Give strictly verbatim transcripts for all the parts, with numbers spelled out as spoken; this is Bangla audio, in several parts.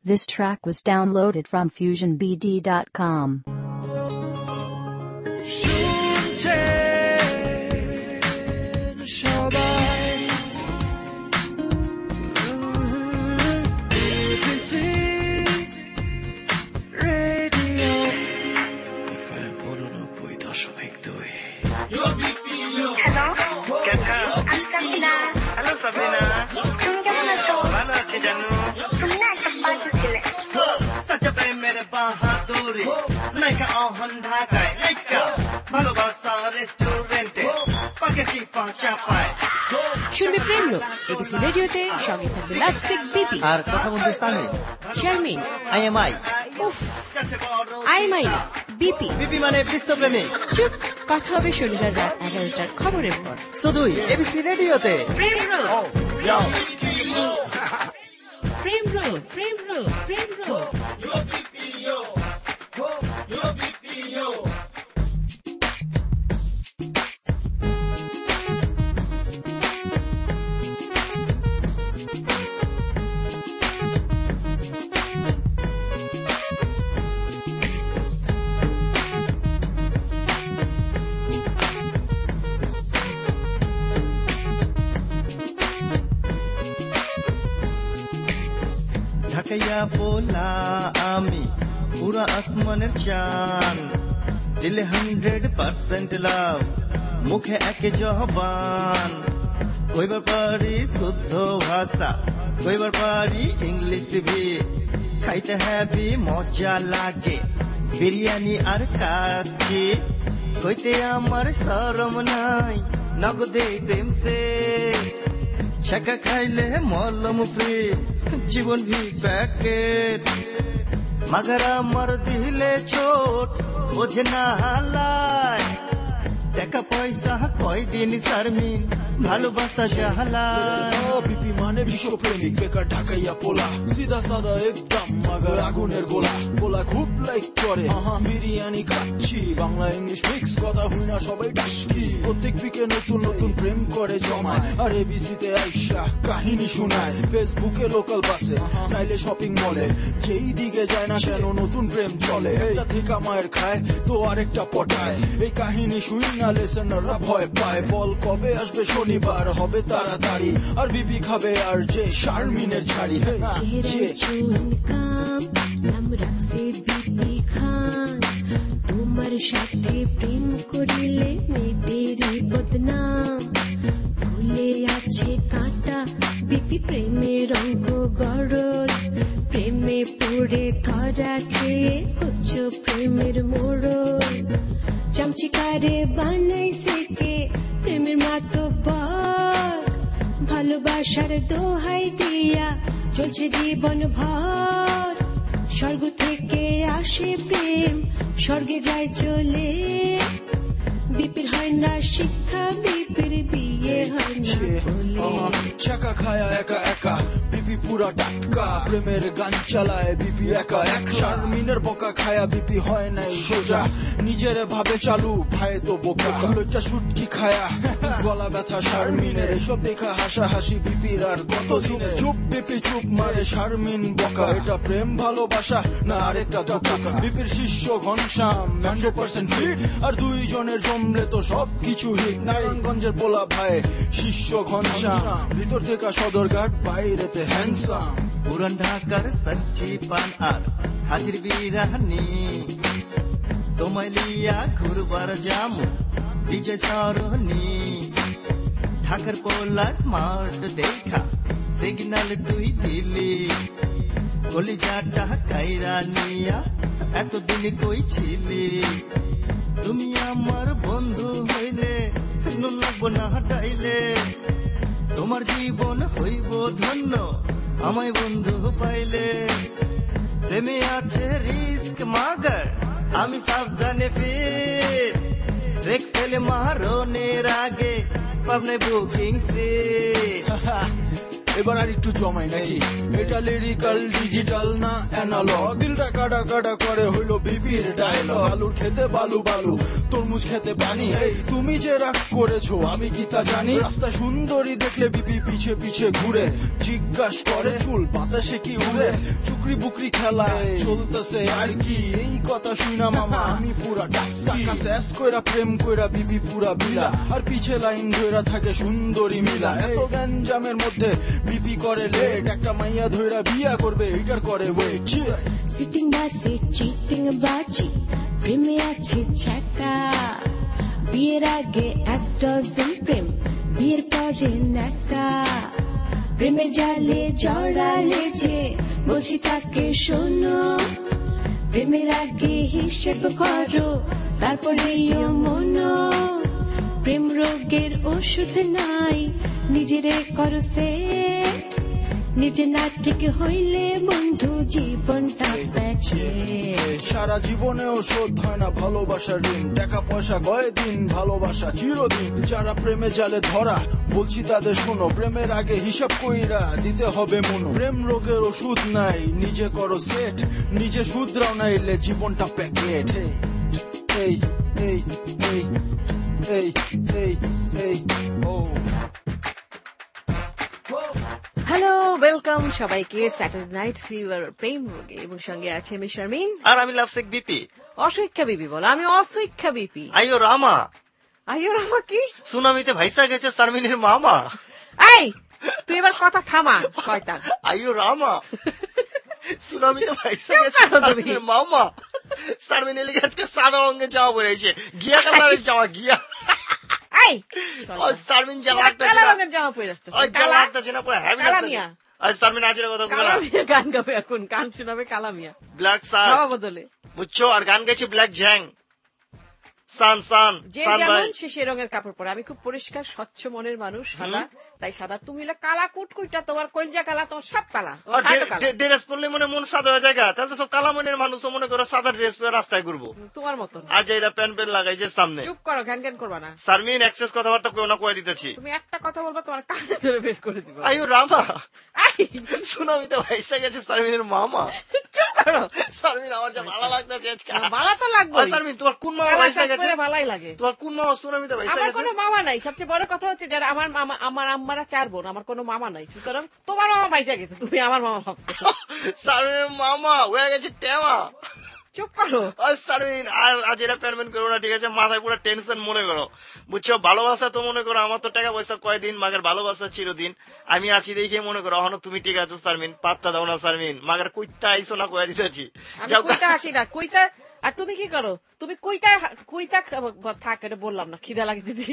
This track was downloaded from fusion b d dot com. Hello, Sabrina. তুমি কেমন আছো? ভালো আছি জানু। তুমি না একটা পাগল ছিলে। Such a play mere bahaduri. Naika on dhagai naika. ভালোবাসা রেস্টুরেন্টে পাকেটি পাঁচা পায়। শুনবে প্রেম লোক এবিসি রেডিওতে, সঙ্গে থাকবে লাভসিক বিপি আর কথা বলতে স্থানে শারমিন আইএমআই উফ আইএমআই না বিপি বিপি মানে বিশ্বপ্রেমী। চুপ, কথা হবে শনিবার রাত এগারোটার খবরের পর শুধুই এবিসি রেডিওতে। প্রেম রোল প্রেম রোল প্রেম রোল প্রেম রোল ঢাকাইয়া বলা আমি পুরা আসমানের চান, দিলে হান্ড্রেড পার্সেন্ট লাভ, মুখে একে জবান। কইবার পারি শুদ্ধ ভাষা, কইবার পারি ইংলিশ ভি, খাইতে হ্যাপি মজা লাগে বিরিয়ানি আর কাচ্চি। কইতে আমার শরম নাই নগদে প্রেম সে, ছক্কা খাইলে মলম ফ্রি, জীবন ভি প্যাকেট। মগর আমার দিলে ছোট বোঝে না হালায়, টাকা পয়সা কয়দিন শারমিন ভালোবাসা জাহালায়। বিপি মানে বিশ্বপ্রেমিক, বেকার ঢাকাইয়া পোলা, সিধা সাদা একদম মাগার আগুনের গোলা। পোলা খুব লাইক করে বিরিয়ানি খাচ্ছি, বাংলা ইংলিশ মিক্স কথা হই না সবাই ডাসকি। প্রত্যেক উইকে নতুন নতুন প্রেম করে জমায়, আর এবিসিতে আইসা কাহিনী শোনায়। ফেসবুকে লোকাল বাসে নাইলে শপিং মলে, যেই দিকে যায় না কেন নতুন প্রেম চলে। একটা থেকে মায়ের খায় তো আরেকটা পটায়, এই কাহিনী শুই না লিসেনাররা ভয় পায়। বল কবে আসবে শনিবার, হবে তাড়াতাড়ি, আর বিপি খাবে আর যে শারমিনের ছাড়ি। তোমার সাথে প্রেম করিলে মেয়েদেরই বদনাম, ভুলে আছে কাঁটা বিপি প্রেমের অঙ্ক গরল। প্রেমে পড়ে ধরা খেয়ে হচ্ছ প্রেমের মোড়ল, চামচিকারে বানাইছে কে প্রেমের মাতব্বর। ভালোবাসার দোহাই দিয়া চলছে জীবন ভর, স্বর্গ থেকে আসে প্রেম স্বর্গে যায় চলে। বিপির হয় না শিক্ষা, বিপির বিয়ে হয় না বলে। চাকা খায়া একা একা বিপি পুরা টাটকা, প্রেমের গান চালায় বিপি একা এক। শারমিনের বকা খায়া বিপি হয় নাই সোজা, নিজের ভাবে চালু ভাই তো বোকা। লজ্জা সুটকি খায়া গলা ব্যথা শারমিনের, এসব দেখা হাসা হাসি বিপির আর কত দিনে। চুপ বিপি চুপ মারে শারমিন বকা, এটা প্রেম ভালোবাসা না আরেকটা ধোকা। বিপির শিষ্য ঘনশ্যাম একশো পার্সেন্ট ফিট, আর দুইজনের জমলে তো সব কিছু হিট। নারায়ণগঞ্জের পোলা ভাই শিষ্য ঘনশ্যাম, ভিতর থেকে সদরঘাট বাইরেতে হ্যান্ডসাম। পুরান ঢাকার সচ্চি পান আর হাজির বিরাহানি, তোমায় লিয়া ঘুরবার যাম বিজয় সরণি। ঢাকার পোলা স্মার্ট দেখা সিগন্যাল তুই দিলি, কলিজাটা কাইরা নিয়া এতদিন কই ছিলি। তুমি আমার বন্ধু হইলে নুন লাগবো না ডাইলে, তোমার জীবন হইব ধন্য আমায় বন্ধু পাইলে। প্রেমে আছে রিস্ক মাগার আমি সাবধানে ফির, ব্রেক ফেলে মারনের আগে পাবনে বুকিং সে। এবার আর একটু জমাই নাকি এটা লিরিক্যাল ডিজিটাল না অ্যানালগ দিলটা কাটা কাটা করে হইলো বিপির ডায়লগ আলুর খেতে বালু বালু তরমুজ খেতে পানি এই তুমি যে রাগ করেছো আমি কি তা জানি রাস্তা সুন্দরী দেখলে বিপি পিছে পিছে ঘুরে জিজ্ঞাস করে চুল বাতাসে কি উড়ে চুকরি বুকরি খেলা চলতেছে আর কি এই কথা শুনা মামা আমি পুরা টাকা শেষ কইরা প্রেম কইরা বিপি পুরা বিলা আর পিছে লাইন ধইরা থাকে সুন্দরী মিলা এত গ্যাঞ্জামের মধ্যে বিপি করে লেট একটা মাইয়া ধইরা বিয়া করবে এটার করে ওয়েট সিটিং বাসে চিটিং বাজি প্রেমে আছে ছ্যাঁকা বিয়ের আগে এক ডজন প্রেম বিয়ের পরে ন্যাকা প্রেমে জালে জড়ালে যে বলছি তাকে শোনো প্রেমের আগে হিসেব করো তারপরেও মনো প্রেম রোগের ওষুধ নাই নিজেরে করো সেট নিজে না ঠিক হইলে বন্ধু জীবনটা প্যাকেট সারা জীবনেও শোধ হয় না ভালোবাসার ঋণ টাকা পয়সা গয়ে দিন ভালোবাসা চিরদিন যারা প্রেমে জালে ধরা বলছি তাদের শোনো প্রেমের আগে হিসাব কইরা দিতে হবে মনো প্রেম রোগের ওষুধ নাই নিজে করো সেট নিজে শুধরাও নাইলে জীবনটা প্যাকেট এই এই এই এই এই এই ও হ্যালো ওয়েলকাম সবাইকে স্যাটারডে নাইট ফিভার প্রেম রোগে এবং সঙ্গে আছে আমি শারমিন আর আমি লাভসেক বিপি অসৈখ্যা বিপি বলো আমি অসৈখ্যা বিপি আইও রামা আইও রামা কি সুনামিতে ভাইসা গেছে শারমিনের মামা এই তুই এবার কথা থামা শয়তান আইও রামা সুনামিতে ভাইসা গেছে শারমিনের মামা শারমিনের লিগে আজকে সাদা রঙের জামা পরেছে গিয়া কালারের জামা গিয়া এই শারমিন যা লাগতেছে কালা রঙের জামা পরে আসছে কালা লাগতেছে না পুরো হেভি লাগতেছে আজ শারমিন আজের কথা বলা কালামিয়া গান গাবে এখন গান শোনাবে কালামিয়া ব্ল্যাক সান হাওয়া বদলে বুঝছো আর গান গেছে ব্ল্যাক জ্যাং সান সান যে যেমন সে সে রঙের কাপড় পরে আমি খুব পরিষ্কার স্বচ্ছ মনের মানুষ সাদা তাই সাদা তুমি হলো কালা কুটকুইটা তোমার কলজা কালা তোমার সব কালা ড্রেস পরলে মনে মন সাদা হয়ে যায় তাহলে তো সব কালা মনের মানুষ মনে করো সাদা ড্রেস পরে রাস্তায় ঘুরবো তোমার মতন আজ এরা প্যান প্যান লাগাই যে সামনে চুপ করো ঘ্যান ঘ্যান করবা না শারমিন এক্সেস কথাবার্তা কেউ না কয়ে দিতেছি তুমি একটা কথা বলবা তোমার কানে ধরে বের করে দিবো আইও রামা সুনামিতে ভাইসা গেছে শারমিনের মামা চুপ করো শারমিন আমার যা ভালো লাগতেছে আজকে ভালো তো লাগবে শারমিন তোমার কোন মামা ভাইসা গেছে ভালোই লাগে তোমার কোন মামা সুনামিতে ভাইসা আমার গেছে কোনো মামা নাই সবচেয়ে বড় কথা হচ্ছে যারা আমার মামা আমার আম্মারা চার বোন আমার কোনো মামা নাই সুতরাং তোমার মামা ভাইসা গেছে তুমি আমার মামা ভাবছো শারমিনের মামা হয়ে গেছে টেমা চুপ করো শারমিন আর আজ এরা প্যানম্যান করো না ঠিক আছে মাথায় পুরো টেনশন মনে করো বুঝছো ভালোবাসা তো মনে করো আমার তো টাকা পয়সা কয়দিন মাগের ভালোবাসা চিরদিন আমি আছি দেখে মনে করো এখনো তুমি ঠিক আছো শারমিন পাত্তা দাও না শারমিন মাগের কইতা আইসো না কয়ে দিতেছি কইতা আছি না কইতা আর তুমি কি করো তুমি কইতা কইতা থাক এটা বললাম না খিদা লাগে যদি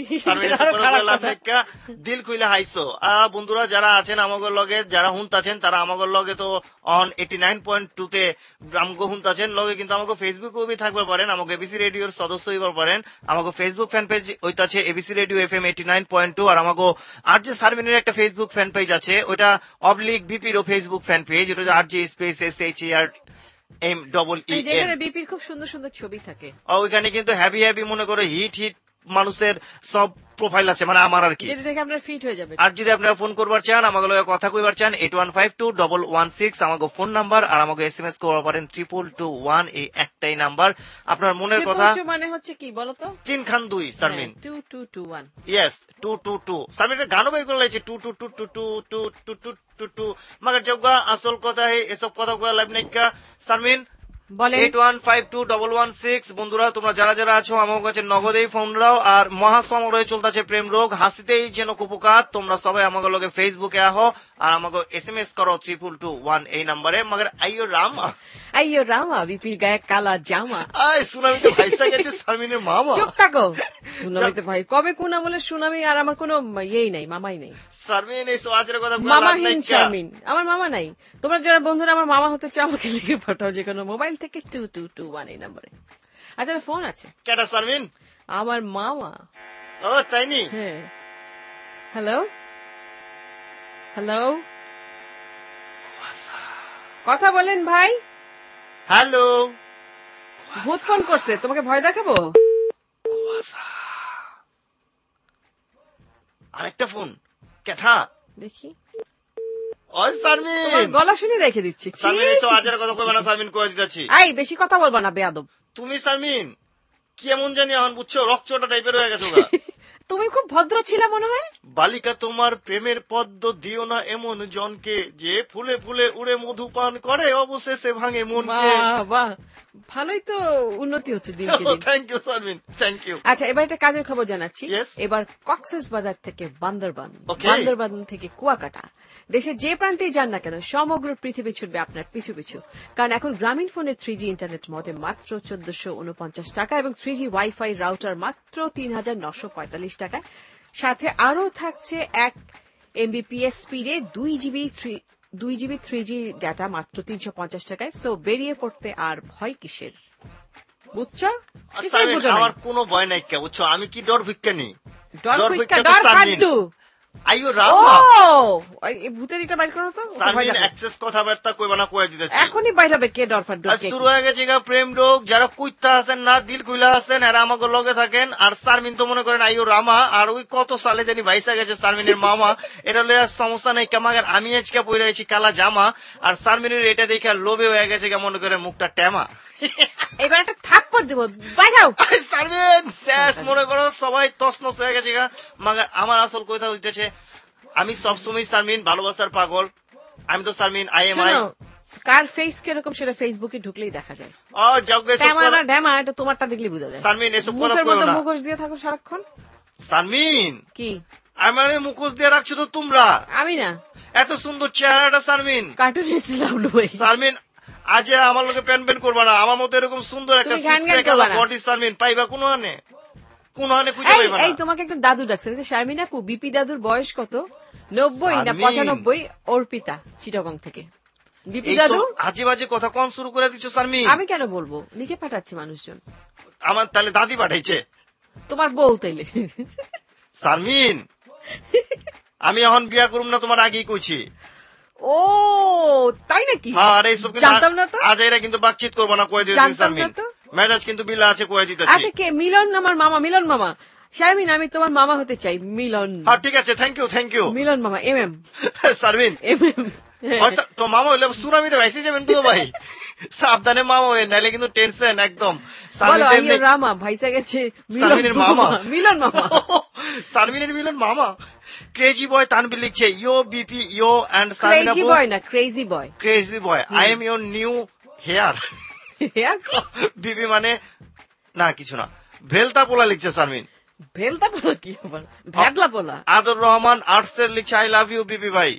দিল খুইলে হাইছো বন্ধুরা যারা আছেন আমাগর লগে যারা হুন্ত আছেন তারা আমাগর লগে তো on eighty nine point two তে আমগো হুন্ত আছেন লগে কিন্তু আমাকে ফেসবুকও বি থাকবার পারেন আমাকে এবিসি রেডিওর সদস্য হইবার পারেন আমাকে ফেসবুক ফ্যান পেজ ওইটা আছে ABC radio F M eighty nine point two আর আমাকে আর যে শারমিনের একটা ফেসবুক ফ্যান পেজ আছে ওইটা অবলিক বিপির ও ফেসবুক ফ্যান পেজ ওটা আর G space S H R M double E যেখানে বিপির খুব সুন্দর সুন্দর ছবি থাকে ওইখানে কিন্তু হ্যাপি হ্যাপি মনে করো হিট হিট মানুষের সব প্রোফাইল আছে মানে আমার আর কি যেটা দেখে আপনার ফিট হয়ে যাবে আর যদি আপনারা ফোন করবার চান আমাকে লগে কথা কইবার চান eight one five two double one six আমাকে ফোন নাম্বার আর আমাকে এস এম এস করবার পারেন ট্রিপল টু ওয়ান এই একটাই নাম্বার আপনার মনের কথা মানে হচ্ছে কি বলতো তিন খান দুই Sharmin two two two one yes two two two Sharmin গানও বের করে লাগছে two two two two two two two two two two মাগার যোগা আসল কথা এসব কথা কয়া লাইভ নাইকা Sharmin eight one five two double one six বন্ধুরা তোমরা যারা যারা আছো আমার কাছে নগদেই ফোন দাও আর মহাসমরে চলতেছে প্রেম রোগ হাসিতেই যেন কুপকাত তোমরা সবাই আমাকে লগে ফেসবুকে আহো আর আমাকে এস এম এস করো ট্রিপল টু ওয়ান এই নাম্বারে মগর আইও রামা আইও রামা বিপির গায়ে কালা জামা আয় সুনামিতে ভাইসা গেছে শারমিনের মামা চুপ থাকো সুনামিতে ভাই কবে কোনা বলে সুনামি আর আমার কোনো ইয়েই নাই মামাই নাই শারমিন এই সমাজের কথা মামাহীন শারমিন আমার মামা নাই তোমরা যারা বন্ধুরা আমার মামা হতে চাও আমাকে লিখে পাঠাও যে কোনো মোবাইল থেকে টু টু টু ওয়ান এই নাম্বারে আচ্ছা ফোন আছে কেটা শারমিন আমার মামা ও তাই নি হ্যাঁ হ্যালো হ্যালো কথা বলেন ভাই হ্যালো ভূত ফোন করছে তোমাকে ভয় দেখাবো আরেকটা ফোন কেঠা দেখি ওই সারমিন তোমার গলা শুনে রেখে দিচ্ছি। ছি, সারমিন এই ছি, আজের ছি, কথা ছি, কইবা না ছি। সারমিন কয়ে দিতেছি। এই বেশি কথা বলবা না বেয়াদব। তুমি সারমিন কেমন জানি এখন বুঝছো রক্তটা টাইপের হয়ে গেছো গা। তুমি খুব ভদ্র ছিল মনে হয়। বালিকা তোমার প্রেমের পদ্ম দিও না এমন জনকে, যে ফুলে ফুলে উড়ে মধু পান করে অবশেষে ভাঙে মনকে। বাহ বাহ, ভালোই তো উন্নতি হচ্ছে দিনকে দিন। Thank you Sharmin, thank you. আচ্ছা, এবার একটা কাজের খবর জানাচ্ছি। Yes. এবার কক্সেস বাজার থেকে বান্দরবান, Okay. বান্দরবান থেকে কুয়াকাটা, দেশের যে প্রান্তেই যান না কেন সমগ্র পৃথিবী ছুটবে আপনার পিছু পিছু। কারণ এখন গ্রামীণ ফোনের থ্রি জি ইন্টারনেট মডেম মাত্র চোদ্দশো উনপঞ্চাশ টাকা এবং থ্রি জি ওয়াইফাই রাউটার মাত্র তিন হাজার নশো পঁয়তাল্লিশ টাকায়। সাথে আরও থাকছে এক এমবিপিএস স্পিডে দুই জিবি থ্রি দুই জিবি থ্রি জি ডাটা মাত্র তিনশো পঞ্চাশ টাকায়। সো বেরিয়ে পড়তে আর ভয় কিসের, বুঝছো? কিছুই সারমিন, বুঝো নাই। আমার কোনো ভয় নাই কে বুঝছো, আমি কি ডর ভিক্ষানি। ডর ডর ভিক্ষা, ভিক্ষা তো ডর সারমিন। ফাড্ডু। আইও ও রামা এই ভূতের এটা বাইর করো তো, ওকে ভয় সারমিন দেখাও। অ্যাক্সেস কথাবার্তা কইবা না কয়ে দিতেছি। এখনই বাইর হবে কে ডর ফাড্ডু। আর শুরু হয়ে গেছে গা প্রেম রোগ। যারা কুইতা আছেন না দিল খুইলা আছেন এরা আমাকে লগে থাকেন। আর সারমিন তো মনে করেন আইও রামা। আর ওই কত সালে জানি ভাইসা গেছে সারমিনের মামা। এটা লইয়া সমস্যা নেই কামাগার, আমি আজকে পরে আছি কালা জামা। আর সারমিনের এটা দেখে লোভে হয়ে গেছে গা মনে করে মুখটা টেমা। এবার একটা থাপ্পড় দিব, বাইরাও। সারমিন শেষ মনে করো সবাই তছনছ হয়ে গেছে গা। মাগার আমার আসল কথা হইতেছে আমি সবসময় সারমিন ভালোবাসার পাগল। আমি তো সারমিন আই এম আই। শোনো, কার ফেস কিরকম সেটা ফেসবুকে ঢুকলেই দেখা যায়। ও যাও গে ড্যামা না ড্যামা, এটা তোমারটা দেখলে বোঝা যায়। সারমিন এসব কথা মুখের কইও মধ্যে না। মুখোশ দিয়ে থাকো সারাক্ষণ। সারমিন কি আমার মুখোশ দিয়ে রাখছো তো তোমরা। আমি না, এত সুন্দর চেহারাটা সারমিন। কার্টুন এসেছিলাম ভাই। সারমিন আজ আমার লোকে প্যান প্যান করবা না। আমার মতো এরকম সুন্দর একটা তুমি ঘ্যান ঘ্যান করবা না। বডি সারমিন পাইবা কোনো হানে কোনো হানে খুঁজে এই পাইবা এই না। তোমাকে একটা দাদু ডাকছে, শারমিন আপু। বিপি দাদুর বয়স কত? নব্বই না শারমিন। পঁচানব্বই? অর্পিতা চিটাগং থেকে। বিপি এই দাদু তো আজে বাজে কথা কোন শুরু করে দিচ্ছ সারমিন। আমি কেন বলবো, লিখে পাঠাচ্ছে মানুষজন। আমার তাহলে দাদি পাঠাইছে তোমার বউ তাইলে। সারমিন। আমি এখন বিয়া করুম না তোমার আগেই কইছি। ও তাই নাকি? হ্যাঁ আর এইসব কিন্তু জানতাম না তো। আজ এরা কিন্তু বাকচিত করবো না কয়ে দিয়েছি জানতাম সারমিন। না তো। মেজাজ কিন্তু বিলা আছে কয়ে দিতেছি। আচ্ছা, কে মিলন? আমার মামা মিলন মামা। শারমিন আমি তোমার মামা হতে চাই। মিলন হ্যাঁ ঠিক আছে, thank you thank you Milan মামা। M M Sharmin. M M তো মামা হইলে সুনামিতে ভাইসে যাবেন তো ভাই। সাবধানে মামা হয়ে নাইলে কিন্তু টেনশন একদম। বলো আইয়ো রামা ভাইসা গেছে সারমিনের মামা। মিলন মামা। সারমিনের মিলন মামা। ক্রেজি বয় তানবির লিখছে yo BP yo and crazy boy না crazy boy. Crazy boy I am your new hair. BP মানে না কিছু না, ভেলতা পোলা লিখছে সারমিন। ভেলতা পোলা কি আবার? ভেদলা পোলা। আদর রহমান আর্টসের লিখছে আই লাভ ইউ বিপি ভাই।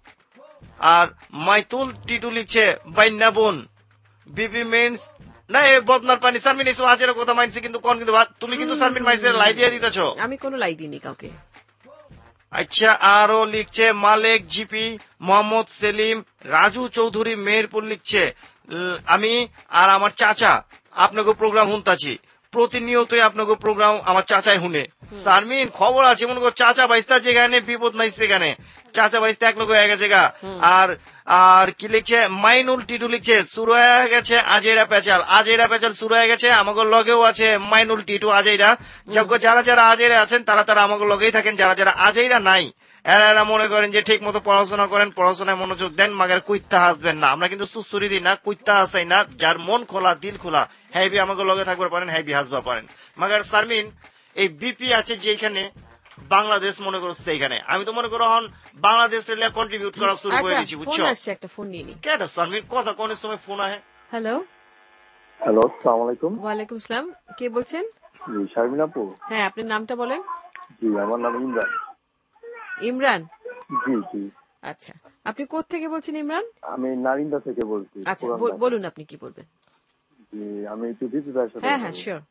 আর মাইতুল টিটু লিখছে বাইন্না বোন। বিপি মেন্স না এ বদনার পানি। সারমিন এসব হাজার কথা মানছে কিন্তু কোন কিন্তু তুমি কিন্তু সারমিন মাইসের লাই দিয়ে দিতেছ। আমি কোনো লাই দিইনি কাউকে। আচ্ছা আরো লিখছে মালেক জিপি, মোহাম্মদ সেলিম, রাজু চৌধুরী মেহেরপুর লিখছে আমি আর আমার চাচা আপনাকে প্রোগ্রাম শুনতাছি। প্রতিনিয়তই আপনাকে প্রোগ্রাম আমার চাচাই শুনে। সারমিন খবর আছে মনে করো চাচা বাইস্তা যেখানে বিপদ নাই সেখানে। চাচা বাইস্তা এক লোক হয়ে গেছে গা। আর আর কি লিখছে মাইনুল টিটু লিখছে শুরু হয়ে গেছে আজেরা পেঁচাল। আজেরা পেঁচাল শুরু হয়ে গেছে। আমাদের লগেও আছে মাইনুল টিটু আজেরা। যারা যারা আজেরা আছেন তারা তারা আমাদের লগেই থাকেন। যারা যারা আজেরা নাই এরা এরা মনে করেন যে ঠিক মতো পড়াশোনা করেন, পড়াশোনায় মনোযোগ দেন, মাগের কুইত্তা হাসবেন না। আমরা কিন্তু সুসুরি দিই না, কুইত্তা হাসাই না। যার মন খোলা দিল খোলা হ্যাবি আমাকে লগে থাকবার পারেন, হ্যাবি হাসবা পারেন। মাগার সারমিন এই বিপি আছে যেখানে বাংলাদেশ মনে করো সেইখানে। আমি তো মনে করো এখন বাংলাদেশ কন্ট্রিবিউট করা শুরু করে দিচ্ছি বুঝছো। একটা ফোন নিয়ে নি। কেটা সারমিন কথা কোন সময় ফোন আহে। হ্যালো হ্যালো আসসালামু আলাইকুম। ওয়ালাইকুম আসসালাম, কে বলছেন? জি শারমিন আপু। হ্যাঁ আপনার নামটা বলেন। জি আমার নাম ইমরান। ইমরান? জি জি। আচ্ছা আপনি কোথা থেকে বলছেন ইমরান? আমি নারিন্দা থেকে বলছি। আচ্ছা বলুন আপনি কি বলবেন। জি আমি একটু বিপি ভাইয়ের সাথে। হ্যাঁ হ্যাঁ শিওর।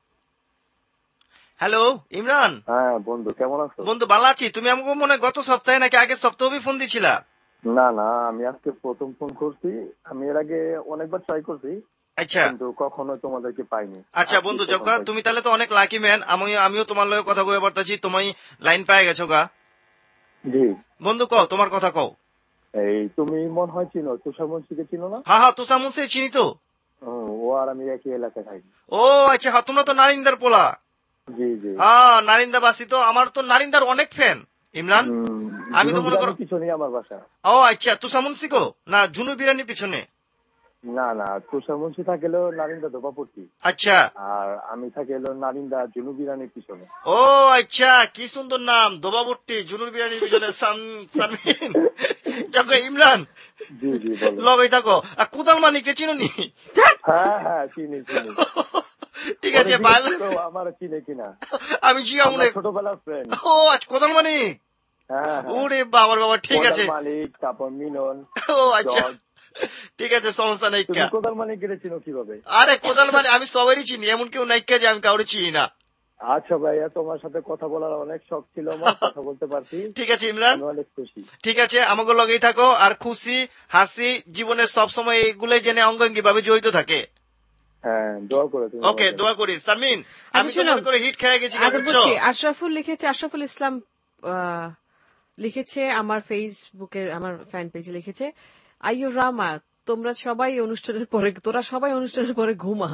হ্যালো ইমরান। হ্যাঁ বন্ধু কেমন আছো? বন্ধু ভালো আছি। তুমি আমাকে মনে গত সপ্তাহে নাকি আগের সপ্তাহে ফোন দিছিলা? না না আমি আজকে প্রথম ফোন করছি। আমি এর আগে অনেকবার ট্রাই করছি আচ্ছা কিন্তু কখনো তোমাদেরকে পাইনি। আচ্ছা বন্ধু জগা তুমি তাহলে তো অনেক লাকি ম্যান। আমি আমিও তোমার লগে কথা কয়ে পারতাছি, তুমি লাইন পাই গেছো গা। জি বন্ধু কও তোমার কথা কও। এই তুমি মনে হয় চিনো তুষার মুন্সিকে চিনো না? হ্যাঁ হ্যাঁ তুষার মুন্সি চিনি তো। ও আর আমি একই এলাকায় থাকি। ও আচ্ছা হ্যাঁ তোমরা তো নারিন্দার পোলা। জি জি। হ্যাঁ নারিন্দা বাসী তো। আমার তো নারিন্দার অনেক ফ্যান ইমরান। আমি তো মনে করো পিছনে আমার বাসা। ও আচ্ছা, তুষামুন্সিকো না জুনু বিরানির পিছনে? না না, তুষামুন্সি থাকে হলো নারিন্দা দোপাপট্টি। আচ্ছা। আর আমি থাকি হলো নারিন্দা জুনু বিরানির পিছনে। ও আচ্ছা, কি সুন্দর নাম, দোপাপট্টি জুনু বিরানির পিছনে। সারমিন যাকে ইমরান জি জি বলো। লগই থাকো। আর কোদাল মানিককে চিনো নি? হ্যাঁ হ্যাঁ চিনি চিনি। ঠিক আছে, আমার চিনে কিনা আমি জিয়া মনে ছোটবেলার ফ্রেন্ড। ও আচ্ছা, কোদাল মানিক। হ্যাঁ ওরে বাবার বাবা, ঠিক আছে। মালিক, তারপর মিলন। ও আচ্ছা ঠিক আছে, সমস্যা নাই। কোদাল মানিক চিনো কিভাবে? আরে কোদাল মানিক আমি সবারই চিনি, এমন কেউ নাই যে আমি কাউরে চিনি না। আচ্ছা ভাইয়া, তোমার সাথে কথা বলার অনেক শখ ছিল আমার, কথা বলতে পারছি। ঠিক আছে ইমরান, অনেক খুশি। ঠিক আছে, আমাকে লগেই থাকো। আর খুশি হাসি জীবনের সবসময় এগুলোই জেনে অঙ্গাঙ্গি ভাবে জড়িত থাকে। হ্যাঁ, দোয়া করে। ওকে, দোয়া করি। সারমিন আমি তো মনে করে হিট খেয়ে গেছি। আশরাফুল লিখেছে, আশরাফুল ইসলাম লিখেছে আমার ফেসবুকের আমার ফ্যান পেজে লিখেছে, আইয়ো রামা তোমরা সবাই অনুষ্ঠানের পরে তোরা সবাই অনুষ্ঠানের পরে ঘুমা।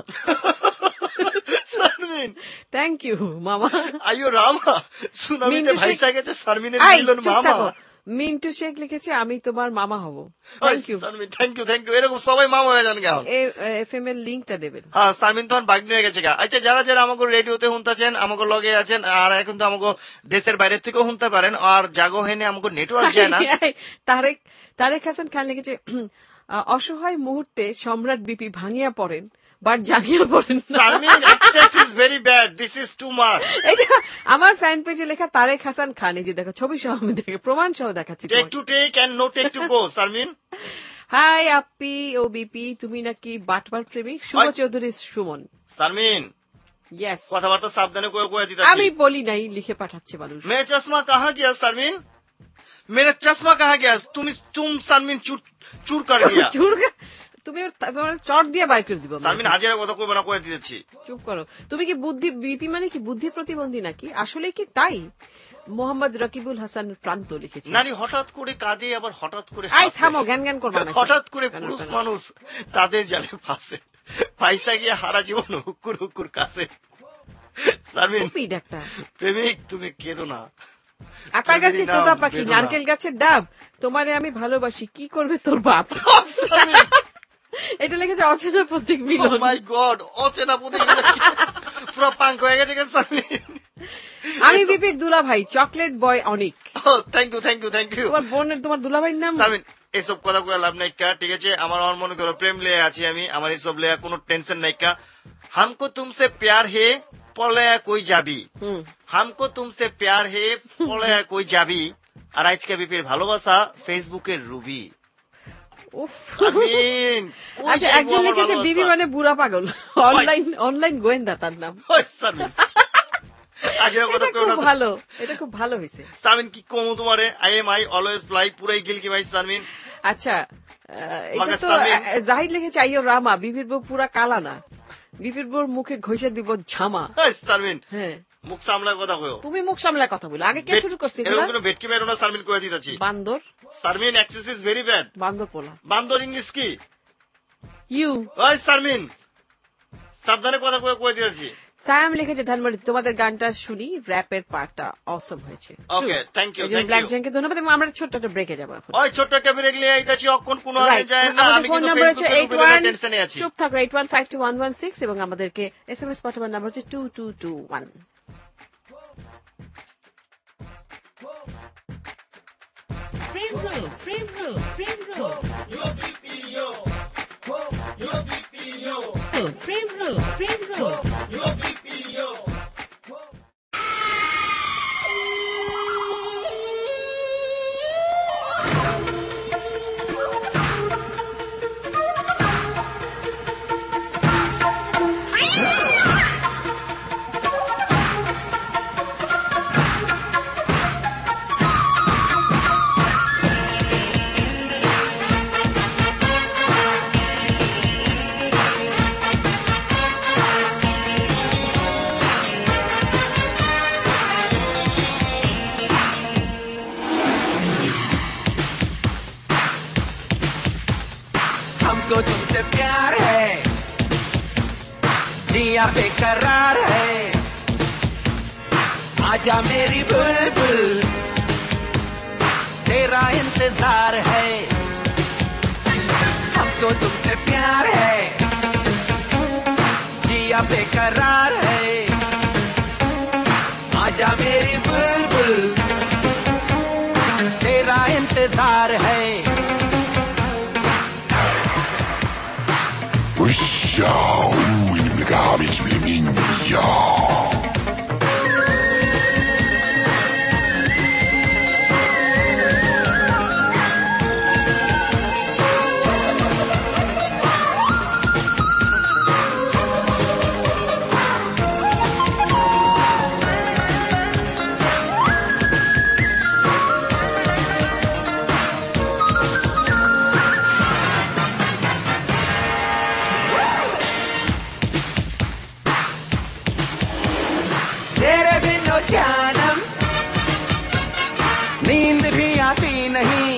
সারমিন থ্যাংক ইউ মামা। আইয়ো রামা সুনামিতে ভাইসা গেছে সারমিনের মিলন মামা। মিন্টু শেখ লিখেছে আমি তোমার মামা হব। Thank you thank you thank you. এরকম সবাই মামা হয়ে যান গা। এফ এম এর লিঙ্কটা দেবেন। হ্যাঁ, সারমিন তখন বাগ্নি হয়ে গেছে গা। আচ্ছা, যারা যারা আমাকে রেডিওতে শুনতেছেন, আমাকে লগে আছেন, আর এখন তো আমাকে দেশের বাইরের থেকেও শুনতে পারেন, আর জাগো হেনে আমাকে নেটওয়ার্ক যায় না। তারেক তারেক হাসান খান লিখেছে, অসহায় মুহূর্তে সম্রাট বিপি ভাঙিয়া পড়েন বাট জাগিয়ে পড়েন। Sharmin excess is very bad, this is too much. এটা আমার ফ্যান পেজে লেখা তারেক হাসান খান। এই যে দেখো ছবি সহ আমি দেখে প্রমাণ সহ দেখাচ্ছি। Take to take and no take to go. Sharmin hi আপ্পি ও বিপি, তুমি নাকি বাটবার প্রেমিক? শুভ চৌধুরী সুমন। সারমিন ইয়েস, কথাবার্তা সাবধানে কয়ে কয়ে দিতে। আমি বলি নাই, লিখে পাঠাচ্ছে মানুষ। মেরে চশমা কাহা গিয়া সারমিন? মেরে চশমা কাহা গিয়া? তুমি তুম সারমিন চুর চুর কর দিয়া। চুর তুমি চট দিয়ে বাইর করে দিব। সারমিন হাজারে কথা কইবা না, কয়ে দিতেছি। চুপ করো। তুমি কি বুদ্ধি বিপি মানে কি বুদ্ধি প্রতিবন্ধী নাকি? আসলে কি তাই? মোহাম্মদ রকিবুল হাসান প্রান্ত লিখেছে, নারী হঠাৎ করে কাঁদে আবার হঠাৎ করে আই থামো, জ্ঞান জ্ঞান করবা না। হঠাৎ করে পুরুষ মানুষ তাদের জালে ফাঁসে, পয়সা গিয়ে হারা জীবন হুকুর হুকুর কাছে। সারমিন একটা প্রেমিক, তুমি কেঁদো না। আকার গাছে তোতা পাখি, নারকেল গাছের ডাব, তোমারে আমি ভালোবাসি, কি করবে তোর বাপ? এটা লিখেছে অচেনা প্রতীক মিলন। ও মাই গড, অচেনা প্রতীক পুরো পাঙ্ক হয়ে গেছে। আমি বিপির দুলা ভাই, chocolate boy Anik. Thank you thank you thank you. তোমার বোনের তোমার দুলা ভাইয়ের নাম? সারমিন এসব কথা কয়ে লাভ নাইকা, ঠিক আছে? আমার মনে করো প্রেম লেয়া আছি আমি, আমার এসব লেয়া কোনো টেনশন নাইকা। হামকো তুমসে প্যার হে পলায়া কই যাবি, হামকো তুমসে প্যার হে পলায়া কই যাবি। আর আজকে বিপির ভালোবাসা ফেসবুকের রুবি। আচ্ছা, একজন লিখেছে বিবি মানে বুড়া পাগল, অনলাইন অনলাইন গোয়েন্দা তার নাম। ভালো, এটা খুব ভালো হয়েছে। সারমিন কি কমু তোমারে? I am I always fly, পুরাই গিল কি ভাই সারমিন। আচ্ছা, এটা তো জাহিদ লিখেছে আইয়ো রামা, বিবির বউ পুরা কালা না, বিপির বউর মুখে ঘষে দিব ঝামা। সারমিন হ্যাঁ, মুখ সামলায় কথা কয়ো। তুমি মুখ সামলায় কথা বলো। আগে কে শুরু করছিস? এরকম কোনো ভেটকি বেরো না সারমিন, কয়ে দিতেছি। বান্দর। Sharmin access is very bad. বান্দর পোলা। বান্দর ইংলিশ কি? ইউ। ওই সারমিন সাবধানে কথা কয়ে কয়ে দিতেছি। সায়াম লিখেছে ধানমন্ডি, তোমাদের গানটা শুনি, র‍্যাপের পার্টটা অসম হয়েছে। Okay, thank you thank you. Black জ্যাঙ্কে ধন্যবাদ। এবং আমরা ছোট্ট একটা ব্রেকে যাব এখন। ওই ছোট্ট একটা ব্রেক নিয়ে আইতাছি, অক্ষণ কোনো আগে যায় না। আমি কিন্তু ফেসবুকে টেনশনে আছি। চুপ থাকো। Eight one five two one one six এবং আমাদেরকে এসএমএস পাঠাবার নাম্বার হচ্ছে টু টু টু ওয়ান। প্রেম রো প্রেম রো প্রেম রো you BP you you BP you প্রেম রো প্রেম রো ইউ বিপি ইউ। हमको तुमसे प्यार है, जिया बेकरार है, आजा मेरी बुलबुल, तेरा इंतजार है, हमको तुमसे प्यार है, जिया बेकरार है, आजा मेरी बुलबुल, तेरा इंतजार है। Usha, uh, in the garbage with me, yeah. जानम नींद भी आती नहीं,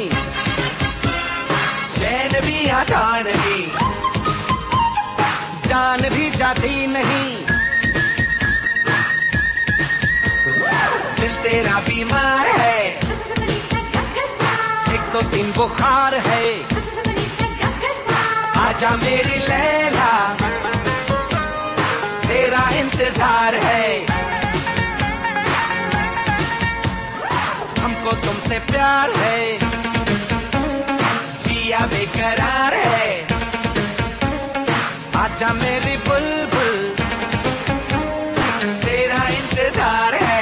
चैन भी आता नहीं, जान भी जाती नहीं, दिल तेरा बीमार है, एक सौ तीन बुखार है, आजा मेरी लैला, तेरा इंतजार है, हमको तुमसे प्यार है, जिया बेकरार है, आजा मेरी बुलबुल, तेरा इंतजार है।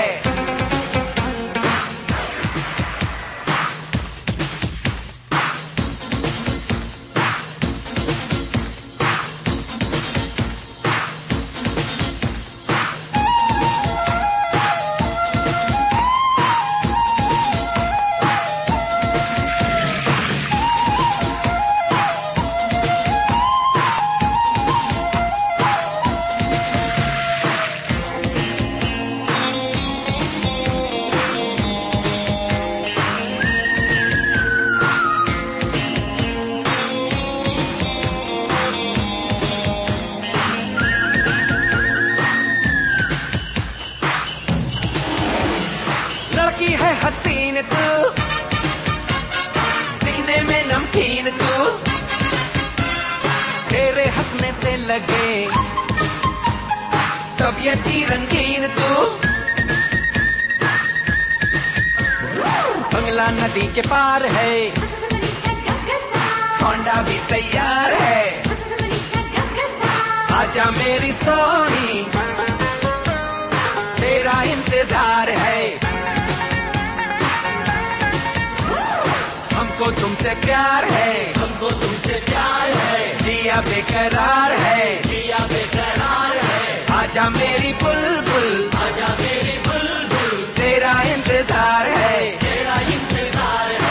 लड़की है हसीन तू, दिखने में नमकीन तू, तेरे हंसने से लगे तबीयत की रंगीन तू, बंगला नदी के पार है, होंडा भी तैयार है, आजा मेरी सोनी, तेरा इंतजार है, हमको तुमसे प्यार है, हमको तुमसे प्यार है, जिया बेकरार है, जिया बेकरार है, आजा मेरी बुलबुल, आजा मेरी बुलबुल, तेरा इंतजार है, तेरा इंतजार है।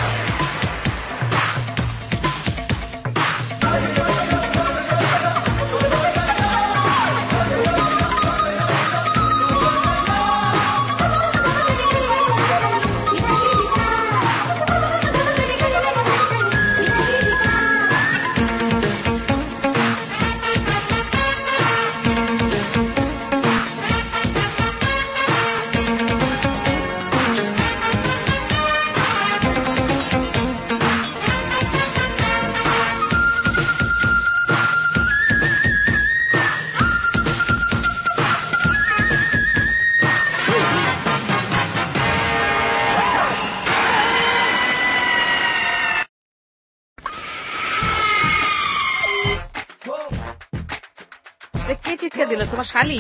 কে চিৎকার দিল? তোমার শালি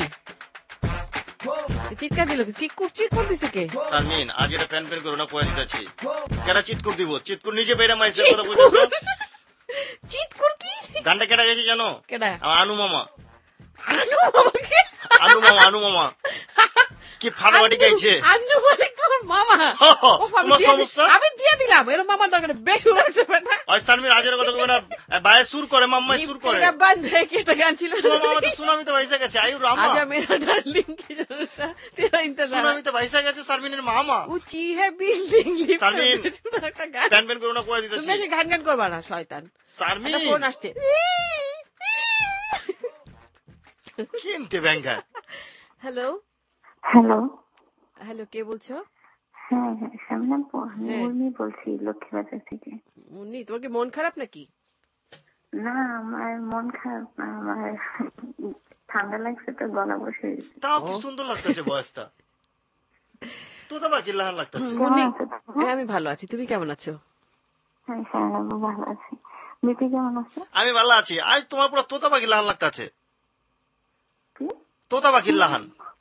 চিৎকার দিল? চিৎকুর চিৎকুর দিছে কে? তারমিন আজ এটা প্যান প্যান করো না কয়ে দিতেছি কেটা চিৎকুর দিব? চিৎকুর নিজে বেড়ে মাইছে কথা বলছো। চিৎকুর কি গানটা কেটা গেছে জানো? কেটা? আনু মামা। আনু মামা কে? আনু মামা, আনু মামা কি ফাটাফাটি গাইছে। আনু মানে তোর মামা? তোমার সমস্যা? আমি দিয়ে দিলাম এর মামার দরকার বেশ উড়ে উঠে বেটা। ওই সারমির আজের কথা কই না, বায়ে সুর করে মাম্মাই সুর করে। এটা বাদ দে, কেটা গান ছিল? তোমার মামা তো সুনামি তো ভাইসা গেছে। আয়ু রামা আজা মেরা ডার্লিং কি জানতা তেরা ইন্তজার। সুনামি তো ভাইসা গেছে সারমিনের মামা। উচি হে বিল্ডিং লিফট। সারমিন একটা গান প্যান প্যান করো না কয়ে দিতেছি। তুমি এসে গান গান করবা না শয়তান। সারমিন একটা ফোন আসছে। কিনতে ব্যাংকা। হ্যালো হ্যালো হ্যালো কে বলছো? হ্যাঁ হ্যাঁ সামনে উর্মি বলছি লক্ষ্মীবাজার থেকে। মুন্নি, তোমার কি মন খারাপ নাকি? না, আমার মন খারাপ না, আমার ঠান্ডা লাগছে তো গলা বসে। তাও কি সুন্দর লাগতেছে বয়সটা, তোতা পাখি লাহান লাগতেছে। হ্যাঁ আমি ভালো আছি, তুমি কেমন আছো? হ্যাঁ হ্যাঁ ভালো আছি। বিপি কেমন আছে? আমি ভালো আছি। আজ তোমার পুরো তোতা পাখি লাহান লাগতেছে। তোতা পাখির লাহান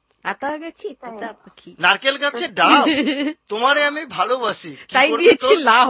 নারকেল গাছে ডাব, তোমারে আমি ভালোবাসি তাই দিয়েছি লাভ।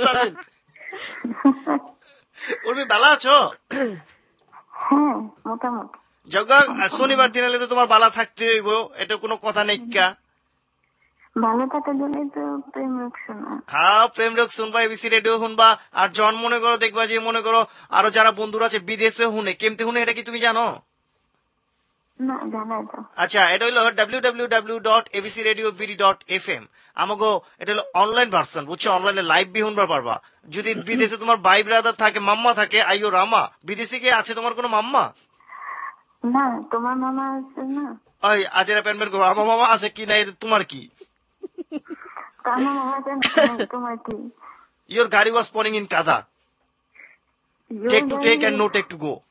উর্মি ভালো আছো? হ্যাঁ মোটামুটি। জগা শনিবার দিন এলে তো তোমার বালা থাকতে হইব, এটা কোনো কথা নেই। কা ভালো থাকার জন্য তো প্রেম রোগ শোনা। হ্যাঁ প্রেম রোগ শুনবা, এবিসি রেডিও শুনবা। আর জন মনে করো দেখবা যে মনে করো আরো যারা বন্ধুরা আছে বিদেশে শুনে, কেমতে শুনে এটা কি তুমি জানো? না জানাই তো। আচ্ছা, এটা হলো W W W dot ABC radio BD dot F M. আমাকে এটা হলো অনলাইন ভার্সন, বুঝছো? অনলাইনে লাইভ বি শুনবার পারবা। যদি বিদেশে তোমার ভাই ব্রাদার থাকে, মাম্মা থাকে, আইও রামা। বিদেশে কি আছে তোমার কোনো মাম্মা? না, তোমার মামা আছে না? ওই আজেরা প্যান প্যান করো, আমার মামা আছে কি না তোমার কি? আমার মামা আছে তোমার কি? Your গাড়ি was spawning in Kada. Take to take and no take to go.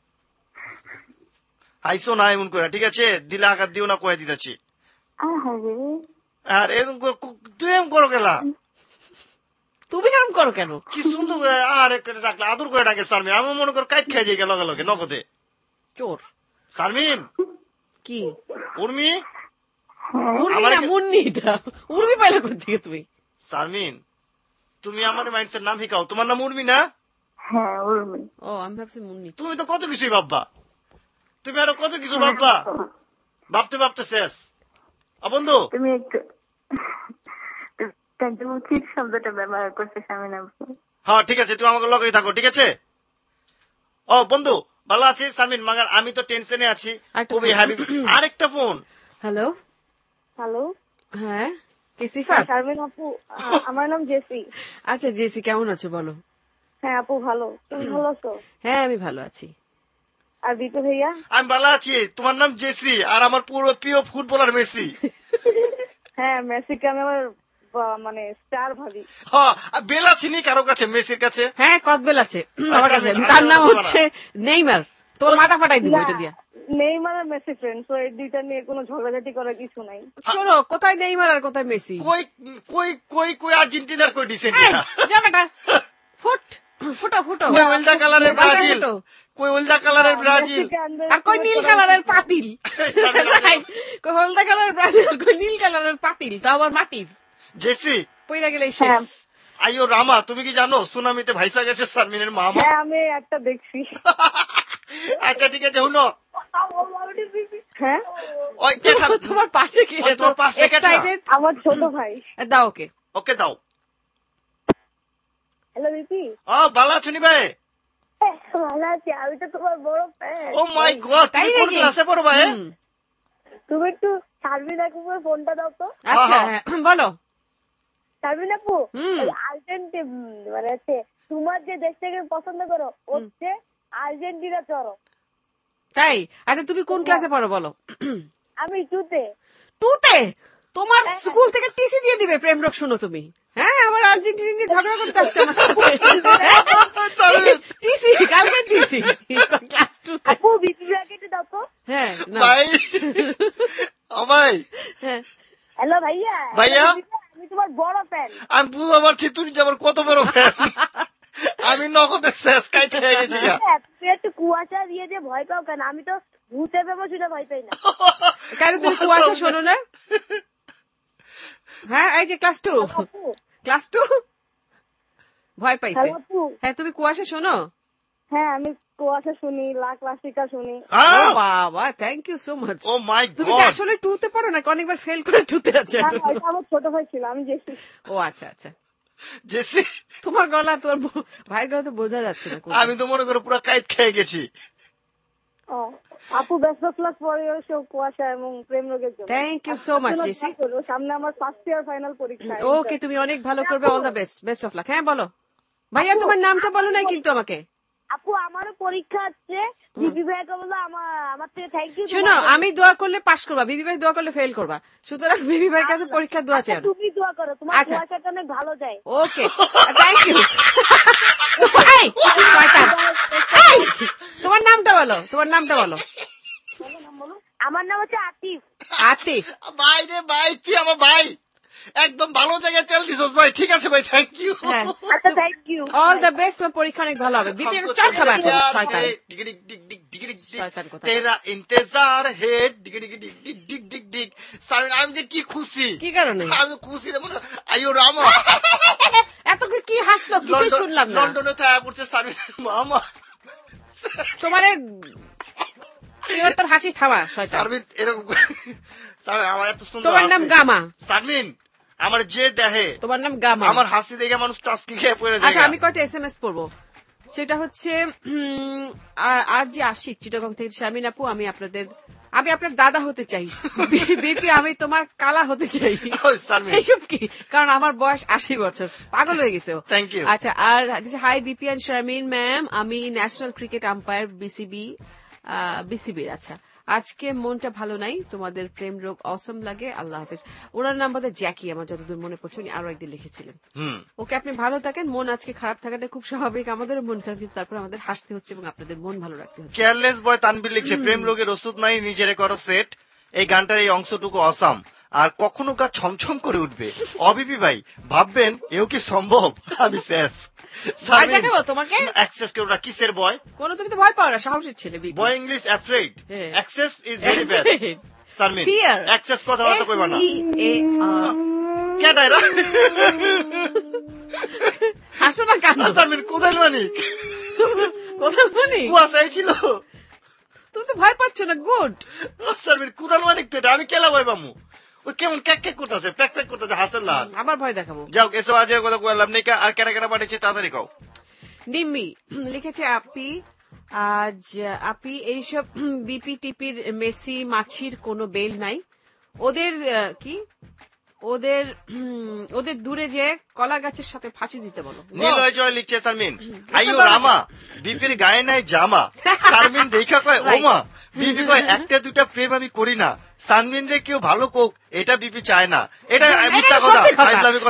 আইসো না এমন করে, ঠিক আছে? দিলে আঘাত দিও না, কয়ে দিতেছি। আর এরকম তুই এম করো গেলা, তুমি কেমন করো কেন? কি সুন্দর আর ডাকলে আদর করে ডাকে শারমিন। আমি মনে করো কাইট খেয়ে যাই গেল গেল নগদে। চোর শারমিন কি? উর্মি মুন্নি, উর্মি পাইলে কোথা থেকে তুমি? শারমিন তুমি আমার মাইন্ডসের নাম শিখাও। তোমার নাম উর্মি না? হ্যাঁ উর্মি। ও আমি ভাবছি মুন্নি। তুমি তো কত কিছুই ভাববা, তুমি আরো কত কিছু ভাববা, ভাবতে ভাবতে শেষ। বন্ধু তুমি একটু উচিত শব্দটা ব্যবহার করছো শারমিন আপু। হ্যাঁ ঠিক আছে, তুমি আমাকে লগেই থাকো, ঠিক আছে? ও বন্ধু ভালো আছি শারমিন, মাগার আমি তো টেনশনে আছি খুবই হ্যাপি। আরেকটা ফোন। Hello hello. হ্যাঁ কে? সিফা? শারমিন আপু, আমার নাম জেসি। আচ্ছা জেসি, কেমন আছো বলো? হ্যাঁ আপু ভালো, তুমি ভালো আছো? হ্যাঁ আমি ভালো আছি। আর বিপু ভাইয়া? আমি ভালো আছি। তোমার নাম জেসি আর আমার পুরো প্রিয় ফুটবলার মেসি। হ্যাঁ মেসিকে আমি আমার মানে স্টার ভাবি। হ্যাঁ বেল আছে নি কারো কাছে মেসির কাছে? হ্যাঁ কত বেল আছে আমার কাছে, তার নাম হচ্ছে নেইমার। তোমার মাথা ফাটাই দিব এটা দিয়া। নেইমার আর মেসি ফ্রেন্ড, তো এই দুইটা নিয়ে কোনো ঝগড়াঝাটি করার কিছু নাই। শোনো, কোথায় নেইমার আর কোথায় মেসি? কই কই কই কই আর্জেন্টিনার কই ডিসেন্ট যা বেটা ফুট ফুটো ফুটো। কই হলদা কালারের ব্রাজিল, কই হলদা কালারের ব্রাজিল আর কই নীল কালারের পাতিল। কই হলদা কালারের ব্রাজিল, কই নীল কালারের পাতিল, তা আবার মাটির। জেসি পয়লা গেলে শেষ। আইও রামা, তুমি কি জানো সুনামিতে ভাইসা গেছে শারমিনের মামা? হ্যাঁ আমি একটা দেখছি। আচ্ছা ঠিক আছে শুনো। হ্যাঁ ওই তোমার পাশে কি? তোমার পাশে এক্সাইটেড আমার ছোট ভাই। দাও ওকে। ওকে দাও। Hello BP. ও ভালো আছো নি ভাই? ভালো আছি, আমি তো তোমার বড় ফ্যান। ও মাই গড, তুমি কোন ক্লাসে পড়ো ভাই? তুমি একটু শারমিন আপুর ফোনটা দাও তো। আচ্ছা বলো। শারমিন আপু, আর্জেন্টিনা মানে হচ্ছে তোমার যে দেশটাকে পছন্দ করো হচ্ছে আর্জেন্টিনা চড়ো। তাই? আচ্ছা তুমি কোন ক্লাসে পড়ো বলো? আমি টুতে। টুতে? তোমার স্কুল থেকে টিসি দিয়ে দিবে প্রেম রোগ শুনো তুমি। হ্যাঁ আমার আর্জেন্টিনা নিয়ে ঝগড়া করতে আসছো আমার সাথে। টিসি কালকে টিসি ক্লাস টু। আপু বিপি ব্র্যাকেটে দাও তো। হ্যাঁ ভাই ও ভাই। হ্যাঁ হ্যালো ভাইয়া। ভাইয়া আমি তোমার বড় ফ্যান। আমি বুঝতে পারছি তুমি যে আমার কত বড় ফ্যান। আমি নগদে শেষ খাইতে হয়ে গেছি। তুমি একটু কুয়াশা দিয়ে যে ভয় পাও কেন? আমি তো ভূতে ভেবে সেটা ভয় পাই না। কেন তুমি কুয়াশা শোনো না? হ্যাঁ এই যে ক্লাস টু, ক্লাস টু ভয় পাইছে। হ্যাঁ তুমি কুয়াশা শোনো? হ্যাঁ আমি কুয়াশা শুনি, লা ক্লাসিকা শুনি। বাবা thank you so much. Oh my god, তুমি আসলে টুতে পড়ো না? অনেকবার ফেল করে টুতে আছে। আমার ছোট ভাই ছিল, আমি জেসি। ও আচ্ছা আচ্ছা জেসি। তোমার গলা তোর ভাইয়ের গলা তো বোঝা যাচ্ছে না। আমি তো মনে করো পুরো কাইট খেয়ে গেছি। আপু best of luck for your show কুয়াশা এবং প্রেম রোগের জন্য। Thank you so much JC. সামনে আমার ফার্স্ট ইয়ার ফাইনাল পরীক্ষা। ওকে তুমি অনেক ভালো করবে, all the best, best of luck. হ্যাঁ বলো ভাইয়া, তোমার নামটা বলো নাই কিন্তু আমাকে। আপু আমারও পরীক্ষা আছে, বিবি ভাইকে বলো আমার আমার থেকে থ্যাংক ইউ। শুনো, আমি দোয়া করলে পাস করবা, বিবি ভাই দোয়া করলে ফেল করবা, সুতরাং বিবি ভাইয়ের কাছে পরীক্ষা দোয়া চাই। তুমি দোয়া করো, তোমার দোয়াটা অনেক ভালো যায়। Okay, thank you. তোমার নামটা বলো, তোমার নামটা বলো। আমার নাম হচ্ছে আতিফ। আতিফ ভাই রে ভাই, তুই আমার ভাই, একদম ভালো জায়গায় তেল দিছস ভাই। ঠিক আছে ভাই, থ্যাংক ইউ। আচ্ছা thank you, all the best. তোমার পরীক্ষা অনেক ভালো হবে। বিপি চল খাবার শয়তান। তেরা ইন্তজার হে ডিগ ডিগ ডিগ ডিগ ডিগ ডিগ ডিগ। সামিন আমি যে কি খুশি। কি কারণে? আমি খুশি রে মনে, আইও রামা এত কি হাসলো, কিছু শুনলাম না। লন্ডনে থাকা পড়ছে সামিন মামা। তোমারে তোর হাসি থামা শয়তান। সামিন এরকম সামিন আমার এত সুন্দর। তোমার নাম গামা। সামিন আমার যে দেহে, তোমার নাম গামা। আমার হাসি দেখে মানুষ টাস্কি খেয়ে পড়ে যায়। আচ্ছা আমি কয়টা এসএমএস পড়বো, সেটা হচ্ছে আর যে আশিক চিটাগং থেকে। শামিন আপু, আমি আপনাদের আমি আপনার দাদা হতে চাই। বিপি আমি তোমার কালা হতে চাই। এইসব কি? কারণ আমার বয়স আশি বছর, পাগল হয়ে গেছে। আচ্ছা, আর hi BP and Shamin ma'am, আমি ন্যাশনাল ক্রিকেট আম্পায়ার বিসিবি বিসিবির। আচ্ছা, আজকে মনটা ভালো নাই, তোমাদের প্রেম রোগ অসম লাগে, আল্লাহ হাফেজ। ওনার নাম বোধহয় জ্যাকি, আমার যতদূর মনে পড়ছে, উনি আরো একদিন লিখেছিলেন। ওকে, আপনি ভালো থাকেন। মন আজকে খারাপ থাকাটা খুব স্বাভাবিক, আমাদেরও মন খারাপ, কিন্তু তারপর আমাদের হাসতে হচ্ছে এবং আপনাদের মন ভালো রাখতে হচ্ছে। কেয়ারলেস বয় তানবীর লিখছে, প্রেম রোগের ওষুধ নাই, নিজেরে করো সেট। এই গানটার এই অংশটুকু অসাম, আর কখনো গা ছমছম করে উঠবে। অবিপি ভাই ভাববেন এও কি সম্ভব? আমি শেষ। তোমাকে অ্যাক্সেস কেউ না, কিসের বয়? কোন, তুমি তো ভয় পাও না, সাহসের ছেলে। Boy English afraid, access is very bad. Sharmin access কথা বলতে কইবা না। কেডা এরা? আসো না কেন? সারমিন কোদাল মানি, কোদাল মানি কুয়াশাই ছিল। তুমি তো ভয় পাচ্ছ না? গুড। সারমিন কোদাল মানিক তো এটা, আমি কেলা ভয় পামু? ওই কেমন ক্যাক ক্যাক করতেছে, প্যাক প্যাক করতেছে, হাসের লাল। আবার ভয় দেখাবো। যাও, এসব আজের কথা কইলাম নেই। আর কেনা কেনা পাঠিয়েছে, তাড়াতাড়ি কও। নিম্মি লিখেছে, আপি আজ আপি এইসব বিপি টিপির মেসি মাছির কোনো বেল নাই। ওদের কি ওদের ওদের দূরে যে কলা গাছের সাথে ফাঁসি দিতে বলো। নীলয় জয় লিখছে, সারমিন আইও রামা, বিপির গায়ে নাই জামা। সারমিন দেখা কয় ওমা, বিপি কয় একটা দুটা প্রেম আমি করি না। সানমিন রে কেউ ভালো কোক, এটা বিপি চায় না। এটা মিথ্যা কথা, ইসলামী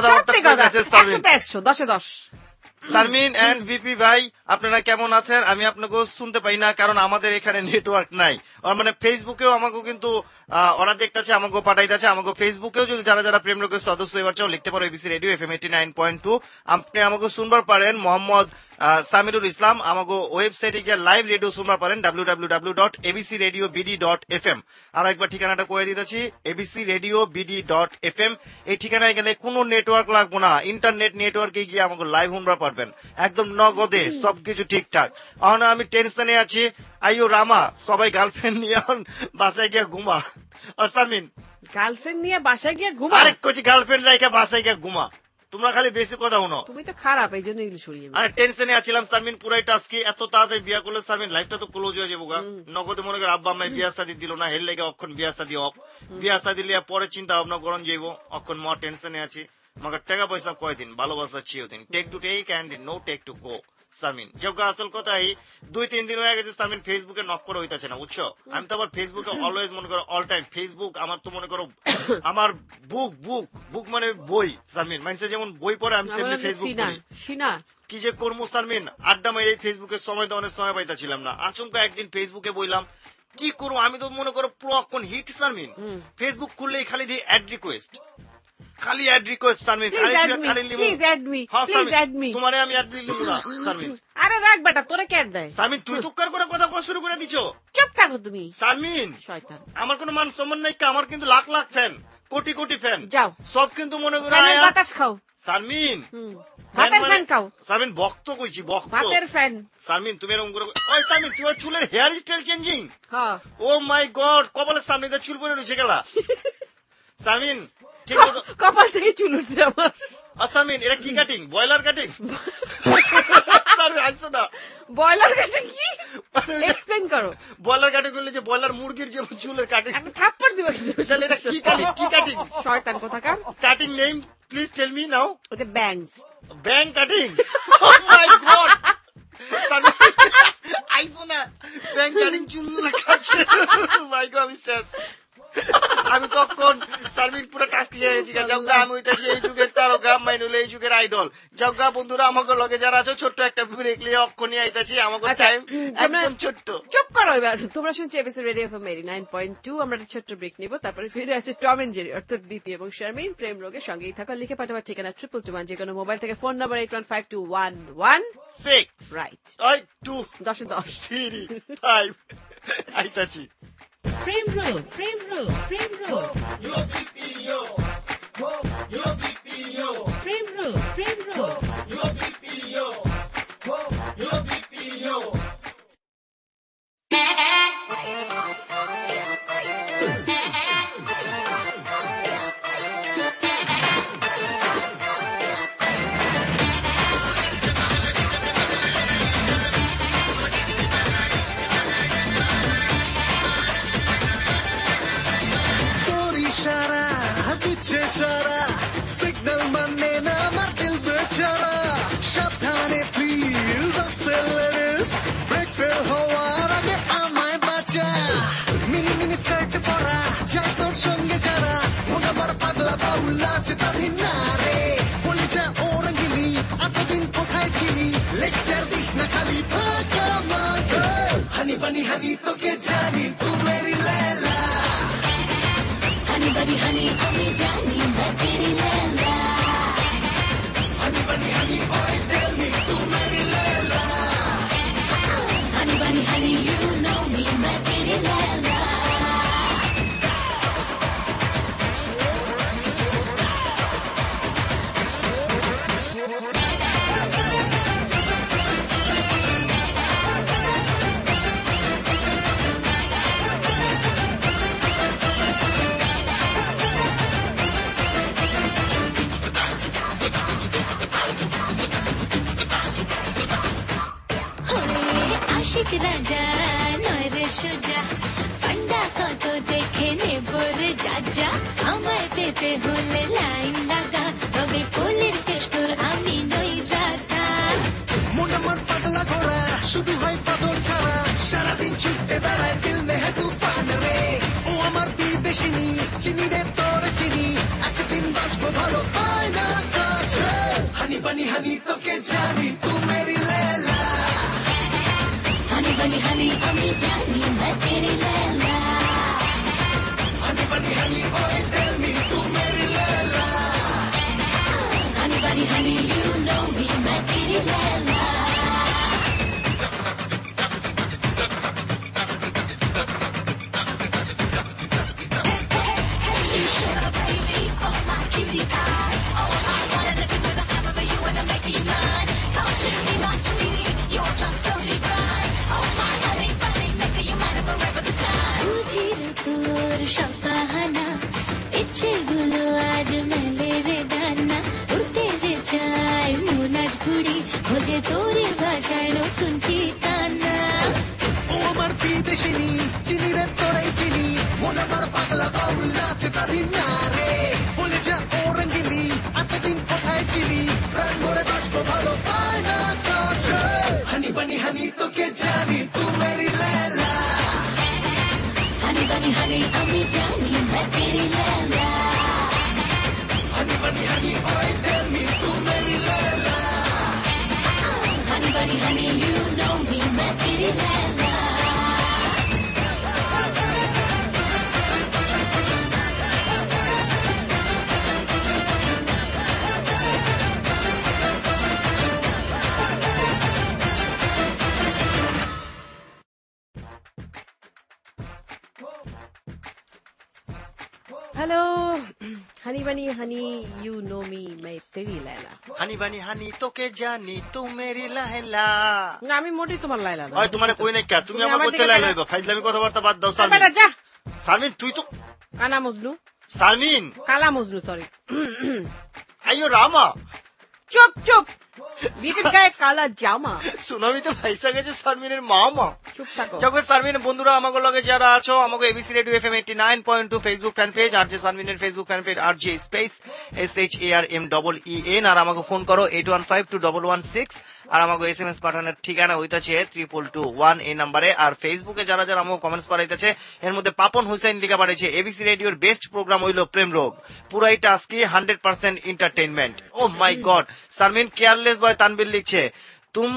কথা। একশো দশে দশ। সারমিন এন্ড বিপি ভাই, আপনারা কেমন আছেন? আমি আপনাকে শুনতে পাই না, কারণ আমাদের এখানে নেটওয়ার্ক নাই। মানে ফেসবুকেও আমাকে কিন্তু ওরা দেখতেছে, আমাকে পাঠাইতেছে। আমাকে ফেসবুকেও যদি যারা যারা প্রেম রোগের সদস্য এবার চাও লিখতে পারো, ABC radio F M eighty nine point two. আপনি আমাকে শুনবার পারেন মোহাম্মদ সামিরুল ইসলাম। আমাকে ওয়েবসাইটে গিয়ে লাইভ রেডিও শুনবার পারেন W W W dot ABC radio BD dot F M. আর একবার ঠিকানাটা কয়ে দিতেছি, ABC radio BD dot F M. এই ঠিকানায় গেলে কোনো নেটওয়ার্ক লাগবো না, ইন্টারনেট নেটওয়ার্কে গিয়ে আমাকে লাইভ শুনবার পারবেন, একদম নগদে, সবকিছু ঠিকঠাক। এখন আমি টেনশনে আছি, আইও রামা, সবাই গার্লফ্রেন্ড নিয়ে বাসায় গিয়ে ঘুমা। সারমিন গার্লফ্রেন্ড নিয়ে বাসায় গিয়ে ঘুমা? আরেক কচি গার্লফ্রেন্ড রাইখা বাসায় গিয়ে ঘুমা। তোমরা খালি বেশি কথা শুনো। তুমি তো খারাপ, এই জন্য এগুলো সরিয়ে। আরে টেনশনে আছিলাম সারমিন, পুরাই টাস্কি। এত তাড়াতাড়ি বিয়া করলে সারমিন লাইফটা তো ক্লোজ হয়ে যাবো গা। নগদে মনে করে আব্বা আম্মাই বিয়া শাদী দিল না, হের লেগে অক্ষণ বিয়া শাদী অফ। বিয়া শাদী লিয়া পরে চিন্তা ভাবনা করন যাইব, অক্ষণ মা টেনশনে আছি। মগর টাকা পয়সা কয়দিন, ভালোবাসা চিরদিন। Take to take and no take to go. Sharmin যোগ্য আসল কথা, এই দুই তিন দিন হয়ে গেছে সারমিন ফেসবুকে নক করে হইতেছে না, বুঝছো? আমি তো আবার ফেসবুকে অলওয়েজ মনে করো অল টাইম ফেসবুক আমার তো মনে করো আমার বুক বুক বুক মানে বই। সারমিন মানুষে যেমন বই পড়ে, আমি তেমনি ফেসবুক পড়ি। কি যে করবো সারমিন, আড্ডা মেরে ফেসবুকে সময় তো অনেক সময় পাইতেছিলাম না। আচমকা একদিন ফেসবুকে বইলাম, কি করবো আমি তো মনে করো পুরো অক্ষণ হিট সারমিন। ফেসবুক খুললেই খালি দিয়ে অ্যাড রিকোয়েস্ট, খালি অ্যাড রিকোয়েস্ট সারমিন। তোমারে আমি অ্যাড দিলাম না সারমিন। আরে রাখ বেটা, তোরা কে অ্যাড দেয়? সারমিন তুই তুক্কার করে কথা কওয়া শুরু করে দিছো। চুপ থাকো তুমি সারমিন। শয়তান, আমার কোনো মান সম্মান নাই, আমার কিন্তু লাখ লাখ ফ্যান, কোটি কোটি ফ্যান। যাও সব কিন্তু মনে করো বাতাস খাও সারমিন, ভাতের ফ্যান খাও। সারমিন ভক্ত কইছি, ভক্ত ভাতের ফ্যান। সারমিন তুমি এরকম করে, ওই সারমিন তুই চুলের হেয়ার স্টাইল চেঞ্জিং। হ্যাঁ, ও মাই গড, কপালের সামনে দিয়ে চুল পরে রয়েছে গেলা। সারমিন কপাল থেকে চুল উঠছে আমার। সারমিন এটা কি কাটিং? Broiler cutting? আসছো না, ব্রয়লার কাটিং কি এক্সপ্লেইন করো। ব্রয়লার কাটিং করলে যে ব্রয়লার মুরগির যে চুলের কাটিং, আমি থাপ্পড় দিব। তাহলে এটা কি কাটিং? কি কাটিং? শয়তান কোথাকার। Cutting name please tell me now. ওটা bangs. Bang cutting? Oh my god, আইসো না ব্যাংক গাড়িং চুল লেখা আছে ভাই গো আমি শেষ আমি তখন সার্ভিন পুরো টাস্কি হয়ে গেছি জগা আমি হইতেছি এই যুগের তারকা মাইনুল এই যুগের আইডল জগা বন্ধুরা আমাকে লগে যারা আছো ছোট্ট একটা ব্রেক নিয়ে অক্ষণ নিয়ে আইতাছি আমাকে টাইম একদম ছোট্ট চুপ করো এবার তোমরা শুনছো ABC radio FM eighty nine point two আমরা একটা ছোট্ট ব্রেক নিব তারপরে ফিরে আসছে টম এন্ড জেরি অর্থাৎ দীপি এবং শারমিন প্রেম রোগের সঙ্গেই থাকা লিখে পাঠাবার ঠিকানা ট্রিপল টু ওয়ান যে কোনো মোবাইল থেকে phone number eight one five two one one six right two দশে দশ থ্রি ফাইভ আইতাছি প্রেম রোগ প্রেম রোগ প্রেম রোগ প্রেম রোগ প্রেম রোগ সারা সিগন্যাল মানে না আমার দিল বেচারা সাবধানে প্লিজ আস্তে লেডিস ব্রেক ফেল হওয়ার আগে আমায় বাঁচা মিনি মিনি স্কার্ট পরা যায় তোর সঙ্গে যারা মনে আমার পাগলা বাউল আছে তাদের না রে বলি যা ওরঙ্গিলি এতদিন কোথায় ছিলি লেকচার দিস না খালি ফাঁকা মাঠে হানি বানি হানি তোকে জানি তুই মেরি লেলা Honey bunny honey আমি জানি मैं तेरी Laila Honey bunny honey boy tell me tu meri laila Honey bunny honey you know me मैं तेरी लैला আশিক রাজা নয় রে সোজা পান্ডা কত দেখে নেবর যাজা আমায় পেতে হলে লাইন লাগা তবে কোলের কেষ্টর আমি নই দাদা মন আমার পাগলা ঘোরা শুধু হয় পাথর ছাড়া সারাদিন ছুটে বেড়ায় দিল মেহে তুফান রে ও আমার বিদেশিনী চিনি রে তোর চিনি একদিন বাসবো ভালো পায় না কাছে হানি বানি হানি তোকে জানি তু মেরি লেলা Honey bunny honey আমি জানি मैं तेरी Laila Honey bunny honey boy tell me tu meri laila Honey bunny honey you know me मैं तेरी Laila You should have baby oh my cutie pie all I wanted to do was have a you and I make you mine oh Jimmy my sweetie you're just so divine oh my honey bunny make you mine forever this time বুঝি রে তোর সব বাহানা ইচ্ছেগুলো আজ মেলে রে ডানা উড়তে যে চাই মন আজ ঘুড়ি খোঁজে তোর ভাষায় নতুন ঠিকানা ও আমার বিদেশিনী চিনি রে তোরাই চিনি মন আমার পাগলা বাউল নাচে তাদের না রে বলে যা ওরঙ্গিলি এতদিন কোথায় ছিলি প্রাণ ভরে বাসবো ভালো পায় না কাছে হানি বানি হানি তোকে জানি তু মেরি লেলা Honey bunny honey আমি জানি मैं तेरी Laila Honey bunny honey boy tell me tu meri lela Honey bunny honey you know me मैं तेरी Laila hello honey bunny honey you know me my তেরি লাইলা হানি বানি হানি তোকে জানি তু মেরি লাইলা না আমি মোটেই তোমার লাইলা না ওই তোমার কই নাই কা তুমি আমার বলতে লাইলা হইবা ফাইজলামি কথাবার্তা বাদ দাও বেটা সালমিন যা সালমিন তুই তো কানা মজনু সালমিন কালা মজনু সরি আইয়ো রামা চুপ চুপ বিটের গায়ে কালা জামা সুনামি তো ভাইসা গেছে সালমিনের মামা চুপ থাকো যখন সালমিন বন্ধুরা আমাকে লগে যারা আছো আমাকে ABC radio FM eighty nine point two Facebook fan page R J সালমিনের Facebook fan page R J space S H A R M double E N আর আমাকে ফোন করো eight one five two double one six আর আমাকে এস এম এস পাঠানোর ঠিকানা হইতাছে ট্রিপল টু ওয়ান এই নাম্বারে। আর ফেসবুকে যারা যারা আমাকে কমেন্টস পাঠাইতেছে এর মধ্যে পাপন হুসেন লিখা পাঠাইছে এবিসি রেডিওর বেস্ট প্রোগ্রাম হইল প্রেম রোগ, পুরাই টাস্কি hundred percent entertainment. Oh my god. Sharmin careless boy Tanbir লিখছে তুম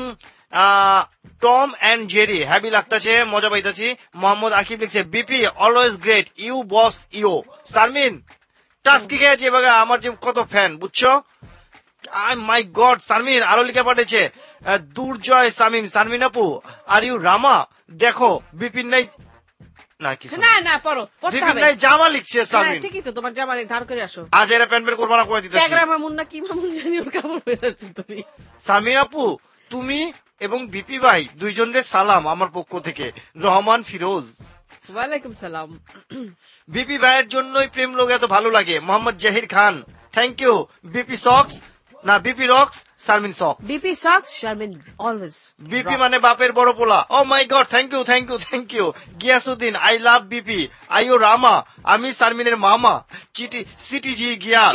টম অ্যান্ড জেরি হ্যাপি লাগতেছে, মজা পাইতেছি। মোহাম্মদ আকিব লিখছে BP always great, you boss you. Sharmin টাস্কি খেয়েছে এবার আমার যে কত ফ্যান বুঝছো। মাই গড। শারমিন আরো লিখে পাঠিয়েছে দুর্জয় শামিম, শারমিন আপু আর ইউ রামা, দেখো বিপিন নাই না কিছু না না পড়ো বিপিন নাই জামা লিখছে শারমিন। ঠিকই তো, তোমার জামা ধার করে আসো। আজ এরা প্যান্ট প্যান্ট করবো না কয়ে দিতে ট্যাগরা মামুন না কি মামুন জানি ওর কাপড় পরে আছো তুমি। শারমিন আপু তুমি এবং বিপি ভাই দুইজনের সালাম আমার পক্ষ থেকে। রহমান ফিরোজ। ওয়ালাইকুম সালাম। বিপি ভাইয়ের জন্যই প্রেম লোক এত ভালো লাগে। Mohammad Zahir Khan thank you. BP sucks না BP rocks, Sharmin sucks. BP sucks, Sharmin always. BP মানে বাপের বড় পোলা। Oh my god thank you thank you thank you. Giasuddin I love BP, I ও রামা, আমি শারমিনের মামা। চিটি সিটি জি গিয়া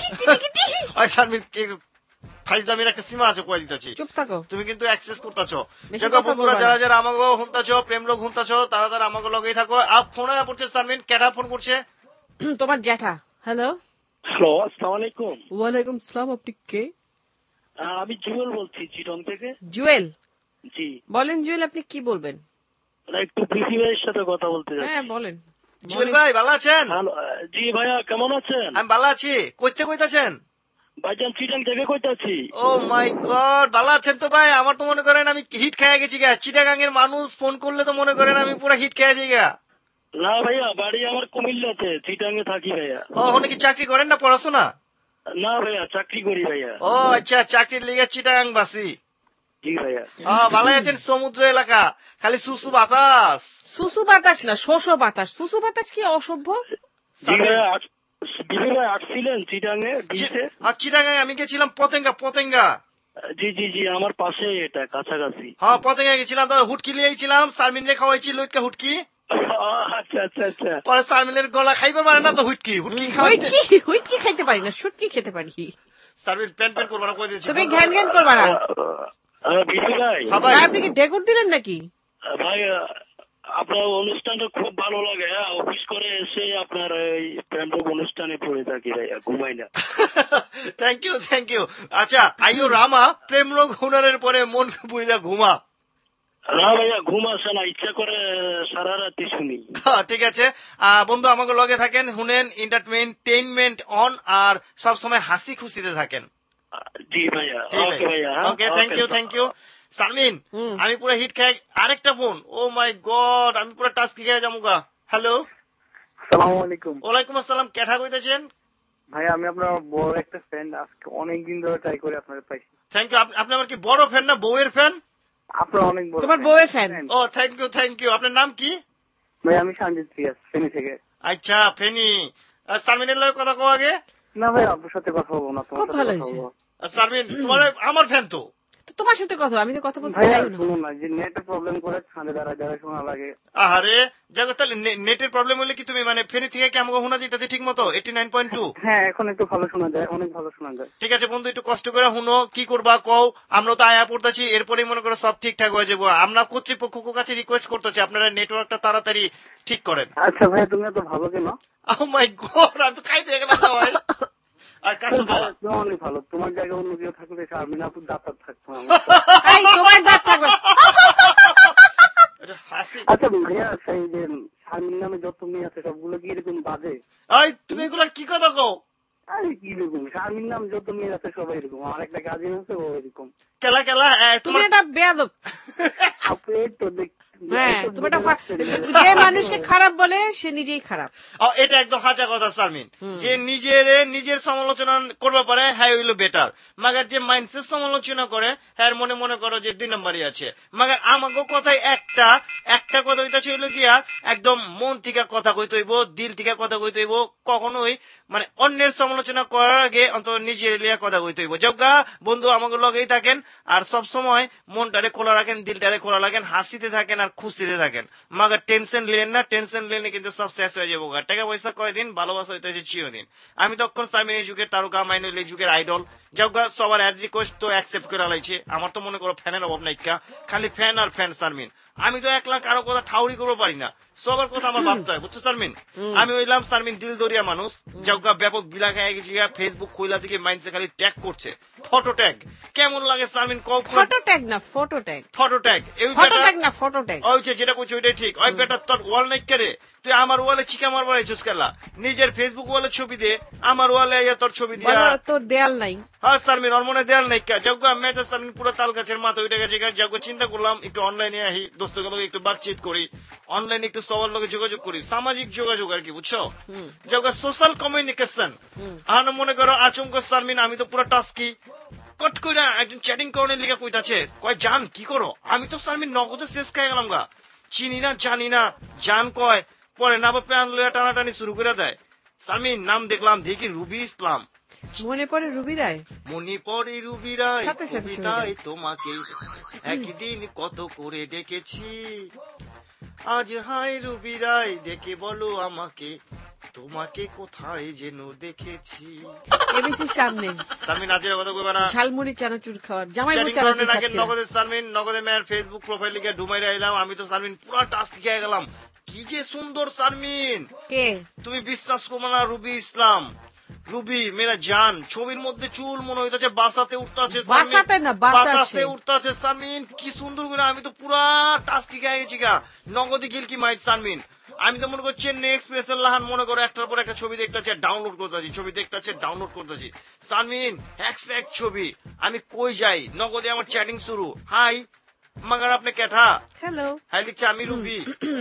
শারমিন ফাইজলামির একটা সীমা আছে কয়ে দিতেছি। চুপ থাকো, তুমি কিন্তু অ্যাক্সেস করতেছো। বন্ধুরা যারা যারা আমাকে শুনতেছো প্রেম লোক শুনতেছো তারা তারা আমাকে লগেই থাকো। আপ ফোন পড়ছে শারমিন, কেটা ফোন করছে? তোমার জ্যাঠা। হ্যালো হ্যালো, আসসালামু আলাইকুম। ওয়ালাইকুম সালাম। আপনি কে? আমি জুয়েল বলছি চিটং থেকে। জুয়েল জি বলেন। জুয়েল আপনি কি বলবেন? একটু বিপি ভাইয়ের সাথে কথা বলতে চাই। হ্যাঁ বলেন। জুয়েল ভাই ভালো আছেন? জি ভাইয়া কেমন আছেন? আমি ভালো আছি। কইতে কইতাছেন? ভাইজান চিটাং থেকে কইতাছি। ও মাই গড ভালো আছেন তো ভাই? আমার তো মনে করেন আমি হিট খেয়ে গেছি গা। চিটাগাং এর মানুষ ফোন করলে তো মনে করেন আমি পুরো হিট খেয়ে যাই গা। না ভাইয়া বাড়ি আমার কুমিল্লাতে, চিটাং এ থাকি ভাইয়া। ও ওখানে কি চাকরি করেন না পড়াশোনা? না ভাইয়া চাকরি করি ভাইয়া। ও আচ্ছা চাকরির লিগে চিটাগাং বাসি। জি ভাইয়া। ভালো আছেন? সমুদ্র এলাকা খালি সুসু বাতাস। সুসু বাতাস না শোষো বাতাস। সুসু বাতাস কি অসভ্য? জি ভাইয়া বিপি ভাই আসছিলেন চিটাং এ বিচে? চিটাগাং আমি গেছিলাম পতেঙ্গা। পতেঙ্গা জি জি জি আমার পাশে, এটা কাছাকাছি। হ্যাঁ পতেঙ্গা গেছিলাম, তো হুটকি লিয়েছিলাম। শারমিনরে খাওয়াইছি লইটকা হুটকি। আচ্ছা আচ্ছা আচ্ছা। পরে শারমিনের গলা খাইবার পারে না তো হুটকি হুটকি হুইটকি হুইটকি খাইতে পারি না, শুটকি খেতে পারি। শারমিন প্যান প্যান করবা না কই দিয়েছি। তুমি ঘ্যান ঘ্যান করবা না। বিপি ভাই আপনি কি ডেকুর দিলেন নাকি? ভাই আপনার অনুষ্ঠানটা খুব ভালো লাগে। অফিস করে এসে আপনার এই প্রেম রোগ অনুষ্ঠানে পড়ে থাকি ভাইয়া, ঘুমাই না। Thank you thank you. আচ্ছা আইও রামা প্রেম রোগ হুনারের পরে মন বুইলা ঘুমা। না ভাইয়া ঘুম আসে না, ইচ্ছা করে সারা রাতি শুনি। ঠিক আছে বন্ধু আমাকে লগে থাকেন, শুনেন, এন্টারটেইনমেন্ট অন আর সব সময় হাসি খুশিতে থাকেন। জি ভাইয়া ওকে ভাইয়া। Okay thank you thank you. Sharmin আমি পুরো হিট খাই। আরেকটা ফোন। ও মাই গড আমি পুরো টাস্কি খেয়ে যাবো গা। হ্যালো আসসালামু আলাইকুম। ওয়ালাইকুম আসসালাম। কেঠা কইতেছেন? ভাই আমি আপনার বড় একটা ফ্যান, আজকে অনেকদিন ধরে ট্রাই করে আপনার পাইছি। Thank you. আপনি আমার কি বড় ফ্যান না বউয়ের ফ্যান? আপনার অনেক বড়। তোমার বউয়ের fan? Oh thank you thank you. আপনার নাম কি? ভাই আমি সঞ্জিত রিয়াজ ফেনী থেকে। আচ্ছা ফেনী। শারমিনের লগে কথা কও আগে। না ভাই আপনার সাথে কথা বলবো না। খুব ভালো হয়েছে। শারমিন তোমার আমার ফ্যান তো। তোমার সাথে কথা আমি তো কথা বলতে চাই না। শুনুন না যে নেটের প্রবলেম করে সামনে দাঁড়া দাঁড়া শোনা লাগে। আরে জাগো তাহলে নেটের প্রবলেম হলে কি তুমি মানে ফেনী থেকে কি আমাকে শোনা যাইতেছে ঠিক মতো এইটি নাইন পয়েন্ট টু? হ্যাঁ এখন একটু ভালো শোনা যায়, অনেক ভালো শোনা যায়। ঠিক আছে বন্ধু একটু কষ্ট করে শুনো, কি করবা কও। আমরা তো আয়া পড়তেছি, এরপরেই মনে করো সব ঠিকঠাক হয়ে যাবো। আমরা কর্তৃপক্ষের কাছে রিকোয়েস্ট করতেছি আপনারা নেটওয়ার্কটা তাড়াতাড়ি ঠিক করেন। আচ্ছা ভাই তুমি এত ভালো কেন? ও মাই গড আমি তো খাইতে গেলাম না ভাই। আর কাছে অনেক ভালো। তোমার জায়গায় অন্য কেউ থাকলে শারমিন আপুর দাঁত থাকতো। তোমার দাঁত থাকবে। আচ্ছা ভাইয়া সেই যে শারমিন নামে যত মেয়ে আছে সবগুলো কি এরকম বাজে? তুমি এগুলা কি কথা কও? আরে কি রকম শারমিন নাম যত মেয়ে আছে সবাই এরকম। আমার একটা কাজিন আছে ও এরকম। কেলা কেলা তুমি এটা বেয়াদব। হ্যাঁ তুমি এটা যে মানুষকে খারাপ বলে সে নিজেই খারাপ। এটা একদম হাজা কথা শারমিন। যে নিজের নিজের সমালোচনা করবে পারে হ্যাঁ হইলো বেটার, মাগার যে মাইন্ডসেট সমালোচনা করে হ্যাঁ মনে মনে করো যে দুই নম্বরই আছে। মাগার আমাকে কথায় একটা একটা কথা হইতাছে হইলো গিয়া একদম মন থেকে কথা কইতে হইব, দিল থেকে কথা কইতে হইব। কখনোই মানে অন্যের সমালোচনা করার আগে অন্তত নিজের লিয়া কথা কইতে হইব। যোগা বন্ধু আমাকে লগেই থাকেন আর সব সময় মনটারে খোলা রাখেন, দিলটারে খোলা করা লাগেন, হাসিতে থাকেন আর খুশিতে থাকেন, মাগার টেনশন লেন না, টেনশন লেনে কিন্তু সব শেষ হয়ে যাবো। টাকা পয়সা কয়দিন, ভালোবাসা হইতেছে চিরদিন। আমি তখন সারমিন এই যুগের তারকা, মাইনুল এই যুগের আইডল। যাও গা, সবার অ্যাড রিকোয়েস্ট তো অ্যাকসেপ্ট করে লাইছে। আমার তো মনে করো ফ্যানের অভাব নাই, খালি ফ্যান আর ফ্যান সারমিন। আমি তো একলা কারো কথা ঠাউরি করবো পারি না, সবার কথা আমার ভাবতে হয়, বুঝছো সারমিন? আমি হইলাম সারমিন দিল দরিয়া মানুষ। যাওগা ব্যাপক বিলা খাই গেছি, ফেসবুক কইলা থেকে মাইন্ডসে খালি ট্যাগ করছে, ফটো ট্যাগ। কেমন লাগে সারমিন? ফটো ট্যাগ না ফটো ট্যাগ, ফটো ট্যাগ। এই ফটো ট্যাগ না ফটো ট্যাগ। ওই যেটা কইছে ওইটাই ঠিক। ওই বেটা তোর ওয়াল নাই করে, তুই আমার ওয়ালে চিকা মারবার আইছিস কেলা? নিজের ফেসবুক ওয়ালে ছবি দে, আমার ওয়ালে আইয়া তোর ছবি দিয়া। তোর দেয়াল নাই? হ্যাঁ সারমিন, ওর মনে দেয়াল নাই। যাওগা আমি তো সারমিন পুরো তাল গাছের মাথা উঠে গেছে। যাওগা চিন্তা করলাম একটু অনলাইনে আহি, দোস্তগুলো একটু বাতচিত করি, অনলাইনে একটু সবার লোকে যোগাযোগ করি, সামাজিক যোগাযোগ আর কি, বুঝছো? যাওগা সোশ্যাল কমিউনিকেশন। আর মনে করো আচমকা সারমিন আমি তো পুরো টাস্কি কট কইরা একজন চ্যাটিং করনের লিখা কইতাছে, কয় জান কি করো? আমি তো সারমিন নগদে শেষ খাই গেলাম গা, চিনি না জানি না। জান কয়, পরে না বা প্রাণ লইয়া টানাটানি শুরু করে দেয়। সারমিন নাম দেখলাম, দেখি রুবি ইসলাম। মনে পড়ে রুবি রায়, মনে পড়ে রুবি রায়, কবিতায় তোমাকে একদিন কত করে ডেকেছি। আজ হাই রুবি রায়, ডেকে বলো আমাকে, তোমাকে কোথায় যেন দেখেছি। এবিসির সামনে সারমিন আজের কথা কইবা না, ঝালমুড়ি চানাচুর খাওয়ার জামাই বউ চানাচুর খাচ্ছে। নগদে সারমিন, নগদে মেয়ের ফেসবুক প্রোফাইল লিখে ডুমাইরা এলাম। আমি তো সারমিন পুরো টাস্ক খেয়ে গেলাম। কি যে সুন্দর সারমিন, কে তুমি বিশ্বাস করবো না, রুবি ইসলাম, রুবি মেরা জান। ছবির মধ্যে চুল মনে হইতাছে বাসাতে উঠতাছে, বাসাতে না বাতাসে উঠতাছে। সারমিন কি সুন্দর করে, আমি তো পুরা টাস্কি খেয়ে গেছি গা, নগদে গিল কি মাইট সারমিন। আমি তো মনে করছি চেন্নাই এক্সপ্রেস এর লাহান মনে করো একটার পর একটা ছবি দেখতেছি, ডাউনলোড করতেছি, ছবি দেখতেছি, ডাউনলোড করতেছি। সারমিন এক এক ছবি, আমি কই যাই নগদে আমার চ্যাটিং শুরু। হাই মাগার আপনি কেঠা? হ্যালো। হাই লিখছে আমি রুবি।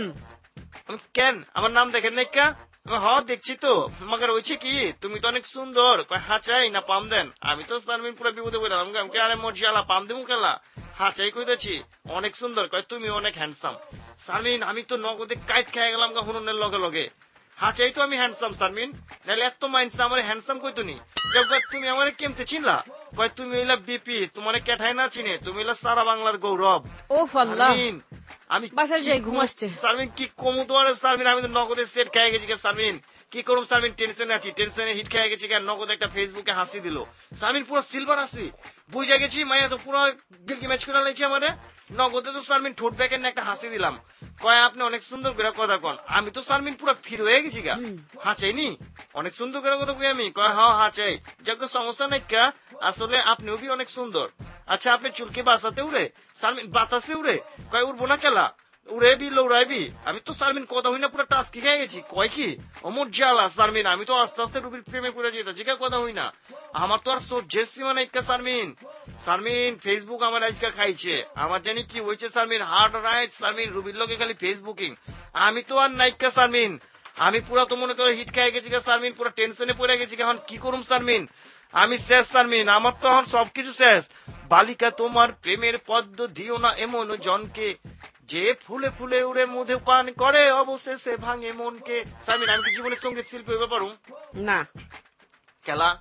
আমি কেন আমার নাম দেখেন নাই কা? হ দেখছি তো, মাগার হয়েছে কি তুমি তো অনেক সুন্দর। কয় হাঁচাই না পাম দেন? আমি তো সারমিন পুরো বিপদে বললাম, আরে মর্জিয়ালা পাম দেবো খেলা, হাঁচাই কইতেছি অনেক সুন্দর। কয় তুমি অনেক হ্যান্ডসাম। সারমিন আমি তো নগদে কাইত খেয়ে গেলাম গা হুননের লগে লগে। হাঁচাই তো আমি হ্যান্ডসাম সারমিন, নাহলে এত মাইন্ডস আমার হ্যান্ডসাম কইতো নি। তুমি আমার কেমতে চিনলা? কয় তুমি হইলা বিপি, তোমার কেঠাই না চিনে, তুমি হইলা সারা বাংলার গৌরব। ও ফাল্লাহ, আমি বাসায় যাই ঘুমাচ্ছে। সারমিন কি কমু তোমার সারমিন, আমি তো নগদে সেট খেয়ে গেছি সারমিন। কি করুম সারমিন, টেনশনে আছি, টেনশনে হিট খেয়ে গেছি। নগদ একটা ফেসবুকে হাসি দিল সারমিন, পুরো সিলভার হাসি, বুঝে গেছি মাইয়া তো পুরো দিলকে ম্যাচ করে লাইছি আমারে। নগদে তো সারমিন ঠোঁট ব্যাকের একটা হাসি দিলাম। কয় আপনি অনেক সুন্দর করে কথা কন। আমি তো সারমিন পুরো ফির হয়ে গেছি গা, হাঁচাইনি অনেক সুন্দর করে কথা কই আমি। কয় হ্যাঁ হাঁচাই, যাকে সমস্যা নাই কা, আসলে আপনিও বি অনেক সুন্দর। আচ্ছা আপনি চুলকে বাসাতে উড়ে? সারমিন বাতাসে উড়ে? কয় উড়বো না কেলা, উড়ে বি লৌড়াইবি। আমি তো সারমিন কথা হই না পুরো টাস্কি খেয়ে গেছি। কয় কি অমর জ্বালা সারমিন, আমি তো আস্তে আস্তে রুবির প্রেমে পড়ে যেতেছি, কথা হই না। আমার তো আর সহ্যের সীমা নাই কা সারমিন। সারমিন ফেসবুক আমার আজকে খাইছে, আমার জানি কি হয়েছে সারমিন, হার্ড রাইট সারমিন, রুবির লোকে খালি ফেসবুকিং। আমি তো আর নাইকা সারমিন, আমি পুরা তো মনে করো হিট খেয়ে গেছি সারমিন, পুরো টেনশনে পড়ে গেছি। এখন কি করুম সারমিন, আমি শেষ সারমিন, আমার তো এখন সবকিছু শেষ। বালিকা তোমার প্রেমের পদ্ম দিও না এমন জনকে, যে ফুলে ফুলে উড়ে মধু পান করে অবশেষে ভাঙে মনকে। সারমিন আমি কি জীবনে সঙ্গীত শিল্পী হইতে পারুম না খেলা?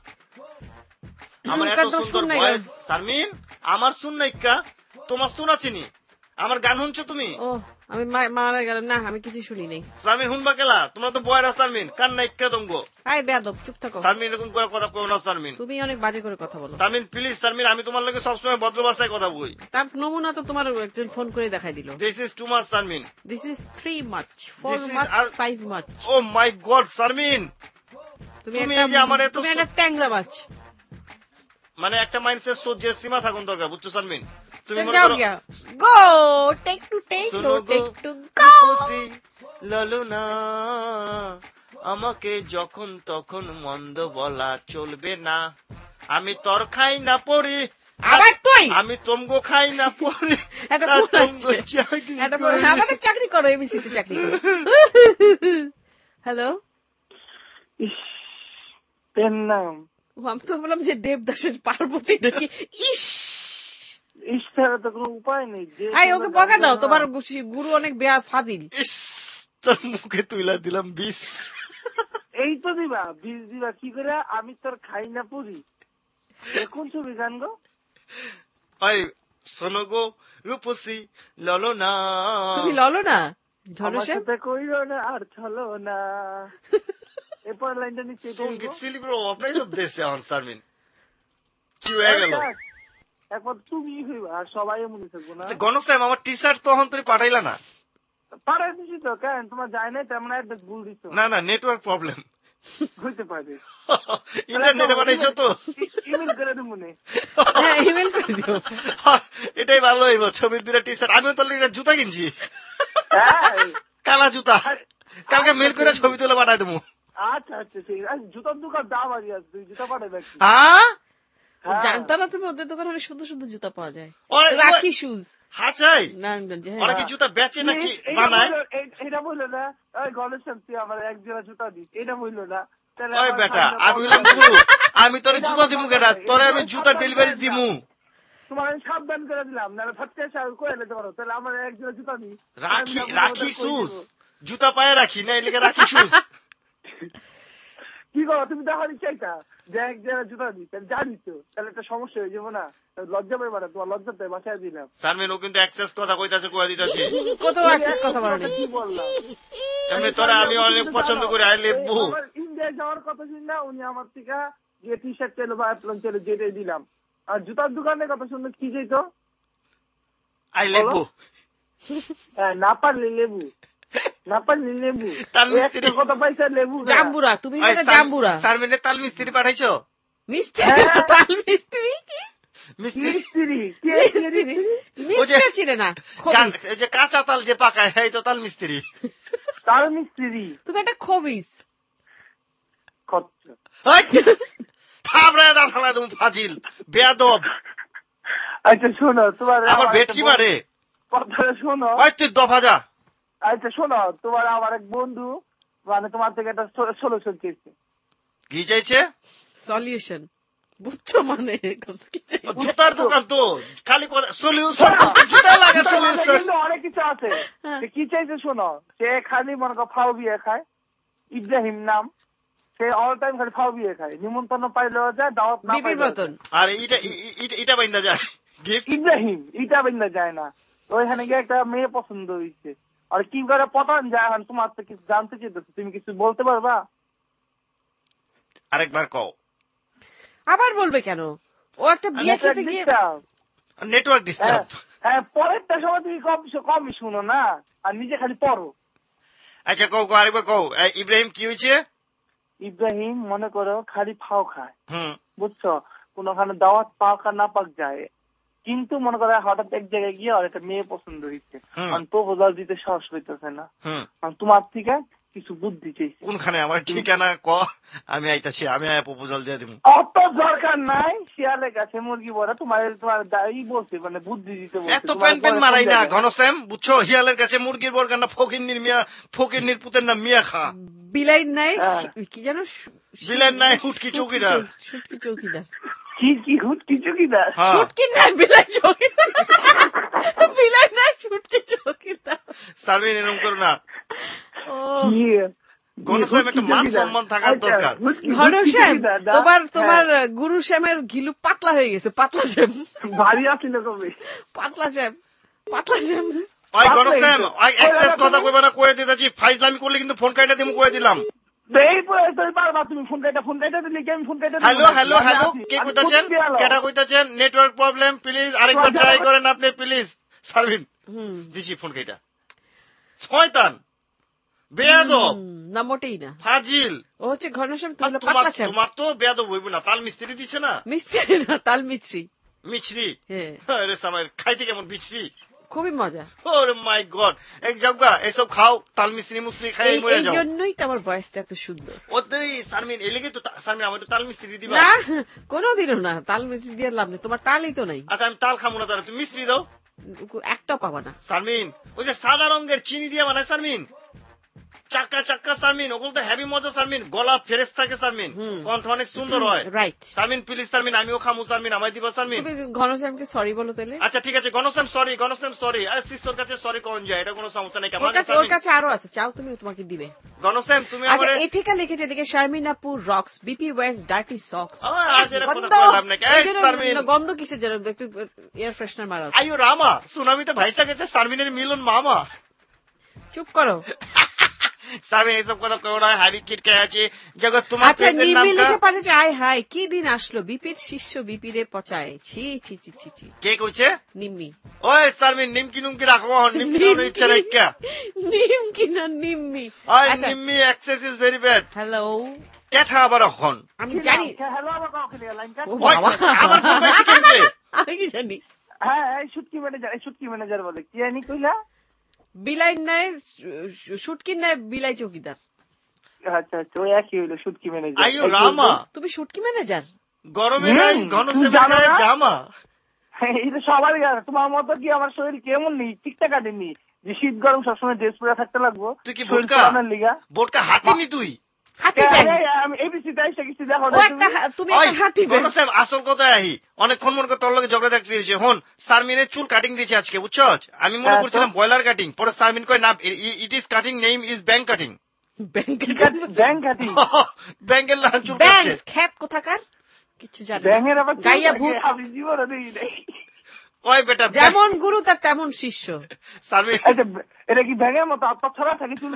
আমার এত সুন্দর ভয়েস সারমিন, আমার শুন নাইকা, তোমার শোনা চিনি, আমার গান শুনছো তুমি? ও আমি মারা গেলাম না, আমি কিছু শুনি নাই। সারমিন শুনবা কেলা, তোমরা তো বয়রা সারমিন, কান নাইকা দঙ্গ। আই বেয়াদব, চুপ থাকো সারমিন, এরকম করে কথা কও না সারমিন, তুমি অনেক বাজে করে কথা বলো। সারমিন প্লিজ সারমিন, আমি তোমার লগে সবসময় ভদ্র ভাষায় কথা বলি। তার নমুনা তো তোমার একজন ফোন করে দেখাই দিল। This is too much Sharmin, this is three much, four much, five much. Oh my god Sharmin, তুমি একটা আমার এত তুমি একটা ট্যাংরা মাছ, মানে একটা মাইন্ডসেট সহ্যের সীমা থাকুন দরকার, বুঝছো সারমিন? তুমি যাও গিয়া go take to take to take to go Lalu না, আমাকে যখন তখন মন্দ বলা চলবে না। আমি তর খাই না পড়ি, আবার তুই আমি তোমগো খাই না পড়ি। আমাদের চাকরি করো, এবিসিতে চাকরি করো। হ্যালো, পেন নাম? আমি তো বললাম যে দেবদাসের পার্বতী নাকি। ইস ইস ছাড়া তো কোনো উপায় নেই। আই ওকে বকা দাও, তোমার গুরু অনেক বেয়া ফাজিল। তোর মুখে তুইলা দিলাম বিষ। এই তো দিবা বিষ দিবা কি করে? আমি তোর খাই না পুরি, কোন ছবি গান গো? ওই শোনো গো রূপসী ললো না। তুমি ললো না আমার ঘনশ্যাম? সাথে কইরো না আর চলো না। এরপর লাইনটা নিচে সঙ্গীত শিল্পী আপনাই তো দেশে এখন শারমিন কি হয়ে গেল? এখন তুমি হইবা আর সবাই মনে থাকবো না। গণশ্যাম আমার টি শার্ট তখন তুমি পাঠাইলা না? পারাই দিছি তো, কেন তোমার যায় না তেমন একটা ভুল দিছো? না না নেটওয়ার্ক প্রবলেম হইতে পারে। ইন্টারনেটে পাঠাইছো তো? ইমেল করে দেবো নে। হ্যাঁ ইমেল করে দিও। এটাই ভালো হইব, ছবির দুটা টি শার্ট। আমিও তো জুতা কিনছি, কালা জুতা, কালকে মেল করে ছবি তুলে পাঠাই দেবো। আচ্ছা আচ্ছা ঠিক আছে, জুতার দোকান দাম আছে, তুই জুতা পাঠাবে? হ্যাঁ জানতা না তুমি ওদের দোকানে অনেক সুন্দর সুন্দর জুতা পাওয়া যায়। ওরে, রাখি শুজ হ্যাঁ চাই নারায়ণগঞ্জে। ওরা কি জুতা বেচে নাকি বানায়? এটা বললো না ওই গণেশ তুই আমার এক জোড়া জুতা দিস, এটা বললো না। ওই বেটা আমি বললাম গুরু আমি তোরে জুতা দিমু কেটা, তোরে আমি জুতা ডেলিভারি দিমু। তোমার আমি সাবধান করে দিলাম, না ফটকে করে নিতে পারো, তাহলে আমার এক জোড়া জুতা দিস। রাখি রাখি শুজ জুতা পায়ে রাখি না, এলিকে রাখি শুজ। কি করো তুমি? দেখো চাইতা যে এক জোড়া জুতা দিস, জানি তো, তাহলে একটা সমস্যা হয়ে যাবো না? লজ্জা পাই মানে তোমার লজ্জাতে বাসায় দিলাম। শারমিন ও কিন্তু অ্যাক্সেস কথা কইতাছে, কইয়া দিতাছে। কত অ্যাক্সেস কথা বলে কি বললাম? এমনি তোরা আমি অনেক পছন্দ করি, আই লেবু। ইন্ডিয়া যাওয়ার কথা শুনলে উনি আমার থেকে যে টি শার্ট চেলো বা অ্যাপ্লন চেলো যেটাই দিলাম, আর জুতার দোকানের কথা শুনলে কি যেত? আই লেবু। হ্যাঁ না পারলে লেবু, না পারলে লেবু। একটা কথা পাইছে লেবু জাম্বুরা। তুমি জাম্বুরা শারমিনের তাল মিস্ত্রি পাঠাইছো? মিস্ত্রি তাল মিস্ত্রি মিস্ত্রি মিস্ত্রি ছিল না, যে কাঁচা তাল যে পাকায় এই তো তাল মিস্ত্রি। তাল মিস্ত্রি তুমি একটা খবিস ফাজিল বেয়াদব। আচ্ছা শোনো, তোমার আবার ভেটকি মারে কথাটা শোনো। তুই দফা যা। আচ্ছা শোনো, তোমার আমার এক বন্ধু মানে তোমার থেকে একটা সলিউশন চেয়েছে। কি চাইছে? সলিউশন বুঝছো মানে? জুতার দোকান তো খালি সলিউশন, জুতা লাগে সলিউশন, অনেক কিছু আছে। কি চাইছে শোনো, সে খালি মনে করো ফাও বিয়ে খায়, ইব্রাহিম নাম, সে অল টাইম খালি ফাও বিয়ে খায়, নিমন্ত্রণ পাইলেও যায়, দাওয়াত না পাইলেও যায়। আর এটা এটা বাইন্দা যায় ইব্রাহিম, এটা বাইন্দা যায় না। ওইখানে গিয়ে একটা মেয়ে পছন্দ হয়েছে, আর কি করে পটান যায় এখন তোমার তো কিছু জানতে চেয়েছে, তুমি কিছু বলতে পারবা? আরেকবার কও। আবার বলবে কেন? ও একটা বিয়ে খেতে গিয়ে নেটওয়ার্ক ডিস্টার্ব। হ্যাঁ পরেরটা সময় তুমি কম কমই শুনো না, আর নিজে খালি পড়ো। আচ্ছা কও কও আরেকবার কও। ইব্রাহিম কি হয়েছে? ইব্রাহিম মনে করো খালি ফাও খায়, হুম বুঝছো, কোনখানে দাওয়াত পাক আর না পাক যায়, কিন্তু মনে করো হঠাৎ এক জায়গায় গিয়ে আর একটা মেয়ে পছন্দ হয়েছে, প্রপোজাল দিতে সাহস হইতেছে না, তোমার থেকে কিছু বুদ্ধি চাইছে। কোনখানে আমার ঠিকানা ক, আমি আইতাছি, আমি প্রপোজাল দিয়ে দিব। অত দরকার নাই, শিয়ালের কাছে মুরগি বড়, তোমার তোমার দায়ী বলছে মানে বুদ্ধি দিতে বলছে। এত প্যান প্যান মারাই না ঘনশ্যাম, বুঝছো, হিয়ালের কাছে মুরগির বরকার না, ফকিন্নির মিয়া, ফকিন্নির পুতের নাম মিয়া খা। বিলাইন নাই কি জানো, বিলাইন নাই হুটকি চৌকিদার, হুটকি চৌকিদার, কি কি হুটকি চৌকিদার, হুটকি নাই বিলাই চৌকিদার, বিলাই নাই হুটকি চৌকিদার। শারমিন এরকম করো না, ঘনশ্যাম একটা মান সম্মান থাকার দরকার। ঘনশ্যাম তোমার তোমার গুরু শ্যামের ঘিলু পাতলা হয়ে গেছে, পাতলা শ্যাম ভারী আছিল কবে, পাতলা শ্যাম পাতলা শ্যাম। ওই ঘনশ্যাম এক্সেস কথা কইবা না, কয়ে দিতেছি, ফাইজলামি করলে কিন্তু ফোন কাইটা দিমু, কয়ে দিলাম। হ্যালো হ্যালো হ্যালো কে কইতাছেন, কেটা কইতাছেন? নেটওয়ার্ক প্রবলেম, প্লিজ আরেকবার ট্রাই করেন আপনি প্লিজ। শারমিন দিছি ফোন কাইটা। শয়তান বেয়াদব না, মোটেই না, ফাজিল। ও হচ্ছে ঘনশ্যাম, তোমার তো বেয়াদব হইব না, তাল মিস্ত্রি দিচ্ছে না, মিস্ত্রি না তাল মিছরি, মিছরি। হ্যাঁ আরে সামার খাইতে কেমন বিছরি, খুবই মজা। ওরে মাই গড, এক জায়গা এসব খাও, তাল মিস্ত্রি মুসরি খাই মরে যাও। এই জন্যই তো আমার ভয়েসটা এত সুন্দর। ওই শারমিন এলিগে তো, শারমিন আমার তাল মিস্ত্রি দিবা না? কোনোদিনও না, তাল মিস্ত্রি দিয়ে লাভ নেই, তোমার তালই তো নাই। আচ্ছা আমি তাল খাবো না, তাহলে তুমি মিস্ত্রি দাও। একটা পাবা না শারমিন, ওই যে সাদা রঙের চিনি দিয়ে বানায় শারমিন, চাক্কা চাক্কা শারমিন, ওগুলো তো হেভি মজা শারমিন, গলা ফ্রেশ থাকে শারমিন, কণ্ঠ অনেক সুন্দর হয়। রাইট শারমিন প্লিজ শারমিন, আমিও খামু শারমিন, আমায় দিবা শারমিন। ঘনশ্যামকে সরি বলো তাহলে। আচ্ছা ঠিক আছে গণশ্যাম সরি, গণশ্যাম সরি। আরে শিষ্যর কাছে সরি কোন যায়, এটা কোনো সমস্যা নেই। ওর কাছে আরো আছে, চাও তুমি তোমাকে দিবে। গণশ্যাম তুমি আচ্ছা এথিকা লিখেছে এদিকে শারমিন আপু rocks, BP wears dirty socks. গন্ধ কিসের যেন একটু এয়ার ফ্রেশনার মারা। আইও রামা, সুনামিতে ভাইসা গেছে শারমিনের মিলন মামা। চুপ করো শারমিন, এইসব কথা কেউ না, হ্যাভি কিট কে আছে জগৎ তোমার। আচ্ছা নিম্মি লিখে পাঠিয়েছে, আয় হায় কি দিন আসলো, বিপির শিষ্য বিপি রে পচায়, ছি ছি ছি ছি ছি। কে কইছে? নিম্মি। ওই শারমিন নিমকি নুমকি রাখবো, নিমকি ইচ্ছা নাই কে? নিমকি না নিম্মি। ওই Nimmi excess is very bad. Hello কেঠা আবার এখন আমি জানি। হ্যালো আমার কাউকে লাইন কাট আবার কোন বেশি কেনবে? আমি কি জানি। হ্যাঁ এই শুটকি ম্যানেজার, এই শুটকি ম্যানেজার বলে কি জানি কইলা, বিলাই নাই শুটকি নাই বিলাই চৌকিদার। আচ্ছা আচ্ছা ওই একই হইলো শুটকি ম্যানেজার। আইও রামা, তুমি শুটকি ম্যানেজার? গরমে নাই ঘনশ্যাম গায়ে জামা। এই তো সবারই জানো, তোমার মতো কি আমার শরীর কেমন নেই, ঠিকঠাক কাটেনি যে শীত গরম সবসময় ড্রেস পরে থাকতে লাগবো। তুই কি বোটকা বোটকা হাতি নি তুই? আসল কথায় আহি অনেকক্ষণ মনে করে তোর লগে ঝগড়া দেখতে হয়েছে। হন শারমিনের চুল কাটিং দিয়েছে আজকে বুঝছ, আমি মনে করছিলাম ব্রয়লার কাটিং, পরে শারমিন কয় না it is cutting, name is bank cutting. Bank cutting ব্যাংকের লান চুল কাটছে। খ্যাত কোথাকার কিছু জানি ব্যাংকের আবার গাইয়া ভূত। আমি জীবনে দেখি নাই। ওই বেটা যেমন গুরু তার তেমন শিষ্য। শারমিন এটা কি ব্যাঙের মতো আত্মা ছড়া থাকে চুল?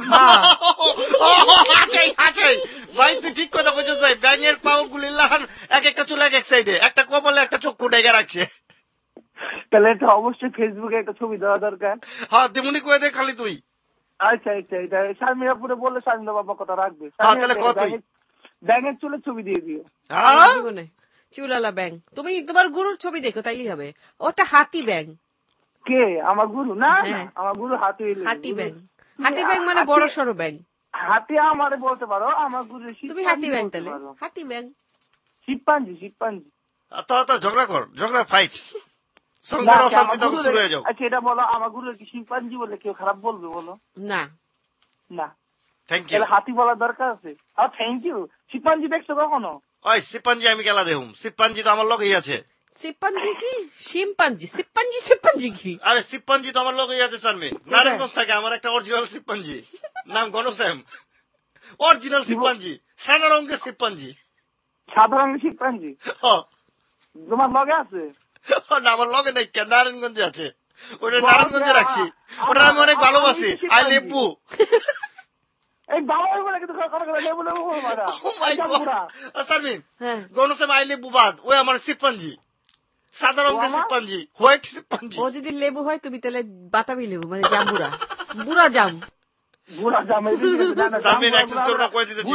ভাই তুই ঠিক কথা বলছিস ভাই, ব্যাঙের পাও গুলি লাহান এক একটা চুল এক এক সাইডে, একটা কপালে একটা চক্ষু ডেকে রাখছে। তাহলে এটা অবশ্যই ফেসবুকে একটা ছবি দেওয়া দরকার। হ্যাঁ তেমনি করে দে খালি তুই। আচ্ছা আচ্ছা এটা শারমিনা পুরে বললে শারমিনা বাবা কথা রাখবে। ব্যাঙের চুলের ছবি দিয়ে দিও। চুলালা ব্যাং, তুমি তোমার গুরুর ছবি দেখো তাইলেই হবে। ওটা হাতি ব্যাং। কে আমার গুরু? না আমার গুরু হাতি। হাতি ব্যাং, হাতি ব্যাং মানে বড় সড়ো ব্যাং। হাতি আমারে বলতে পারো, আমার গুরু তুমি হাতি ব্যাং তাহলে। হাতি ব্যাং শিবপাঞ্জি, শিবপাঞ্জি। তো তো ঝগড়া কর, ঝগড়া ফাইট সংসার অশান্তি তো শুরু হয়ে যাও। আচ্ছা এটা বলো আমার গুরু কি শিবপাঞ্জি বলে কেউ খারাপ বলবে বলো? না না থ্যাংক ইউ। হাতি বলার দরকার আছে। আর থ্যাংক ইউ। শিবপাঞ্জি দেখছো কখনো? ওই শিবপাঞ্জি আমি গেলা দেখুম, শিবপাঞ্জি তো আমার লগেই আছে। শিবপাঞ্জি কি শিবপাঞ্জি? শিবপাঞ্জি শিবপাঞ্জি কি? আরে শিবপাঞ্জি তো আমার লগেই আছে শারমিন, নারায়ণগঞ্জ থাকে আমার একটা অরিজিনাল শিবপাঞ্জি, নাম গণশ্যাম। অরিজিনাল শিবপাঞ্জি, সাদা রঙের শিবপাঞ্জি। সাদা রঙের শিবপাঞ্জি তোমার লগে আছে? না আমার লগে নাই, নারায়ণগঞ্জে আছে। ওটা নারায়ণগঞ্জে রাখছি, ওটা আমি অনেক ভালোবাসি। আই লেবু এই বাবা বলে কিন্তু লেবু লেবু মারা শারমিন গণশ্যাম আই লেবু বাদ, ওই আমার শিবপাঞ্জি, সাদা রঙের শিবপাঞ্জি, হোয়াইট শিবপাঞ্জি। ও যদি লেবু হয় তুমি তাহলে বাতাবি লেবু মানে জাম্বুরা, বুড়া জাম, বুড়া জাম। শারমিন অ্যাক্সেস করে না কই দিতেছি।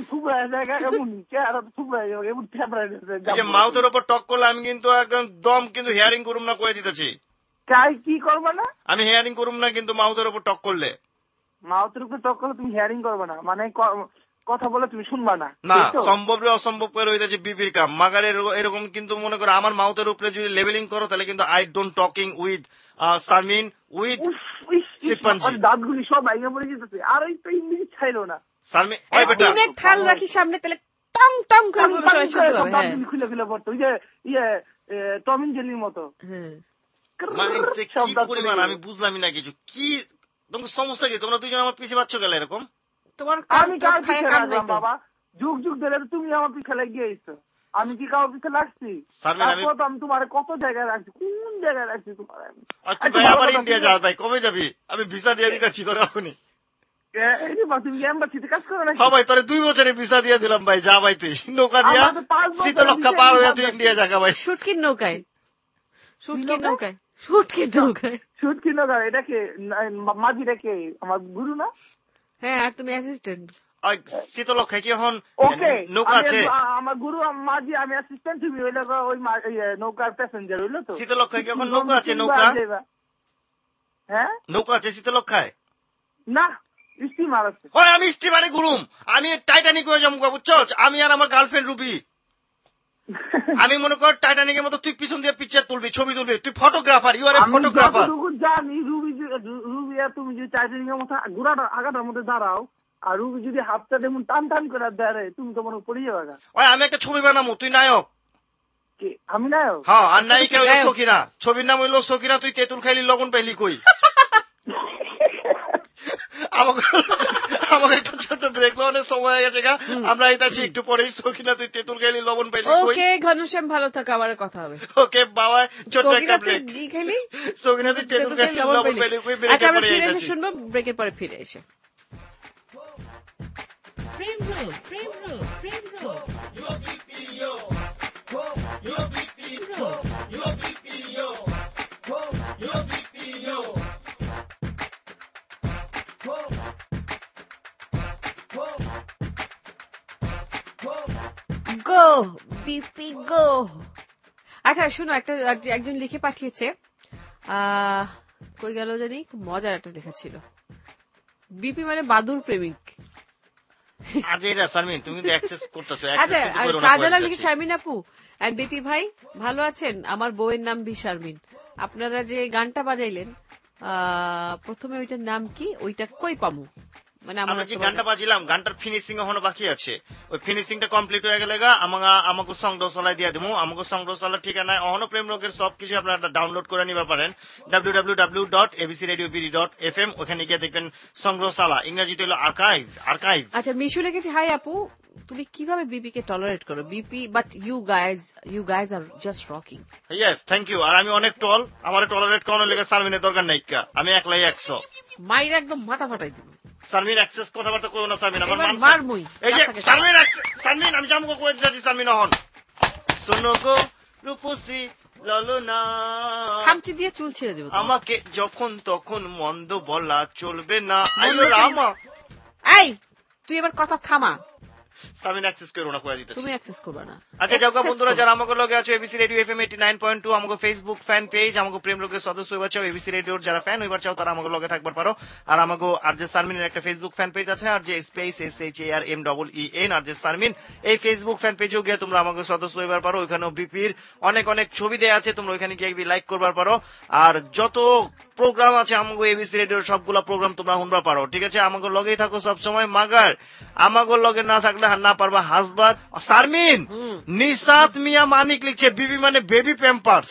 মাউথের উপর টক করলে আমি কিন্তু একদম দম কিন্তু হেয়ারিং করুম না কই দিতেছি। কি করবো না? আমি হেয়ারিং করুম না কিন্তু মাউথের উপর টক করলে। মাউথের উপর টক করলে তুমি হেয়ারিং করবে না মানে কথা বলে তুমি শুনবা না। না সম্ভব রে অসম্ভব করে হইতেছে বিপির কাম। মাগার এরকম কিন্তু মনে করো আমার মাউথের উপরে যদি লেভেলিং করো তাহলে কিন্তু I don't talking with Sharmin with chimpanzee. দাঁতগুলি সব আইগা পড়ে যেতেছে আর এই তো ইংলিশ ছাইলো না। শারমিন ওই বেটা তুমি থাল রাখি সামনে তাহলে টং টং করে সবাই শুনতে পাবে। হ্যাঁ খুলে খুলে পড়তো ওই যে ইয়ে টম এন্ড জেরির মতো। হ্যাঁ মানে কি পরিমাণ আমি বুঝলামই না কিছু। কি তোমার সমস্যা কি? তোমরা দুজন আমার পিছে বাচ্চা গেলে এরকম? তোমার আমি কার পিছে লাগলাম বাবা? যুগ যুগ ধরে তুমি আমার পিছে লাগিয়ে আইছো, আমি কি কারোর পিছে লাগছি? আমি তোমার কত জায়গায় রাখছি, কোন জায়গায় রাখছি তোমার? আচ্ছা ভাই আবার ইন্ডিয়া যাস ভাই, কবে যাবি? আমি ভিসা দিয়ে দিতেছি তোর এখনই। তুমি এম্বাসিতে কাজ করো না? হ্যাঁ ভাই তোর দুই বছরের ভিসা দিয়ে দিলাম ভাই, যা ভাই তুই নৌকা দিয়া শীতলক্ষা পার হয়ে তুই ইন্ডিয়া জায়গা ভাই। শুটকির নৌকায়, শুটকির নৌকায়, শুটকির নৌকায়, শুটকির নৌকায়। এটা কে মাঝিটা কে? আমার গুরু না? হ্যাঁ আর তুমি অ্যাসিস্ট্যান্ট। শীতলক্ষায় কি এখন নৌকা আছে? আমার গুরু মাঝি, আমি অ্যাসিস্ট্যান্ট, তুমি হইলে ওই নৌকার প্যাসেঞ্জার হইলো তো। শীতলক্ষায় কি এখন নৌকা আছে? নৌকা হ্যাঁ নৌকা আছে শীতলক্ষায়? না স্টিমার আছে। হয় আমি স্টিমারে ঘুরুম, আমি টাইটানিক হয়ে যাবো বুঝছো। আমি আর আমার গার্লফ্রেন্ড রুবি, আমি মনে কর টাইটানিকের মতো তুই পিছন দিয়ে পিকচার তুলবি, ছবি তুলবি, তুই photographer, you are a photographer. জানি রুবি রুবি দিয়া তুমি যদি টাইটানিং এর মতো গুড়াটা আগাটার মধ্যে দাঁড়াও আর রুগী যদি হাতটা যেমন টান টান করে দেয় তুমি তো মনে পড়ে যাবে। ওই আমি একটা ছবি বানাবো, তুই নায়ক। আমি নায়ক? হ্যাঁ, আর নায়িকা হইল সকিনা। ছবির নাম হইল সকিনা, তুই তেঁতুল খাইলি লবণ পাইলি কই? আমাকে আমাকে একটা ছোট ব্রেক নেওয়ার সময় হয়ে গেছে গা, আমরা আইতাছি একটু পরেই। সকিনা তুই তেঁতুল খাইলি লবণ পাইলি কই? ওকে ঘনশ্যাম, ভালো থাকো, আবার কথা হবে। ওকে বাবা, ছোট একটা ব্রেক। সকিনা তুই তেঁতুল খাইলি লবণ পাইলি কই? আচ্ছা, আমরা ফিরে এসে শুনবো, ব্রেকের পরে ফিরে এসে। প্রেম Rog, Prem Rog, Prem Rog. Go BP go. আচ্ছা শুনো, একটা একজন লিখে পাঠিয়েছে, আহ কই গেল জানি, খুব মজার একটা লেখা ছিল। বিপি মানে বাদুর প্রেমিক। আচ্ছা, শাহজালাল লিখে শারমিন আপু এন্ড বিপি ভাই ভালো আছেন? আমার বউয়ের নাম বি শারমিন। আপনারা যে গানটা বাজাইলেন আহ প্রথমে ওইটার নাম কি, ওইটা কই পামু? মানে আমরা যে গানটা বাজিলাম, গানটার ফিনিশিং এখনো বাকি আছে। ওই ফিনিশিংটা কমপ্লিট হয়ে গেলে আমাকে সংগ্রহ চলাই দিয়ে দেবো। আমাকে সংগ্রহ চলার ঠিকানায় অহনো প্রেম রোগের সবকিছু আপনারা ডাউনলোড করে নিতে পারেন W W W dot ABC radio BD dot F M. ওখানে গিয়ে দেখবেন সংগ্রহ চালা, ইংরেজিতে হলো আর্কাইভ। আর্কাইভ। আচ্ছা, মিশু লিখেছে, হাই আপু, তুমি কিভাবে বিপি কে টলারেট করো? BP but you guys you guys are just rocking. Yes, thank you. আর আমি অনেক টল, আমার টলারেট করানোর লেগে সারমিনের দরকার নাই, আমি একলাই একশো। মাইর একদম মাথা ফাটাই দিব। সারমিন অ্যাক্সেস কথাবার্তা করো না সারমিন, আমার মান মারমুই। এই যে সারমিন সারমিন আমি জামগো কই যাচ্ছি সারমিন হন। শোনো গো রূপসী ললনা, খামচি দিয়ে চুল ছেড়ে দেব। আমাকে যখন তখন মন্দ বলা চলবে না। আইলো রামা, এই তুই এবার কথা থামা। সারমিন অ্যাক্সেস করো না, কই দিতেছি তুমি অ্যাক্সেস করবে না। আচ্ছা যাও বন্ধুরা, যারা আমাকে লগে আছে ABC radio FM eighty nine point two, আমাকে ফেসবুক ফ্যান পেজ, আমাকে প্রেম লোকের সদস্য হইবার চাও, এবিসি রেডিওর যারা ফ্যান হইবার চাও তারা আমাকে লগে থাকবার পারো। আর আমাকে আর যে সারমিনের একটা ফেসবুক ফ্যান পেজ আছে, আর যে space S H A R M double E N আর যে সারমিন, এই ফেসবুক ফ্যান পেজেও গিয়ে তোমরা আমাকে সদস্য হইবার পারো। ওইখানেও বিপির অনেক অনেক ছবি দেয়া আছে, তোমরা ওইখানে গিয়ে লাইক করবার পারো। আর যত প্রোগ্রাম আছে আমাকে এবিসি রেডিওর সবগুলা প্রোগ্রাম তোমরা শুনবার পারো, ঠিক আছে? আমাকে লগেই থাকো সবসময়। মাগার আমাকে লগে না থাকলে না পারবা হাসবার। সারমিন নিশাত মিয়া মানিক লিখছে, বিবি মানে বেবি প্যাম্পার্স।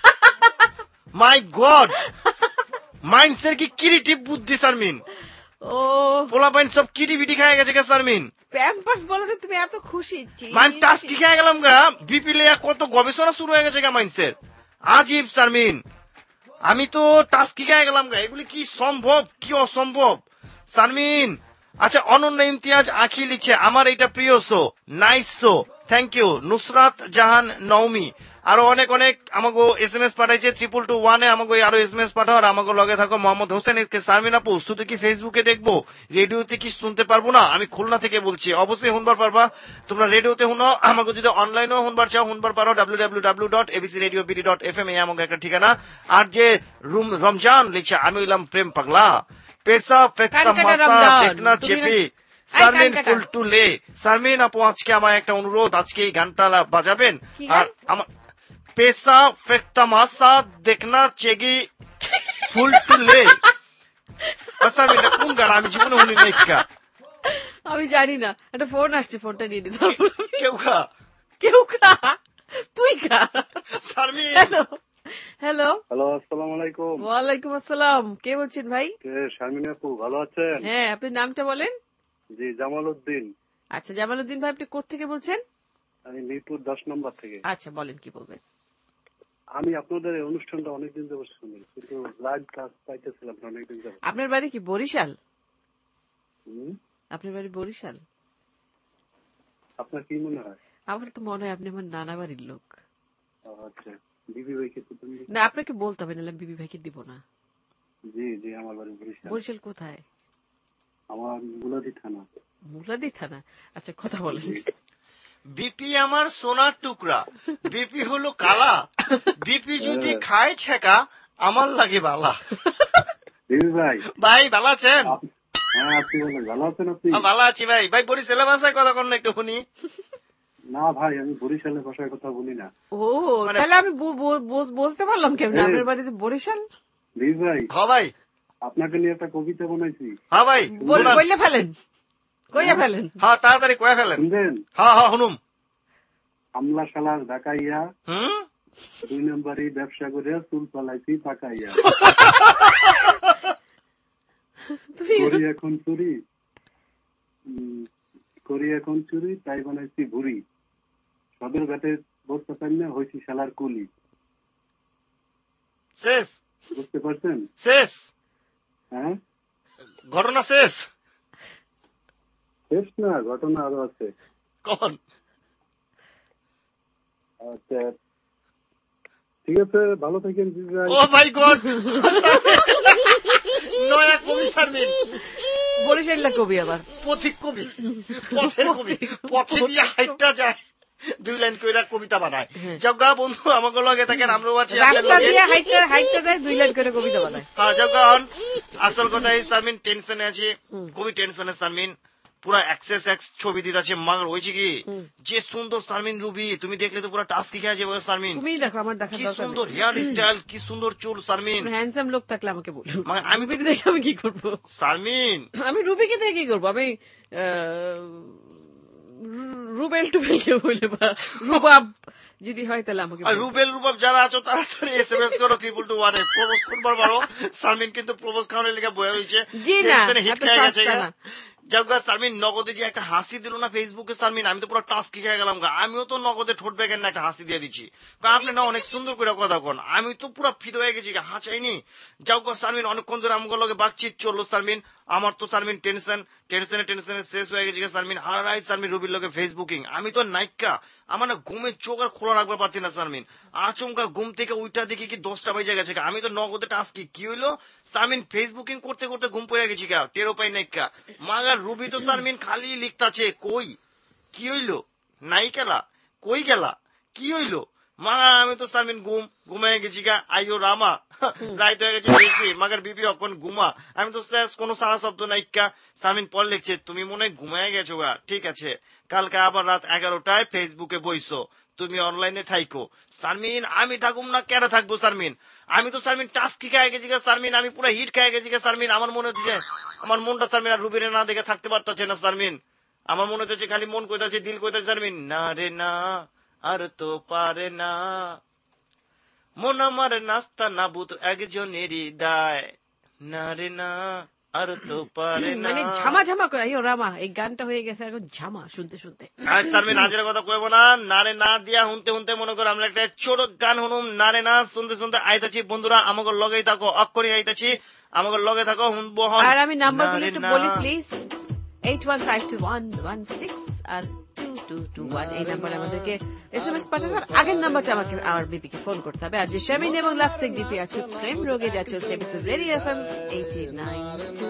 মাই গড, মাইন্ডসের কি ক্রিয়েটিভ বুদ্ধি সারমিন। ও পোলা পাইন সব কিটি বিটি খায় গেছে সারমিন। প্যাম্পার্স বলতে তুমি এত খুশি? মাইন টাস্কি খায় গেলাম গা, বিপি লেয়া কত গবেষণা শুরু হয়ে গেছে গা মাইন্ডসের। আজীব সারমিন, আমি তো টাস্কি খায় গেলাম গা। এগুলি কি সম্ভব, কি অসম্ভব সারমিন। আচ্ছা, অনন্য ইমতিয়াজ আখি লিখছে, আমার এটা প্রিয় show, nice show, thank you. Nusrat Jahan Naomi আরো অনেক অনেক আমাকে এস এম এস পাঠাইছে ট্রিপল টু ওয়ানে। আমাকে আরো এস এম এস পাঠাও। আর আমাকে লগে থাকো মোহাম্মদ হোসেন। সারমিন আপু শুধু কি ফেসবুকে দেখবো, রেডিওতে কি শুনতে পারবো না? আমি খুলনা থেকে বলছি, অবশ্যই শুনবার পারবা তোমরা, রেডিওতে শুনো। আমাকে যদি অনলাইনেও শুনবার চাও শুনবার পারো W W W dot ABC radio BD dot F M, এই আমাকে একটা ঠিকানা। আর যে রমজান লিখছে, আমি হইলাম প্রেম পাগলা, পেশা ফেকতা মাসা দেখনা চেপে, সারমিন ফুল টু লে। সারমিন আপু আজকে আমার একটা অনুরোধ, আজকে এই গানটা বাজাবেন। আর আমার পেশা ফেকতা মাসা দেখনা চেগি ফুল টু লে। সারমিন কোন গান আমি জীবনে শুনি নাই। আমি জানি না, একটা ফোন আসছে, ফোনটা নিয়ে নিতে। কেউ খা কেউ খা তুই খা। সারমিন হ্যালো হ্যালো, আসসালামু আলাইকুম। ওয়ালাইকুম আসসালাম, কে বলছেন ভাই? শারমিন আপু ভালো আছেন? হ্যাঁ, আপনি নামটা বলেন। জি, জামাল উদ্দিন। আচ্ছা জামাল উদ্দিন ভাই, আপনি কোত্থেকে বলছেন? আমি মিরপুর দশ নম্বর থেকে। আচ্ছা বলেন, কি বলবেন? আমি আপনাদের এই অনুষ্ঠানটা অনেকদিন ধরে শুনি, কিন্তু লাইভ ক্লাস পাইতেছিলাম না অনেকদিন ধরে। আপনার বাড়ি কি বরিশাল? হুম, আপনার বাড়ি বরিশাল? আপনার কি মনে হয়? আমার তো মনে হয় আপনি আমার নানা বাড়ির লোক। আচ্ছা, বিবি ভাইকে না, আপনাকে বলতে হবে, না বিবি ভাইকে দিব না। জি জি, আমার বাড়ি বরিশাল। বরিশাল কোথায়? আমার মুলাদি থানা। মুলাদি থানা, আচ্ছা কথা বলেন। বিপি আমার সোনার টুকরা, বিপি হলো কালা, বিপি যদি খায় ছেকা আমার লাগে বালা। বিবি ভাই ভাই ভালো আছেন? হ্যাঁ, আপনি বলেন ভালো আছেন? আপনি? ভালো আছি ভাই। ভাই বরিশালের ভাষায় কথা কন না একটু শুনি। না ভাই, আমি বরিশালের ভাষায় কথা বলি না। ও তাহলে আমি বুঝতে পারলাম কেমন আপনার বাড়িতে বরিশাল। বিবি ভাই হ্যাঁ ভাই, আপনাকে নিয়ে একটা কবিতা বানাইছি। হ্যাঁ ভাই বললে ফেলেন, কইয়া ফেলেন। হ্যাঁ তাড়াতাড়ি কয়ে ফেলেন। শুনবেন? হ্যাঁ হ্যাঁ শুনুম। আমলা শালার ঢাকাইয়া হুম দুই নম্বরই ব্যবসা করে চুল পালাইছি পাকাইয়া করি এখন চুরি করি এখন চুরি তাই বানাইছি ভুরি সদর ঘাটে বসতে পারি না হয়েছি শালার কুলি। শেষ বুঝতে পারছেন? শেষ। হ্যাঁ ঘটনা শেষ? শেষ না, ঘটনা আরো আছে। কখন? আচ্ছা ঠিক আছে, ভালো থাকেন। ও মাই গড, নয়া কবি সারমিন, বরিশাল কবি, আবার পথিক কবি, পথের কবি, পথে দিয়ে হাইটটা যায় দুই লাইন কইরা কবিতা বানায়। জগা বন্ধু আমাকে লগে থাকেন, আমরাও আছি। রাস্তা দিয়ে হাইটটা হাইটটা যায় দুই লাইন করে কবিতা বানায়। হ্যাঁ জগা আসল কথা এই সারমিন টেনশনে আছে, কবি টেনশনে সারমিন পুরা এক্সেস এক্স ছবি দিতে আছে। মাগর হয়েছে কি যে সুন্দর সারমিন রুবি, তুমি দেখলে তো পুরা টাস্ক কি আছে সারমিন। তুমি দেখো, আমার দেখা কি সুন্দর হেয়ার স্টাইল, কি সুন্দর চুল সারমিন। হ্যান্ডসাম লোক থাকলে আমাকে বলো, আমি দেখে আমি কি করবো সারমিন? আমি রুবিকে দেখে কি করবো? আমি রুবেল টুবেল কে বলে বা রুবাব যদি হয় তাহলে আমাকে রুবেল রুবাব যারা আছো তাড়াতাড়ি এস এম এস করো ট্রিপল টু ওয়ানে প্রপোজ করবার পারো। সারমিন কিন্তু প্রপোজ খাওয়ানোর লেগে বয়ে হয়েছে, জি না হিট খেয়ে গেছে। যাক সারমিন নগদে যে একটা হাসি দিল না ফেসবুকে সারমিন, আমি তো পুরো টাস্ক খেয়ে গেলাম। আমিও তো নগদে ঠোঁট বেগের না একটা হাসি দিয়ে দিচ্ছি। আপনি না অনেক সুন্দর করে কথা কন, আমি তো পুরো ফিদ হয়ে গেছি, হাঁচাইনি। যাও সারমিন অনেকক্ষণ ধরে আমার লগে বাকচিত চললো সারমিন। আমার তো সারমিন টেনশন টেনশনে টেনশনে শেষ হয়ে গেছে সারমিন। আর রাই সারমিন রুবির লগে ফেসবুকিং, আমি তো নাইকা, আমার না ঘুমের চোখ আর খোলা রাখতে পারছি না সারমিন। আচমকা ঘুম থেকে উইটা দেখি কি দশটা বেজে গেছে। আমি তো নগদে টাস্ক কি হইলো সারমিন ফেসবুকিং করতে করতে ঘুম পড়ে গেছি গা, টেরো পাই নাইকা। মাগার রুবি তো সারমিন খালি লিখতাছে কই কি হইলো, নাই গেলা কই গেলা কি হইলো। মাগা আমি তো সারমিন ঘুম ঘুমাই গেছি গা। আইও রামা রাইত হয়ে গেছে বেশি, মাগার বিপি অখন ঘুমা। আমি তো কোন সারা শব্দ নাইকা। সারমিন পর লিখছে তুমি মনে হয় ঘুমায় গেছো গা, ঠিক আছে কালকে আবার রাত এগারোটায় ফেসবুকে বইসো, তুমি অনলাইনে থাইকো। সারমিন আমি থাকুম না কেন থাকবো সারমিন? আমি তো সারমিন টাস্ক কি খাই গেছি গা সারমিন, আমি পুরো হিট খাই গেছি গা সারমিন। আমার মনে হচ্ছে আমার মনটা সারমিন আর রুবিরে না দেখে থাকতে পারতেছে না সারমিন। আমার মনে হচ্ছে খালি মন কইতাছে দিল কইতাছে সারমিন না রে না আর তো পারে না, মন আমার নাস্তা নাবুত একজনেরই দায়, না রে না আর তো পারে না। মানে ঝামা ঝামা করে আইও রামা, এই গানটা হয়ে গেছে এখন ঝামা শুনতে শুনতে। আর সারমিন আজের কথা কইবো না, না রে না দিয়া শুনতে শুনতে মনে করো আমরা একটা ছোট গান শুনুম। না রে না শুনতে শুনতে আইতাছি বন্ধুরা, আমাকে লগেই থাকো, অক্ষরই আইতাছি, আমাকে লগে থাকো শুনবো। আর আমি নাম্বার গুলো একটু বলি please, eight one five two one one six আর টু টু টু ওয়ান এই নাম্বারে আমাদেরকে এস এম এস পাঠানোর আগের নাম্বারটা আমাকে আমার বিপিকে ফোন করতে হবে। আর যে শামিন এবং লাভসেক দিতে আছে প্রেম রোগে যা চলছে radio F M eighty nine two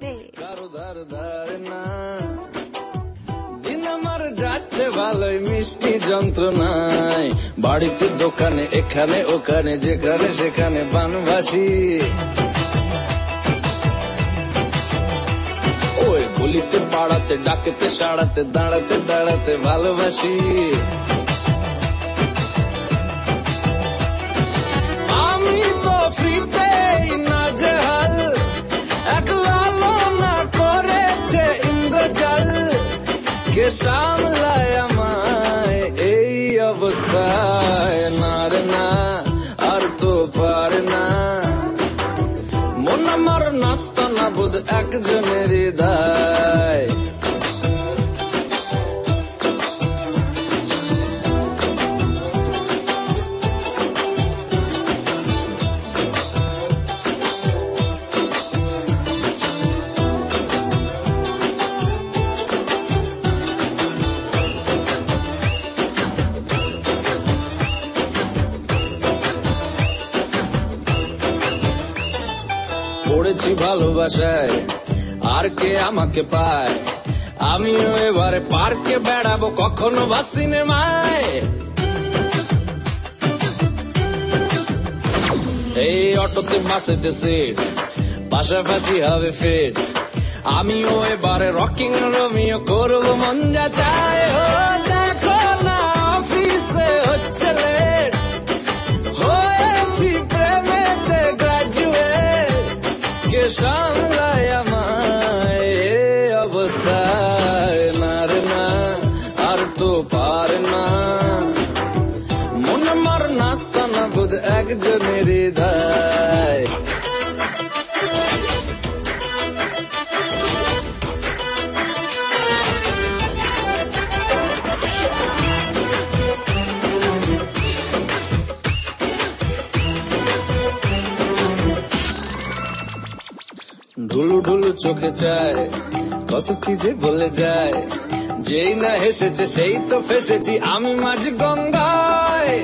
দিন আমার যাচ্ছে ভালোই মিষ্টি যন্ত্রণায়, বাড়িতে দোকানে এখানে ওখানে যেখানে সেখানে বানবাসী, ওই গলিতে পাড়াতে ডাকেতে সাড়াতে দাঁড়াতে দাঁড়াতে ভালোবাসি। আমি তো ফ্রিতেই নাজেহাল, এক লালনা করেছে ইন্দ্রজাল, কে সামলায় আমায় এই অবস্থায়, না রে না আর তো পারে না, মন আমার নাস্তা না বোধ একজনের হৃদয়। পড়েছি ভালোবাসায় আর কে আমাকে পায়, আমিও এবারে পার্কে বেড়াবো কখনো বা সিনেমায়, এই অটোতে বাসেতে সিট পাশাপাশি হবে ফিট, আমিও এবারে রকিং রোমিও করবো মন যা চায়। ও দেখো না অফিসে হচ্ছে লেট, হয়েছি প্রেমেতে গ্রাজুয়েট, কে সামলায় আমায় এ অবস্থায়, না রে না আর তো পার না, মন আমার নাস্তা না বুধ একজনের হৃদয়। ঢুলু ঢুলু চোখে চায় কত কি যে বলে যায়, যেই না হেসেছে সেই তো ফেসেছি আমি মাঝ গঙ্গায়।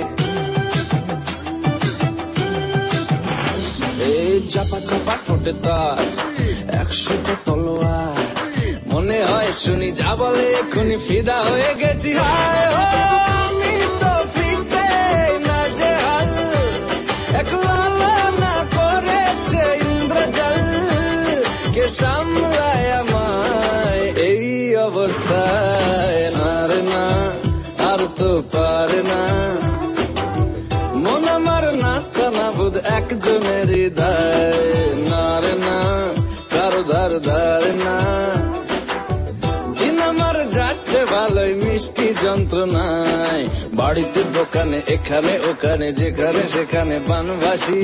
এই চাপা চাপা ঠোঁটে তার একশোটা তলোয়ার, মনে হয় শুনি যা বলে এক্ষুনি ফিদা হয়ে গেছি। হায় ও আমি তো ফিতে না যে হাল, একলা না করেছে ইন্দ্রজাল, কে সামলায় আমায় এই অবস্থায়, না রে না আর তো পারে না, মন আমার নাস্তা না বুধ একজনের হৃদয়, না রে না কারো ধার ধার না, দিন আমার যাচ্ছে ভালোই মিষ্টি যন্ত্রণায়, বাড়িতে দোকানে এখানে ওখানে যেখানে সেখানে বানবাসী।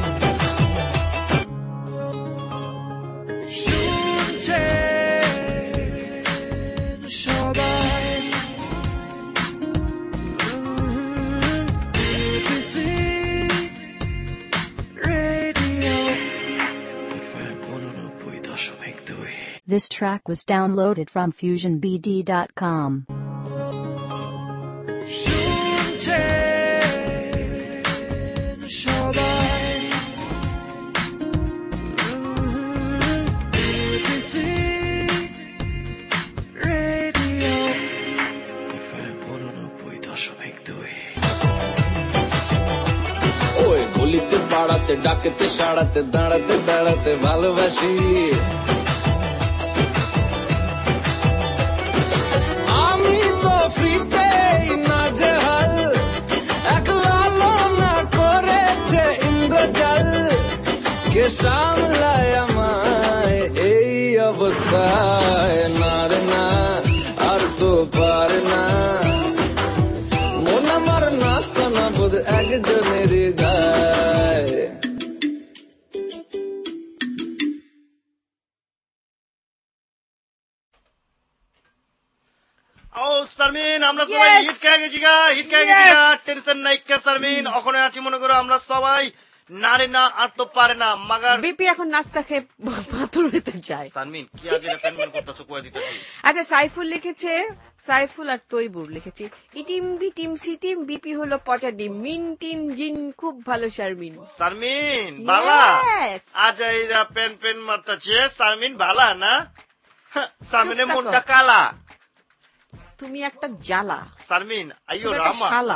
This track was downloaded from fusion b d dot com. ওই গলিতে পাড়াতে ডাকেতে সাড়াতে দাঁড়াতে দাঁড়াতে ভালোবাসি, আমি তো ফ্রিতে না যে হাল, একলা না করেছে ইন্দ্রজাল, কে সামলায় আমায় এই অবস্থায়, না রে না আর তো পারে না, মন আমার নাস্তা না বোধ একজনের হৃদয়। ও সারমিন, আমরা সবাই হিট খেয়ে গেছি গা, হিট খেয়ে গেছি গা, টেনশন নাই কে সারমিন, ওখানে আছি মনে করো আমরা সবাই, না রে না আর তো পারে না, মাগার বিপি এখন নাস্তা খেয়ে পাথর হইতে যায়। সারমিন কি আজ এটা পেনমেন্ট করতেছো কয়ে দিতেছি। আচ্ছা সাইফুল লিখেছে, সাইফুল আর তৈবুর লিখেছি, ইটিম বিটিম সিটিম বিপি হলো পচা ডিম, মিন টিন জিন খুব ভালো শারমিন। সারমিন বালা আজ এরা পেন পেন মারতেছে, সারমিন বালা না, সারমিনের মনটা কালা, তুমি একটা জ্বালা সারমিন, আইয়ো রামা শালা,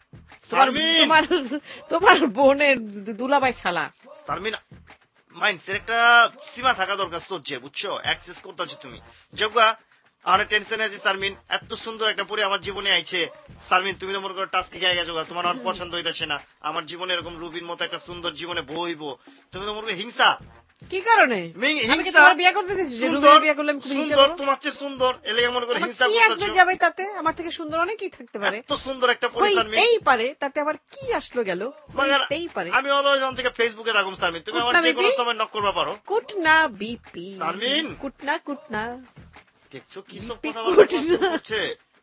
তোমার তোমার বোনের দুলাভাই শালা। সারমিন মাইন্ডসের একটা সীমা থাকা দরকার, সহ্যের বুঝছো, অ্যাক্সেস করতেছো তুমি যোগা, আমার টেনশনে আছি সারমিন, এত সুন্দর একটা পরি আমার জীবনে আইছে সারমিন, তুমি তো মনে করো টাস্কে খেয়ে গেছো, তোমার আমার পছন্দ হইতেছে না, আমার জীবনে এরকম রুবির মতো একটা সুন্দর জীবনে বইব, তুমি তো মনে করো হিংসা কি কারণে বিয়ে করতে দিচ্ছি, বিয়ে করলে তোমার চেয়ে সুন্দর এলে মনে করো হিংসা কি আসবে যাবে, তাতে আমার থেকে সুন্দর অনেকই থাকতে পারে, তো সুন্দর একটা হইতেই পারে, তাতে আবার কি আসলো গেল, হইতেই পারে। আমি অলওয়েজ থেকে ফেসবুকে থাকুম সারমিন, তুমি আমার যে কোনো সময় নক করবা পারো। কুটনা বিপি সারমিন, কুটনা কুটনা, দেখছো কি সব কথা বলছে,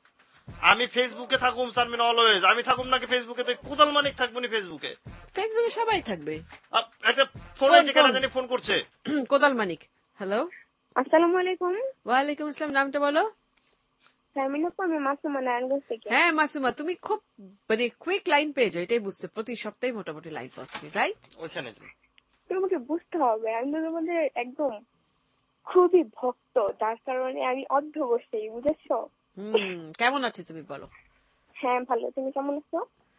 আমি ফেসবুকে থাকুম সারমিন অলওয়েজ, আমি থাকুম নাকি ফেসবুকে, তো কোদাল মানিক থাকবো নি ফেসবুকে, ফেসবুকে সবাই থাকবে। একটা ফোন আছে, কেন জানি ফোন করছে, কোদাল মানিক। হ্যালো আসসালামু আলাইকুম। ওয়ালাইকুম আসসালাম, নামটা বলো। সারমিন আপু, আমি মাসুমা নারায়ণগঞ্জ থেকে। হ্যাঁ মাসুমা, তুমি খুব মানে কুইক লাইন পেয়ে যাও, এটাই বুঝতে, প্রতি সপ্তাহে মোটামুটি লাইন পাচ্ছ, রাইট? ওইখানে তোমাকে বুঝতে হবে আমি তোমাদের একদম খুবই ভক্ত, যার কারণে আমি অর্ধ বসে, বুঝেছো? হুম, কেমন আছো তুমি বলো? হ্যাঁ ভালো, তুমি কেমন আছো?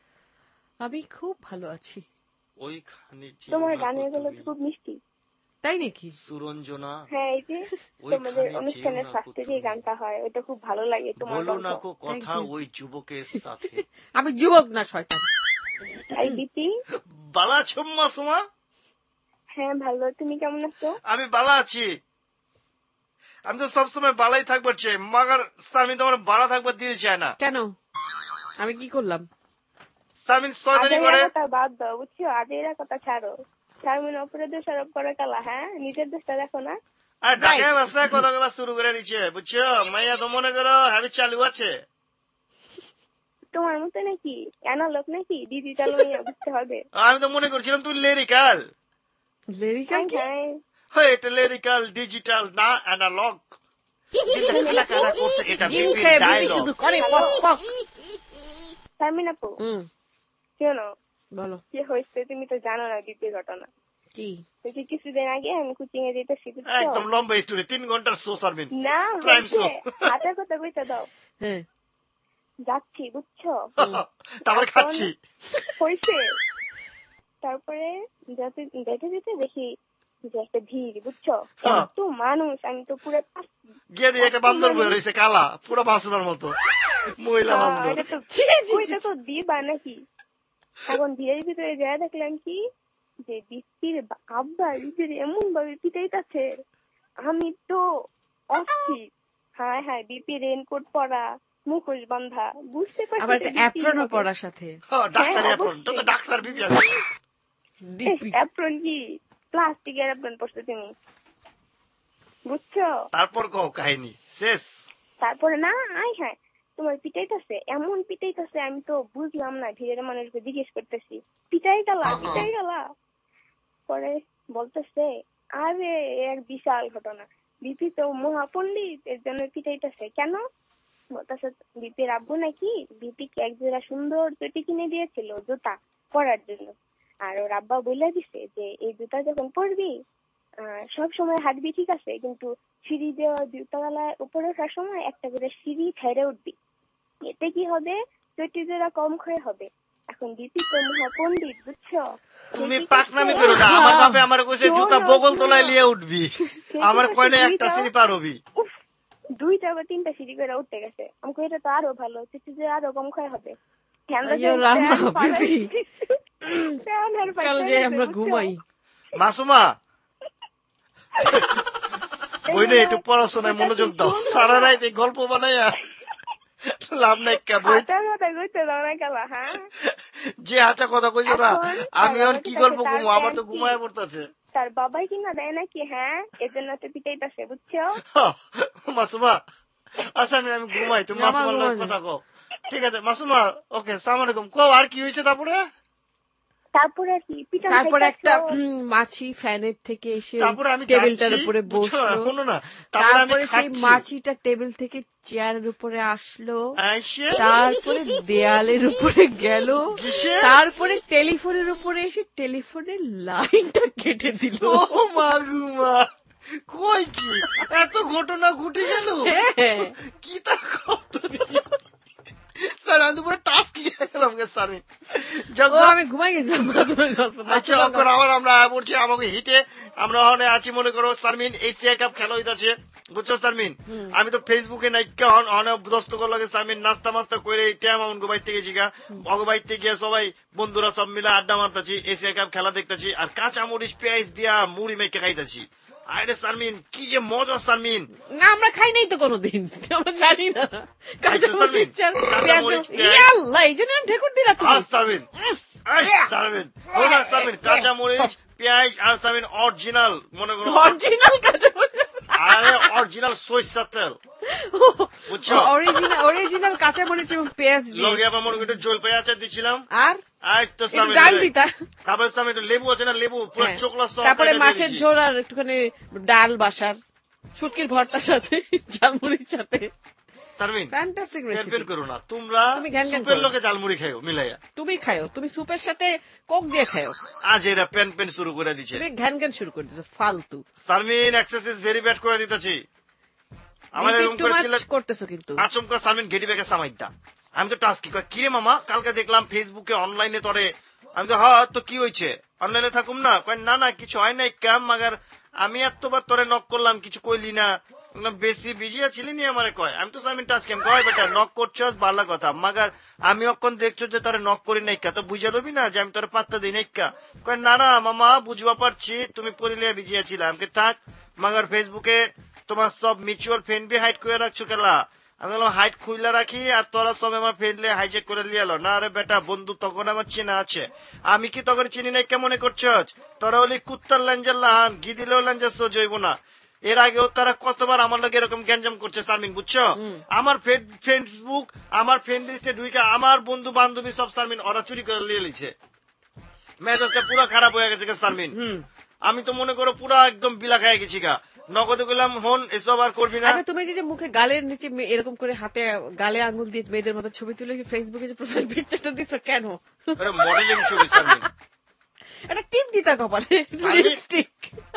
আমি খুব ভালো আছি। ওইখানে তোমার গানের গুলো খুব মিষ্টি। তাই নাকি? সুরঞ্জনা, হ্যাঁ এই যে তোমাদের অনুষ্ঠানের ফার্স্টে যে গানটা হয় ওটা খুব ভালো লাগে। তোমার বলো না কো কথা ওই যুবকের সাথে। আমি যুবক না শয়তান। আই বিপি বালা ছম্মা সুমা। হ্যাঁ ভালো, তুমি কেমন আছো? আমি ভালো আছি। আমি তো সবসময় ভালোই থাকবার চাই, মাগার সারমিন তো আমার ভালো থাকবার দিতে চায় না। কেন? আমি কি করলাম? সারমিন শয়তানি করে। কথা বাদ দাও বুঝছো, আজেরা কথা ছাড়ো। সারমিন উপরে দোষ আরোপ করে কালা, হ্যাঁ নিজের দোষটা দেখো না। আর ঢাকায় বাসা কথা কথা শুরু করে দিচ্ছে বুঝছো, মাইয়া তো মনে করো হ্যাবিট চালু আছে। তোমার মতো নাকি অ্যানালগ নাকি ডিজিটাল মাইয়া, বুঝতে হবে। আমি তো মনে করছিলাম তুই লিরিক্যাল। লিরিক্যাল কি? হ্যাঁ এটা লিরিক্যাল, ডিজিটাল না অ্যানালগ। এটা কারা করছে, এটা বিপি ডায়লগ শুধু করে পক পক। সারমিন আপু, হুম শোনো বলো কি হয়েছে, তুমি তো জানো না দ্বিতীয় ঘটনা কি। তুই কিছুদিন আগে আমি কোচিং এ যেতেছি বুঝছো। একদম লম্বা স্টোরি, তিন ঘন্টার শো সারমিন। না প্রাইম শো। হাতের কথা কইতে দাও। হ্যাঁ যাচ্ছি বুঝছো, তারপরে খাচ্ছি হয়েছে। তারপরে যেতে যেতে যেতে দেখি যে একটা ভিড় বুঝছো, এত মানুষ, আমি তো পুরো গিয়ে দিয়ে একটা বান্দর বয়ে রয়েছে কালা, পুরো বাসুদার মতো মহিলা বান্দর। ওইটা তো দিবা নাকি। এখন ভিড়ের ভিতরে যা দেখলাম কি যে বৃষ্টির আব্বা বৃষ্টির এমন ভাবে পিটাইতেছে, আমি তো অস্থির। হায় হায় বিপি রেনকোট পরা, মুখোশ বান্ধা, বুঝতে পারছি আবার একটা অ্যাপ্রনও পরার সাথে। ডাক্তার অ্যাপ্রন, তো তো ডাক্তার বিপি আমি। অ্যাপ্রন কি প্লাস্টিকের অ্যাপ্রন পরছো তুমি, বুঝছো। তারপর কও কাহিনী শেষ। তারপরে না আয় হ্যাঁ তোমার পিটাইতেছে, এমন পিটাইতেছে আমি তো বুঝলাম না। ভিড়ের মানুষকে জিজ্ঞেস করতেছি পিটাই গেলা পিটাই গেলা, পরে বলতেছে আরে এক বিশাল ঘটনা, বিপি তো মহাপন্ডিত এর জন্য পিটাইতেছে। কেন বলতেছে বিপির আব্বু নাকি বিপিকে এক জোড়া সুন্দর চটি কিনে দিয়েছিল জুতা পরার জন্য, আর ওর আব্বা বলে দিছে যে এই জুতা যখন পরবি সব সময় হাঁটবি ঠিক আছে, কিন্তু সিঁড়ি দেওয়া জুতাওয়ালার উপরে ওঠার সময় একটা করে সিঁড়ি ছেড়ে উঠবি, এতে কি হবে চটি জোড়া কম ক্ষয় হবে। এখন বিপি তো মহাপন্ডিত বুঝছো। তুমি পাকনামি করো না, আমার বাপে আমার কইছে জুতা বগল তলায় লিয়ে উঠবি, আমার কয় না একটা সিঁড়ি পার হবি। দুইটা বা তিনটা সিঁড়ি করে উঠতে গেছে, আমাকে এটা তো আরো ভালো, চটি জোড়া আরো কম ক্ষয় হবে। আমরা ঘুমাই। মাসুমা বইলে একটু পড়াশোনায় মনোযোগ দাও, সারা রাত এই গল্প বানাইয়া লাভ নাই। যে হাঁচা কথা কইছো না, আমি আর কি গল্প ঘুমো, আমার তো ঘুমায় পড়তেছে। তার বাবাই কিনা দেয় নাকি, হ্যাঁ এর জন্য তো পিটাইতেছে বুঝছো। মাসুমা আচ্ছা আমি আমি ঘুমাই, তুমি মাসুমার লোক কথা কও। ঠিক আছে মাসুমা, ওকে সালাম আলাইকুম। কও আর কি হয়েছে তারপরে? তারপরে কি তারপরে একটা মাছি ফ্যানের থেকে এসে টেবিলটার উপরে বসলো, তারপরে সেই মাছিটা টেবিল থেকে চেয়ারের উপরে আসলো, তারপরে দেয়ালের উপরে গেল, তারপরে টেলিফোনের উপরে এসে টেলিফোনের লাইনটা কেটে দিল। ও মা গো মা, কই কি এত ঘটনা ঘটে গেল? কি তা কত স্যার আমি পুরো টাস্ক গিয়ে গেলাম স্যার। আমি ঘুমাই গেছিলাম। আচ্ছা এখন আবার আমরা বলছি আমাকে হিটে আমরা ওখানে আছি, মনে করো সারমিন এশিয়া কাপ খেলা হইতাছে বুঝছো সারমিন। আমি তো ফেসবুকে নাইকা অনেক দস্ত কর লাগে সারমিন, নাস্তা মাস্তা করে টাইম আমার গোবাই থেকে গিয়া অগবাই থেকে গিয়া সবাই বন্ধুরা সব মিলে আড্ডা মারতাছি, এশিয়া কাপ খেলা দেখতেছি, আর কাঁচা মরিচ পেঁয়াজ দিয়া মুড়ি মেখে খাইতেছি। আরে সারমিন কি যে মজা সারমিন। না আমরা খাই নাই তো কোনোদিন, আমরা জানি না। কাঁচা মরিচ ঢেকুর দিলা সারমিন, সারমিন সারমিন কাঁচা মরিচ পেঁয়াজ আর সারমিন অরিজিনাল, মনে করো অরিজিনাল কাঁচা মরিচ, আরে অরিজিনাল সরিষার তেল বুঝছো, অরিজিনাল অরিজিনাল কাঁচা মরিচ এবং পেঁয়াজ দিয়ে লগে আবার মনে করো জল পেঁয়াজ দিছিলাম, আর আর তো সারমিন ডাল দিতা, তারপরে সারমিন লেবু আছে না, লেবু পুরো চোকলা সহ, তারপরে মাছের ঝোল আর একটুখানি ডাল বাসার শুটকির ভর্তার সাথে ঝালমুড়ির সাথে। সারমিন ফ্যান্টাস্টিক রেসিপি করো না তোমরা, তুমি ঘ্যান ঘ্যান সুপের লোকে ঝালমুড়ি খাও মিলাইয়া, তুমি খাও, তুমি সুপের সাথে কোক দিয়ে খাও। আজ এরা পেন পেন শুরু করে দিছে, তুমি ঘ্যান ঘ্যান শুরু করে দিছো ফালতু। সারমিন এক্সারসাইজ ভেরি ব্যাড করে দিতেছি, আমার এরকম করেছিল করতেছো কিন্তু আচমকা সারমিন গেটি ব্যাগে সামাইতা। আমি তো টাস্ক কি কয় কিরে মামা কালকে দেখলাম ফেসবুকে অনলাইনে তোরে, আমি তো হ্যাঁ তো কি হয়েছে অনলাইনে থাকুম না, কয় না না কিছু হয় নাই কাম, মাগার আমি এতবার তোরে নক করলাম কিছু কইলি না, না বেশি বিজিয়া ছিলি নি আমারে কয় আমি তো সামিন টাচ কেম কয় বেটা নক করছস ভালো কথা মাগার আমি অক্ষণ দেখছো যে তোরে নক করি নাই তো বুঝা লবি না যে আমি তোরে পাত্তা দিই নাই কয় না না মামা বুঝবা পারছি তুমি পরিলিয়া বিজিয়া ছিল আমাকে থাক মাগার ফেসবুকে তোমার সব মিউচুয়াল ফ্রেন্ড বি হাইড করে রাখছো কেলা আমি বললাম হাইট খুইলা রাখি আর তোরা সব আমার ফ্রেন্ডলে হাইজেক করে লিয়ালো না রে বেটা বন্ধু তখন আমার চেনা আছে আমি কি তখন চিনি নাই কে মনে করছস তোরা হলি কুত্তার ল্যাঞ্জার লাহান ঘি দিলেও ল্যাঞ্জার সহ্য হইব না এর আগেও তারা কতবার আমার লগে এরকম গ্যাঞ্জাম করছে সারমিন বুঝছো আমার ফেসবুক আমার ফ্রেন্ড লিস্টে ঢুইকা আমার বন্ধু বান্ধবী সব সারমিন ওরা চুরি করে লিয়ে লিছে মেজাজটা পুরো খারাপ হয়ে গেছে সারমিন আমি তো মনে করো পুরো একদম বিলা খাই গেছি গা নগদে গেলাম হন এসব আর করবি না তুমি যে মুখে গালের নিচে এরকম করে হাতে গালে আঙুল দিয়ে মেয়েদের মতো ছবি তুলে ফেসবুকে যে প্রোফাইল পিকচারটা দিছো কেন মডেলিং ছবি সারমিন এটা টিপ দিতা কপালে লিপস্টিক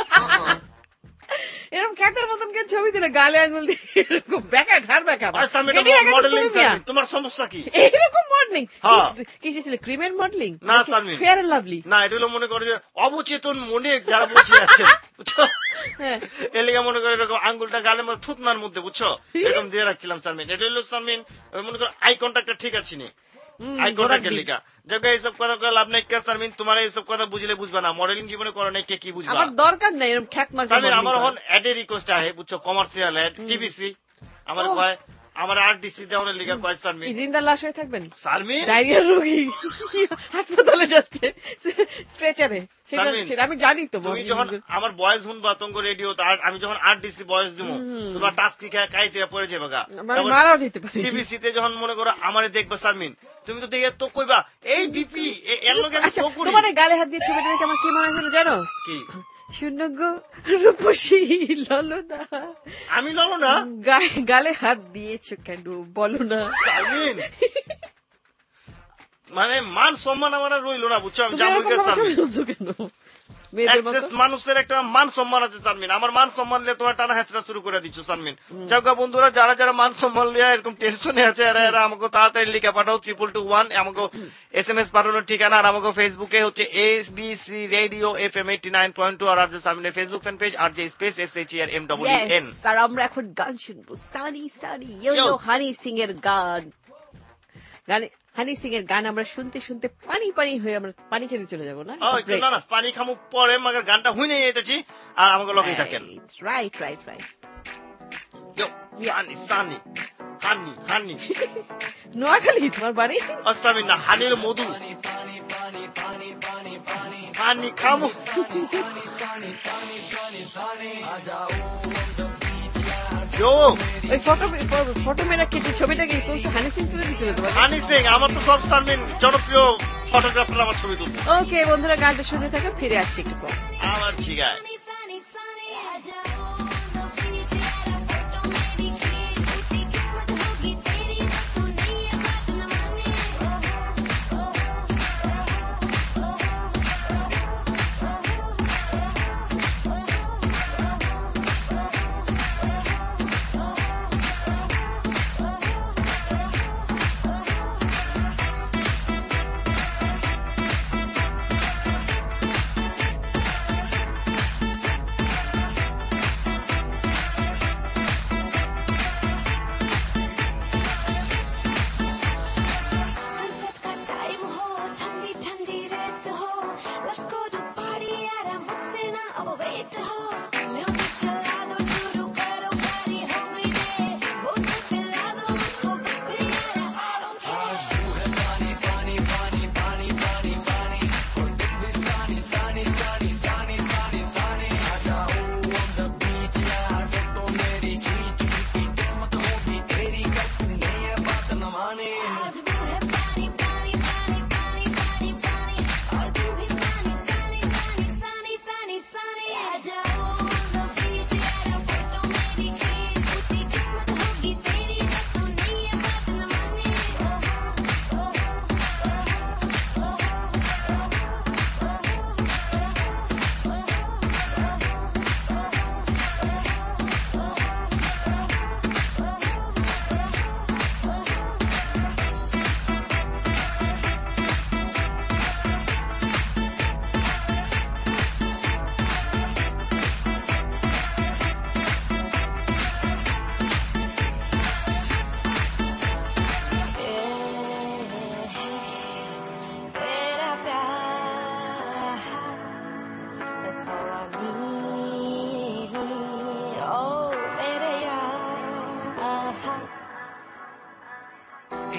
এরকম খ্যাতের মতন কে ছবি তুলে গালে আঙুল দিয়ে এরকম ব্যাকা ঘাড় ব্যাকা মডেলিং তোমার সমস্যা কি এরকম মডেলিং কি ছিল ক্রিমের মডেলিং না সারমিন ফেয়ার এন্ড লাভলি না এটা হলো মনে করো যে অবচেতন মনে যারা বসে আছে বুঝছো এলিগা মনে করো এরকম আঙ্গুলটা গালের মধ্যে থুতনার মধ্যে বুঝছো এরকম দিয়ে রাখছিলাম সারমিন এটা হলো সারমিন মনে করো আই কন্ট্যাক্টটা ঠিক আছে নি আই কন্ট্যাক্টের লিগা জায়গা এইসব কথা কয়ে লাভ নাই কে সারমিন তোমার এইসব কথা বুঝলে বুঝবা না মডেলিং জীবনে করো নাই কে কি বুঝবা আমার দরকার নাই এরকম খ্যাত মার সারমিন আমার হন অ্যাড এর রিকোয়েস্ট আহে বুঝছো কমার্শিয়াল অ্যাড টিভিসি আমার কয় আমার আরডিসি দেওয়ার লিগা কয় সারমিন জিন্দা লাশ হয়ে থাকবেন সারমিন ডায়রিয়ার রোগী হাসপাতালে যাচ্ছে স্ট্রেচারে সেটা আমি জানি তো তুমি যখন আমার বয়স শুনবা তঙ্গ রেডিও আমি যখন আরডিসি বয়স দিব তোমার টাচ শিখা কাইতে পড়ে যাবে গা মারাও যেতে পারে টিভিসিতে যখন মনে করো আমারে দেখবা সারমিন তুমি তো দেখে তো কইবা এই বিপি এর লগে আমি শো করি তোমার গালে হাত দিয়ে ছবিটা দেখে আমার কি মনে হলো জানো কি শুনো গো রূপসী ললনা আমি ললনা গালে হাত দিয়েছো কেন বলো না সারমিন মানে মান সম্মান আমার রইল না বুঝছো আমি জামুকে সারমিন মানুষের একটা মান সম্মান আছে সারমিন আমার মান সম্মান নিয়ে তোমার টানা হেঁচড়া শুরু করে দিচ্ছ সারমিন যাওগা বন্ধুরা যারা যারা মান সম্মান নিয়ে এরকম টেনশনে আছে এরা এরা আমাকে তাড়াতাড়ি লিখে পাঠাও ট্রিপল টু ওয়ান আমাকে এস এম এস পাঠানোর ঠিকানা আর আমাকে ফেসবুকে হচ্ছে S B C radio F M eighty nine point two আর আর যে সারমিনের ফেসবুক ফ্যান পেজ আর যে space S H R M W N আর আমরা এখন গান শুনবো sunny sunny yo Honey Singh এর গান গানে হানি সিং এর গান আমরা শুনতে শুনতে পানি পানি হয়ে আমরা পানি খেতে চলে যাবো না না না পানি খামু পরে মাগার গানটা হুইনে যেতেছি আর আমাকে লগেই থাকেন right right right sunny sunny honey honey Noakhali তোমার বাড়ি আসামি না হানির মধু পানি খামু ফটো মেরা কেটে ছবিটা কি হানি সিং তুলে দিছিল হানি সিং আমার তো সব সারমিন জনপ্রিয় ফটোগ্রাফার আমার ছবি তুলছে ওকে বন্ধুরা গানটা শুনে থাকো ফিরে আসছি একটু পর আমার ঠিক আছে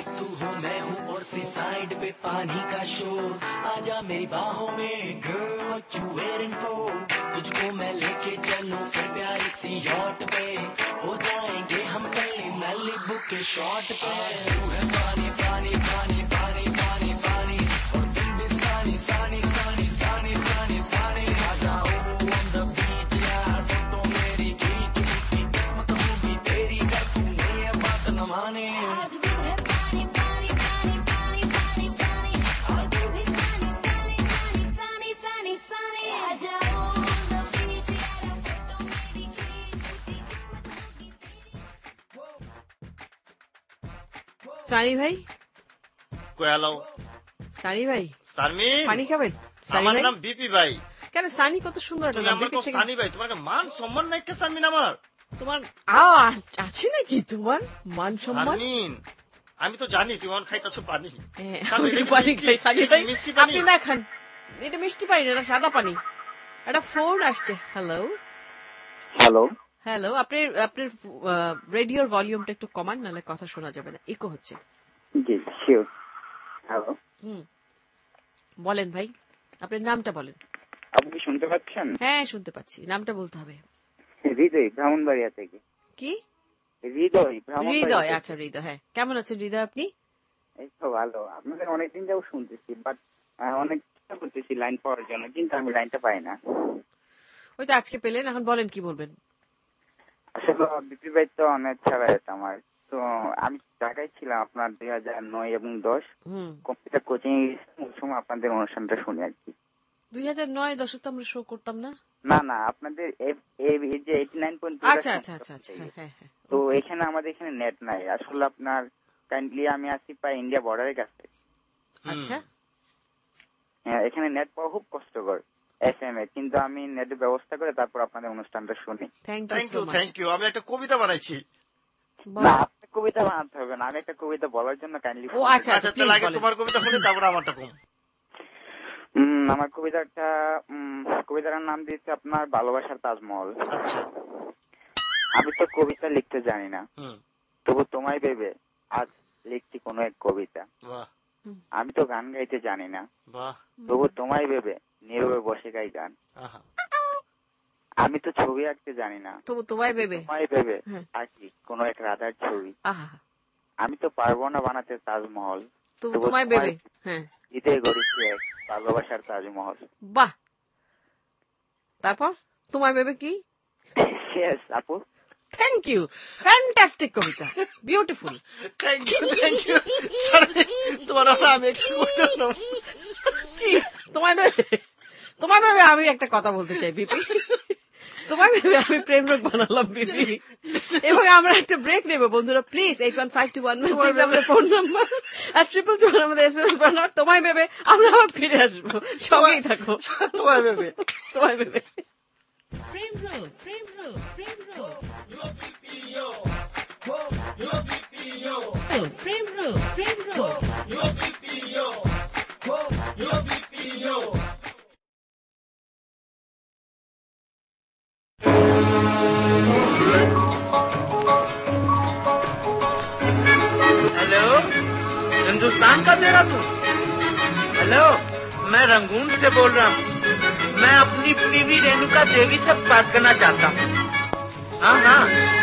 एक तू हो मैं हूँ और सी साइड पे पानी का शोर, आजा मेरी बाहों में girl what you waiting for, तुझको मैं लेके चलूं फिर प्यारी सी यॉट पे, हो जाएंगे हम कली मैलिबू के शॉट पे। तू है पानी पानी पानी पानी पानी पानी और तुम भी सानी सानी सानी सानी सानी सानी, आ जाओ on the beach यार फोटो मेरी खींच, की किस्मत होगी तेरी कर तूने ये बात न माने। आज भी है पानी पानी पानी पानी पानी पानी और तुम भी सानी सानी सानी सानी सानी सानी, आ जाओ on the beach यार फोटो मेरी खींच, की किस्मत होगी तेरी। সানি ভাই, কই হ্যালো সানি ভাই, শারমিন পানি খাবেন? সানি আমার ভাই? নাম বিপি ভাই। কেন সানি কত সুন্দর একটা তুমি নাম, আমার বিপি কো থেকে- সানি ভাই, তোমার একটা মান সম্মান নাই কে শারমিন আমার? তোমার আ আছে নাকি তোমার মান সম্মান? শারমিন আমি তো জানি তুমি অন খাইতাছো পানি। হ্যাঁ, শারমিন, আমি এটা পানি মিষ্টি- খাই সানি ভাই, মিষ্টি পানি। আপনি না খান, এটা মিষ্টি পানি না, এটা সাদা পানি। একটা ফোন আসছে। হ্যালো হ্যালো হ্যালো, আপনি আপনার রেডিওর ভলিউমটা একটু কমান, নাহলে কথা শোনা যাবে না, ইকো হচ্ছে। জি শিওর। হ্যালো হুম, বলেন ভাই, আপনার নামটা বলেন। আপনি কি শুনতে পাচ্ছেন? হ্যাঁ শুনতে পাচ্ছি, নামটা বলতে হবে। হৃদয় ব্রাহ্মণবাড়িয়া থেকে। কি? হৃদয় ব্রাহ্মণবাড়িয়া হৃদয়, থেকে। আচ্ছা হৃদয়, হ্যাঁ কেমন আছেন হৃদয় আপনি? এই তো ভালো। আপনাদের অনেকদিন যাও শুনতেছি, বাট অনেক চেষ্টা করতেছি লাইন পাওয়ার জন্য, কিন্তু আমি লাইনটা পাই না। ওই তো আজকে পেলেন, এখন বলেন কি বলবেন। আসলে বিপি ভাই তো অনেক ছাড়া যেত আমার, তো আমি ঢাকায় ছিলাম আপনার দুই হাজার নয় এবং দশ হুম, কম্পিউটার কোচিং ওই সময় আপনাদের অনুষ্ঠানটা শুনি আর কি। দুই হাজার নয় দশে তো আমরা শো করতাম না। না না আপনাদের এই- এই এই যে এইটি নাইন পয়েন্ট আচ্ছা আচ্ছা আচ্ছা আচ্ছা, হ্যাঁ হ্যাঁ হ্যাঁ। তো এখানে আমাদের এখানে নেট নাই আসলে। আপনার কাইন্ডলি আমি আছি প্রায় ইন্ডিয়া বর্ডারের কাছে। আচ্ছা, হ্যাঁ, এখানে নেট পাওয়া খুব কষ্টকর এস এম এ, কিন্তু আমি নেটের ব্যবস্থা করে তারপর আপনাদের অনুষ্ঠানটা শুনি। Thank thank you you so thank you. আমি একটা কবিতা বানাইছি। না আপনি কবিতা বানাতে হবে না, আমি একটা কবিতা বলার জন্য কাইন্ডলি। ও আচ্ছা আচ্ছা তাহলে আগে তোমার কবিতা শুনি তারপর আমারটা কম। আমার কবিতাটা উম, কবিতাটার নাম দিয়েছে আপনার ভালোবাসার তাজমহল। আচ্ছা, আমি তো কবিতা লিখতে জানি না, হুম, তবু তোমায় ভেবে আজ লিখছি কোনো এক কবিতা। বাহ আমি তো গান গাইতে জানি না, বাহ, তবু তোমায় ভেবে নীরবে বসে গাই গান। আহা, আমি তো ছবি আঁকতে জানি না, তবু তোমায় ভেবে তোমায় ভেবে হ্যাঁ। আঁকি কোনো এক রাধার ছবি। আহা, আমি তো পারবো না বানাতে তাজমহল, তবু তবু তোমায় ভেবে, হ্যাঁ ঈদে গড়েছি এক ভালোবাসার তাজমহল। বাহ। তারপর তোমায় ভেবে কি? Yes, আপু। থ্যাংক ইউ, ফ্যান্টাস্টিক কবিতা, beautiful. Thank you thank you. তোমার আমরা আমি একটু কবিতা শোনাবো। কি তোমায় ভেবে? তোমায় ভেবে আমি একটা কথা বলতে চাই বিপি, তোমায় ভেবে আমি প্রেম রোগ বানালাম বিপি। এবং আমরা একটা ব্রেক নেব বন্ধুরা, please. Eight one five two one one six আমাদের ফোন নাম্বার, আর ট্রিপল টু আমাদের এস এম এস বানার। তোমায় ভেবে আমরা আবার ফিরে আসবো, সঙ্গেই থাকো। তোমায় ভেবে, তোমায় ভেবে। প্রেম রোগ, প্রেম রোগ, প্রেম রোগ, প্রেম রোগ, প্রেম রোগ। हेलो, हिंदुस्तान का तेरा तू? हेलो, मैं रंगून से बोल रहा हूँ। मैं अपनी बीवी रेणुका देवी से बात करना चाहता हूँ। हाँ हाँ।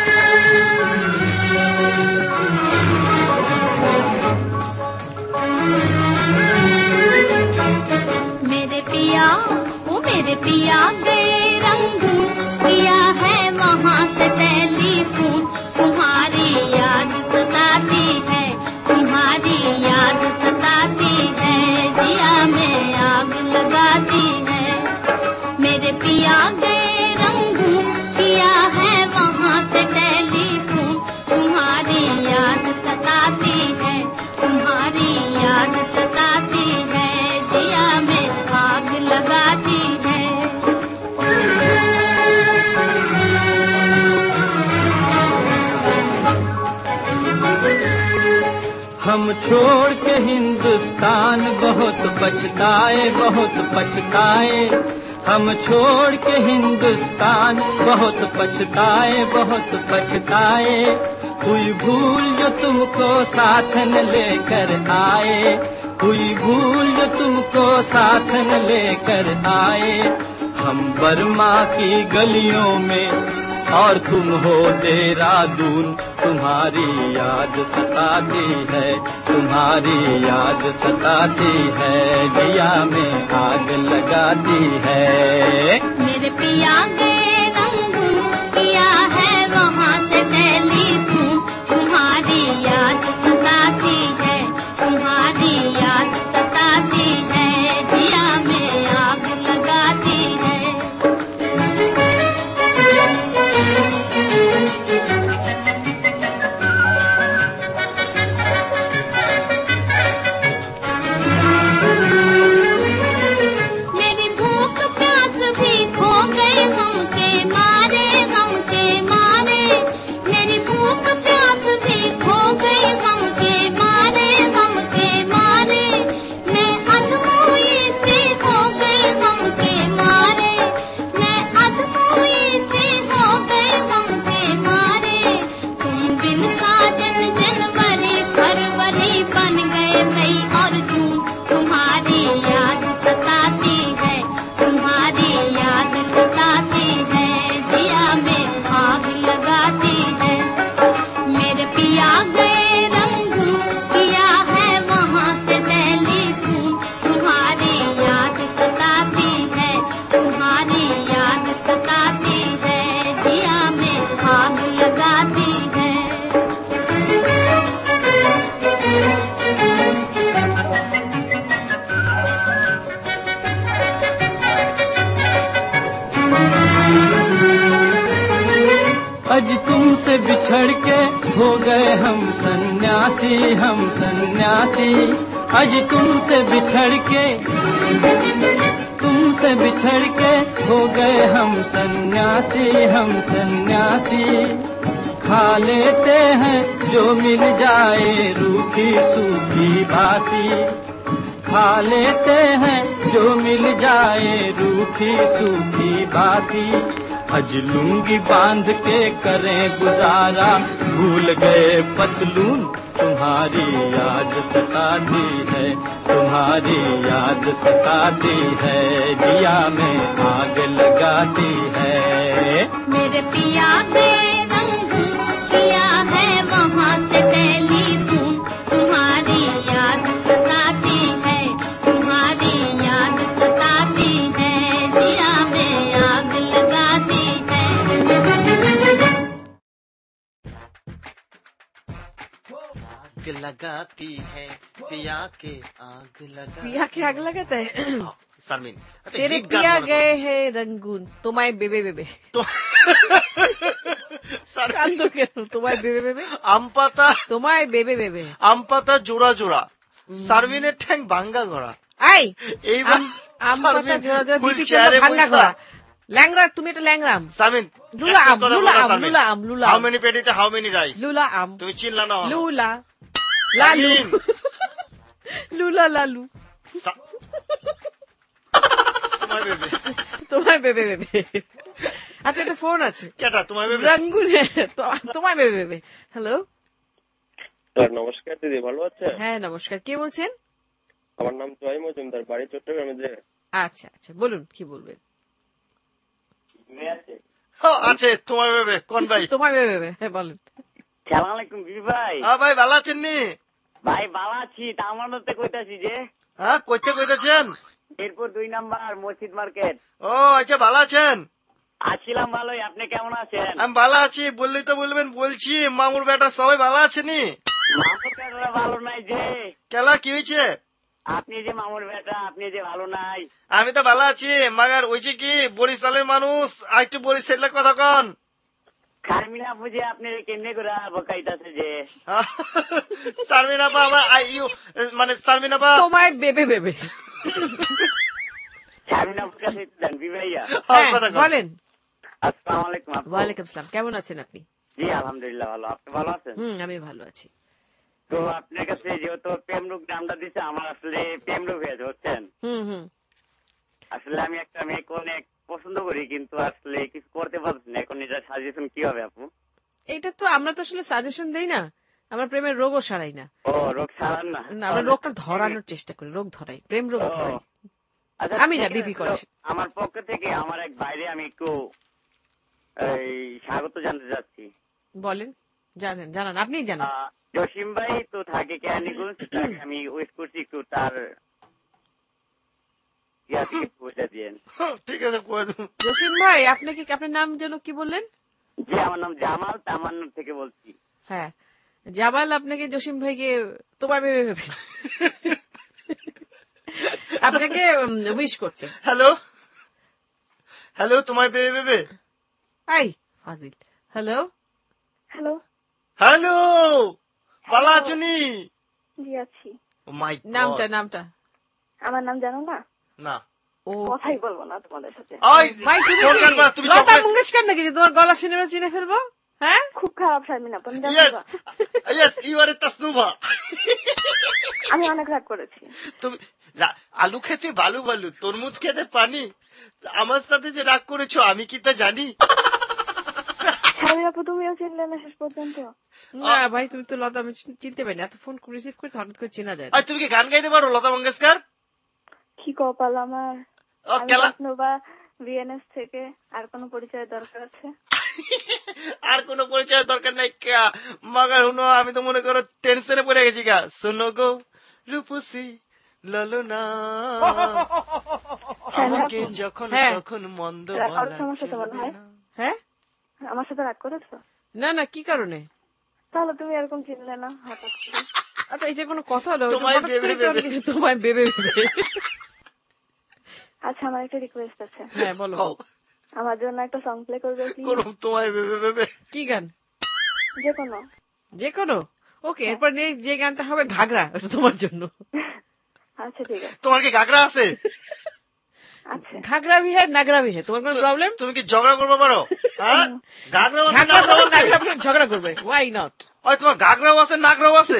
मेरे पिया, वो मेरे पिया गए रंगून, पिया है वहाँ से टेलीफोन। तुम्हारी याद सताती है, तुम्हारी याद सताती है, जिया में आग लगाती है। मेरे पिया गए रंगून, पिया है वहाँ से टेलीफोन। तुम्हारी याद सताती है, तुम्हारी याद सताती है, जिया में आग लगाती है। हम छोड़ के हिंदुस्तान बहुत पछताए, बहुत पछताए। हम छोड़ के हिंदुस्तान बहुत पछताए, बहुत पछताए। हुई भूल जो तुमको साथ न लेकर आए, हुई भूल जो तुमको साथ न लेकर आए। हम बर्मा की गलियों में और तुम हो देहरादून, तुम्हारी याद सताती है, तुम्हारी याद सताती है, दिया में आग लगाती है। मेरे पिया गए रंगून, किया है वहाँ से टेलीफोन, तुम्हारी याद सताती है, तुम्हारी याद सताती है, दिया में आग लगाती है। मेरी भूख प्यास भी खो गई गम के मारे, गम के मारे। मेरी भूख प्यास भी खो गई गम के मारे, गम के मारे। मैं अधमोई सी हो गई गम के मारे, मैं अधमोई सी हो गई गम के मारे। तुम बिन साजन जनवरी फरवरी बन गए मई और जून, तुम्हारी याद सताती है, तुम्हारी याद सताती है, दिया में आग लगाती है। मेरे पिया गए रंगून, किया है वहाँ से टेलीफोन, तुम्हारी याद सताती है, तुम्हारी याद सताती है, दिया में आग लगाती है। आज तुमसे बिछड़ के हो गए हम सन्यासी, हम सन्यासी। आज तुमसे बिछड़ के, तुमसे बिछड़ के हो गए हम सन्यासी, हम सन्यासी। खा लेते हैं जो मिल जाए रूखी सूखी बासी, खा लेते हैं जो मिल जाए रूखी सूखी बासी। आज लुंगी बांध के करें गुजारा, भूल गए पतलून, तुम्हारी याद सताती है, तुम्हारी याद सताती है, दिया में आग लगाती है। मेरे पिया गए रंगून, किया है वहाँ से टेलीफोन, तुम्हारी याद सताती है, तुम्हारी याद सताती है, दिया में आग लगाती है। आग लगाती है, पिया के आग लगा, पिया के आग लगाता है। शारमीन तेरे पिया गए है रंगून, তোমায় বেবে বেবে কান্দো কেন? তোমায় বেবে বেবে আম পাতা, তোমায় বেবে বেবে আম পাতা জোড়া জোড়া, শারমিনের ঠ্যাং ভাঙ্গা গড়া। আই এইবার আম পাতা জোড়া জোড়া বিপি চন্দ্র ভাঙ্গা গড়া, ল্যাংড়া। তুমি এটা ল্যাংড়াম। শারমিন লুলা আম, লুলা আম, লুলা আম, লুলা হাউ মেনি পেটিতে হাউ মেনি রাইস, লুলা আম। তুমি চিনলা না? লুলা লালু, লুলা লালু, তোমায় বেবে, তোমায় বেবে বেবে। আচ্ছা একটা ফোন আছে, কেটা তোমায় বেবে রঙ্গুনে, তোমায় বেবে বেবে। হ্যালো নমস্কার দিদি, ভালো আছেন? হ্যাঁ নমস্কার, কে বলছেন? আমার নাম জয় মজুমদার, বাড়ি চট্টগ্রামে। যে আচ্ছা আচ্ছা বলুন, কি বলবেন? আছে তোমায় বেবে, কোন ভাই? তোমায় বেবে বেবে, হ্যাঁ বলেন। সালাম আলাইকুম বিবি ভাই। হ্যাঁ ভাই ভালো আছেন নি? ভাই ভালো আছি, তামান্নাতে কইতাছি যে। হ্যাঁ কইতে কইতেছেন? এরপর দুই নাম্বার মসজিদ মার্কেট। ও আচ্ছা, ভালো আছেন? আছিলাম ভালোই, আপনি কেমন আছেন? আমি ভালো আছি, বললেই তো বলবেন। বলছি মামুর বেটা সবাই ভালো আছে নি? মামুর বেটা ভালো নাই যে। কেলা কি হয়েছে? আপনি যে মামুর বেটা, আপনি যে ভালো নাই। আমি তো ভালো আছি, মাগার ওইছে কি বরিশালের মানুষ, একটু বরিশালের কথা কন। শারমিনা বুঝে আপনি কেমনে করে বকাইতাছে যে। শারমিনা বা আমার আইউ মানে শারমিনা বা তোমায় বেবে বেবে। শারমিনা কাছে দেন বিভাইয়া। বলেন। আসসালামু আলাইকুম। ওয়ালাইকুম আসসালাম, কেমন আছেন আপনি? জি আলহামদুলিল্লাহ ভালো, আপনি ভালো আছেন? হুম আমি ভালো আছি। তো আপনার কাছে যেহেতু প্রেমরূপ নামটা দিচ্ছে, আমার আসলে প্রেমরূপ হয়েছে হচ্ছেন। হুম হুম আসলে আমি একটা মেয়েকে অনেক পছন্দ করি, কিন্তু আসলে কিছু করতে পারছি না। এখন এটা সাজেশন কি হবে আপু? এটা তো আমরা তো আসলে সাজেশন দেই না, আমরা প্রেমের রোগও সারাই না। ও রোগ সারান না, না আমরা রোগটা ধরানোর চেষ্টা করি, রোগ ধরাই, প্রেম রোগ ধরাই। আচ্ছা, আমি না, ঠিক বিপি আছে, করে। তো আমার পক্ষ থেকে আমার এক বাইরে আমি একটু এই স্বাগত জানতে চাচ্ছি। বলেন, জানেন জানান, আপনিই জানান। আহ, জসিম ভাই তো থাকে কেরানীগঞ্জ, তাকে আমি ওয়েট করছি একটু তার ইয়া থেকে পয়সা দিয়েন। ঠিক আছে, কয়ে দেব। জসিম ভাই আপনাকে, আপনার নাম যেন কি বললেন? জি, আমার নাম জামাল, তামান্নার থেকে বলছি। হ্যাঁ, জামাল আপনাকে জসিম ভাইকে তোমার ভেবে ভেবে আপনাকে উইশ করছে। হ্যালো হ্যালো, তোমায় ভেবে ভেবে। আই ফাজিল। হ্যালো হ্যালো হ্যালো, ভালো আছো নি? জি আছি। ও মাই গড, নামটা নামটা আমার নাম জানো না? না, ও কথাই বলবো না তোমাদের সাথে। ওই ভাই তুমি ফোন কি করবা, তুমি লতা চকলেট- মঙ্গেশকর নাকি যে তোমার গলা শুনে আমরা চিনে ফেলবো? হ্যাঁ, খুব খারাপ শারমিন আপনি জানো ইয়েস না? Yes, you are a Tasnuva. আমি অনেক রাগ করেছি। তুমি রা- আলু খেতে বালু বালু, তরমুজ খেতে পানি, আমার সাথে যে রাগ করেছো আমি কি তা জানি? শারমিন আপু তুমিও চিনলে না শেষ পর্যন্ত? না ভাই তুমি তো লতা, আমি চিনতে পারিনি, এত ফোন রিসিভ করে হঠাৎ করে চেনা যায় না। আর তুমি কি গান গাইতে পারো লতা মঙ্গেশকর? কি কপাল আমার। ও আমি কেলা, তাসনুভা বিএনএস থেকে। আর কোনো পরিচয়ের দরকার আছে? আর কোনো পরিচয়ের দরকার নাই কা, মাগার হুনো আমি তো মনে করো টেনশনে পড়ে গেছি গা। শোনো গো রূপসী ললনা, আমাকে যখন হ্যাঁ। তখন মন্দ রাগ বলা করেছো আমার সাথে মনে হয়? হ্যাঁ, আমার সাথে রাগ করেছো? না না, কি কারণে? তাহলে তুমি এরকম চিনলে না হঠাৎ করে? আচ্ছা এটা কোনো কথা হলো? তোমায় হঠাৎ করে ভেবে তো আমি- তোমায় ভেবে ভেবে। আচ্ছা আমার একটা রিকোয়েস্ট আছে। হ্যাঁ বলো। কও, আমার জন্য একটা সং প্লে করবে কি? করুম তোমায় ভেবে ভেবে। কি গান? যে কোনো। যে কোনো। ওকে, এরপর নেক্সট যে গানটা হবে ঘাগরা, ওটা তোমার জন্য। আচ্ছা ঠিক আছে। তোমার কি গাগরা আছে? আচ্ছা ঘাগরা ভি হ্যাঁ, নাগরা ভি হ্যাঁ, তোমার কোনো প্রবলেম? তুমি কি ঝগড়া করবো পারো? হ্যাঁ, গাগরাও আছে ঘাগরা নাগরাও বলো, আছে। নাগরা বলো, ঝগড়া করবে, ওয়াই নট? ওই তোমার গাগরাও আছে নাগরাও আছে?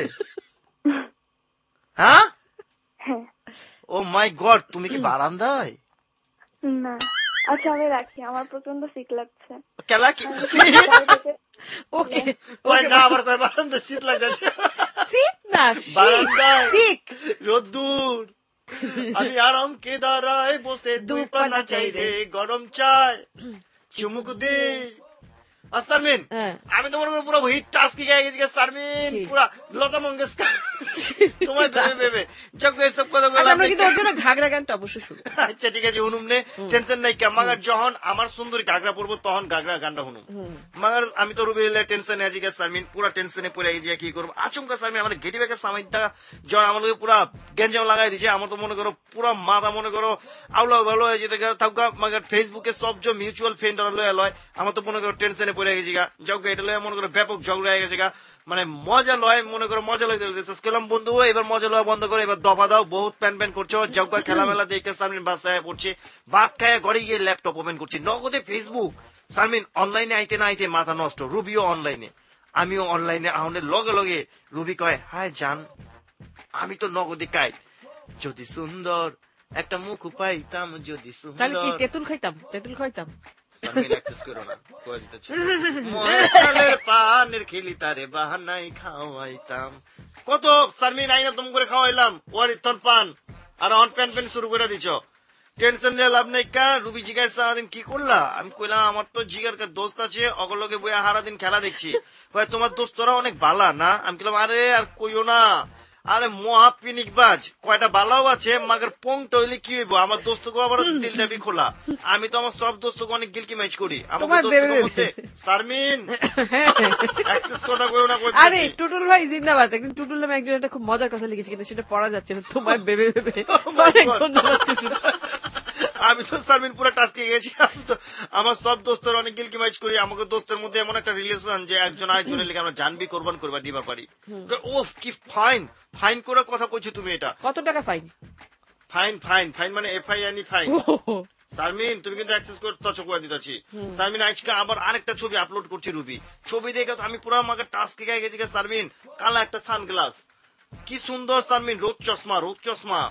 হ্যাঁ, হ্যাঁ। ও মাই গড, তুমি কি বারান্দায়? না আচ্ছা আমি রাখি, আমার প্রচন্ড শীত লাগছে। কেলা কি ওকে কয় না, আবার কয় বারান্দায় শীত লাগছে। শীত না, বারান্দায় শীত রোদ্দুর, আমি আরাম কে দাঁড়ায় বসে দুই পানা চাই রে, গরম চাই চুমুক দে। আর শারমিন, আমি তো মনে করি পুরো হিট টাস্ক কি গায়ে গেছি শারমিন, পুরা লতা মঙ্গেশকর তোমার ভেবে ভেবে যোগ্য এসব কথা বলে। আমরা কিন্তু ওর জন্য ঘাগরা গানটা অবশ্যই শুনবো। আচ্ছা ঠিক আছে, হুনুম নে, টেনশন নাই কে। মাগার যখন আমার সুন্দরী ঘাগরা পড়বো তখন ঘাগরা গানটা হুনুম। মাগার আমি তো রুবি টেনশনে আছি শারমিন, পুরা টেনশনে পড়ে গেছি কি করবো। আচমকা শারমিন আমার গেটি ব্যাগের সামাইটা জ্বর আমার লোক পুরা গেঞ্জাম লাগাই দিছে। আমার তো মনে করো পুরা মাথা মনে করো আউলা ভালো হয়ে যেতে থাকা। মাগার ফেসবুকে সব যে মিউচুয়াল ফ্রেন্ড লয় লয়, আমার তো মনে করো টেনশনে পড়ে গেছি গা। যোগ্য এটা লয় মনে করো ব্যাপক ঝগড়া হয়ে গেছে গা। মানে মজা লয় মনে করো, মজা লয় গেলাম বন্ধু, এবার মজা লয় বন্ধ করে এবার দফা দাও। বহুত প্যান প্যান করছো, যোগ্য খেলামেলা দেখে শারমিন বাসায় পড়ছে, বাঘ খায় ঘরে গিয়ে ল্যাপটপ ওপেন করছি, নগদে ফেসবুক। শারমিন অনলাইনে আইতে না আইতে মাথা নষ্ট, রুবিও অনলাইনে, আমিও অনলাইনে। আহনের লগে লগে রুবি কয় হায় জান, আমি তো নগদে কাই, যদি সুন্দর একটা মুখ পাইতাম, যদি তাহলে কি সুন্দর। তেঁতুল খাইতাম, তেঁতুল খাইতাম। পানের খেলি তারে বাহানাই খাওয়াইতাম, কত শারমিন আইনা তুম করে খাওয়াইলাম, ওয়ারি তোর পান আর অন প্যান প্যান শুরু করে দিছ। টেনশন নিয়ে লাভ নাই কা। রুবি জিজ্ঞাসা সারাদিন কি করলা? আমি কইলাম আমার তো জিগার দোস্ত আছে, অগলকে বইয়া সারাদিন খেলা দেখছি। তোমার দোস্তরা অনেক বালা না? আমি বললাম আরে আর কইও না, আরে মহা পিনিকবাজ, কয়টা বালাও আছে মাগের পংটা হইলে কি হইব। আমার দোস্তকে আবার দিলটা বি খোলা, আমি তো আমার সব দোস্তকে অনেক গিলকি ম্যাচ করি। আমার দোস্তদের মধ্যে শারমিন অ্যাক্সেস কথা কইও না। আরে টুটুল ভাই জিন্দাবাদ। একদিন টুটুল নামে একজন একটা খুব মজার কথা লিখেছে, কিন্তু সেটা পড়া যাচ্ছে না। তোমার ভেবে ভেবে অনেক ধন্যবাদ টুটুল। আমি তো শারমিন পুরো টাস্কে গেছি। আমি তো আমার সব দোস্তের অনেক গিলকি ম্যাচ করি। আমাকে দোস্তের মধ্যে এমন একটা রিলেশন যে একজন আরেকজনের লিখে আমরা জানবি কোরবান করবা দিবার পারি। ও কি ফাইন ফাইন করে কথা কইছো তুমি। এটা কত টাকা ফাইন? ফাইন ফাইন ফাইন মানে F I N E fine. Sharmin তুমি কিন্তু অ্যাক্সেস করে তো চোখ দিতেছি। শারমিন আজকে আবার আরেকটা ছবি আপলোড করছি রুবি, ছবি দেখে আমি পুরো আমাকে টাস্কে গায়ে গেছি। শারমিন কালা একটা সানগ্লাস, কি সুন্দর শারমিন, রোদ চশমা, রোদ চশমা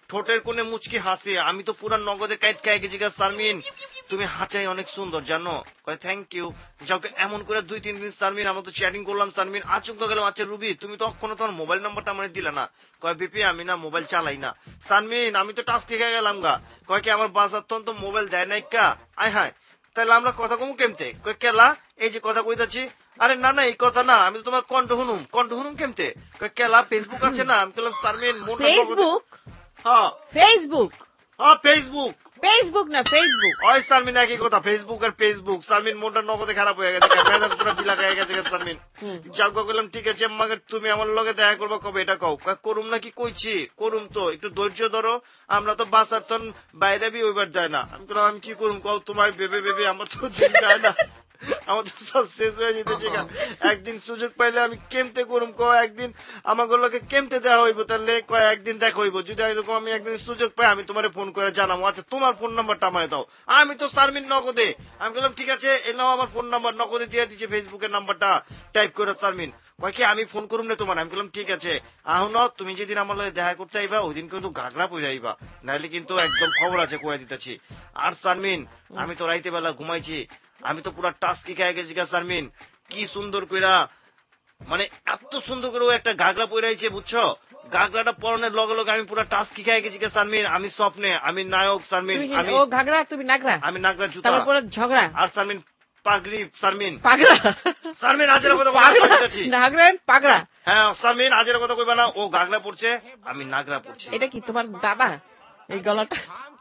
ঠোঁটের কোণে মুচকি হাসি, আমি তো পুরা নগদে কাইত খাই গেছি। সারমিন তুমি হাঁচাই অনেক সুন্দর জানো। কয় থ্যাংক ইউ। যাকে এমন করে দুই তিন দিন সারমিন আমরা তো চ্যাটিং করলাম। সারমিন আচমকা গেলাম, আচ্ছা রুবি তুমি তো কখনো তোমার মোবাইল নাম্বারটা আমার দিলে না। কয় বিপি আমি না মোবাইল চালাই না। সারমিন আমি তো টাচ ঠিক গেলাম গা। কয় কি আমার বাসার তখন তো মোবাইল দেয় নাই কা। আয় হায় তাহলে আমরা কথা কমু কেমতে? কয় কেলা এই যে কথা কইতাছি। আরে না না এই কথা না, আমি তো তোমার কণ্ঠ হুনুম। কণ্ঠ হুনুম কেমতে? কয় কেলা ফেসবুক আছে না। আমি বললাম সারমিন ফেসবুক। হ্যাঁ ফেসবুক। হ্যাঁ ফেসবুক। ফেসবুক না ফেসবুক। ওই সারমিন একই কথা, ফেসবুক আর ফেসবুক। সারমিন মনটা নগদে খারাপ হয়ে গেছে, মেজাজ পুরো বিলা হয়ে গেছে সারমিন। যাও বললাম ঠিক আছে আমাকে তুমি আমার লগে দেখা করবো কবে এটা কও। করুম নাকি কইছি করুম তো, একটু ধৈর্য ধরো। আমরা তো বাসার তন বাইরে বি ওইবার যায় না। আমি বললাম আমি কি করুম কও, তোমার ভেবে ভেবে আমার তো দিন যায় না, আমার তো সব শেষ হয়ে যেতেছে। একদিন সুযোগ পাইলে আমি কেমতে করুম কো, একদিন আমাকে লোকে কেমতে দেওয়া হইব, তাহলে কয় একদিন দেখা হইব। যদি এরকম আমি একদিন সুযোগ পাই আমি তোমার ফোন করে জানাবো। আচ্ছা তোমার ফোন নাম্বারটা আমায় দাও। আমি তো সারমিন নগদে। আমি বললাম ঠিক আছে এ নাও আমার ফোন নাম্বার, নগদে দিয়ে দিচ্ছে ফেসবুকের নাম্বারটা টাইপ করে সারমিন। কয় কি আমি ফোন করুম না তোমার। আমি বললাম ঠিক আছে আহ তুমি যেদিন আমার লগে দেখা করতে আইবা ওই দিন কিন্তু ঘাগড়া পরে আইবা, নাহলে কিন্তু একদম খবর আছে কয়ে দিতেছি। আর সারমিন আমি তো রাইতে বেলা ঘুমাইছি, আমি তো পুরা টাস্কি খেয়ে গেছি গা সারমিন। কি সুন্দর কইরা মানে এত সুন্দর করে ও একটা ঘাগড়া পরাইছে বুঝছো। ঘাগড়াটা পরনের লগে লগে আমি পুরা টাস্কি খেয়ে গেছি গা সারমিন। আমি স্বপ্নে আমি নায়ক সারমিন। আমি ও ঘাগড়া তুমি নাগরা। আমি নাগরা জুতা তারপর ঝগড়া। আর সারমিন পাগড়ি। সারমিন পাগড়া। সারমিন আজের কথা নাগরা পাগড়া। হ্যাঁ সারমিন আজের কথা কইবা না। ও ঘাগড়া পড়ছে আমি নাগরা পড়ছি। এটা কি তোমার দাদা? এই গলাটা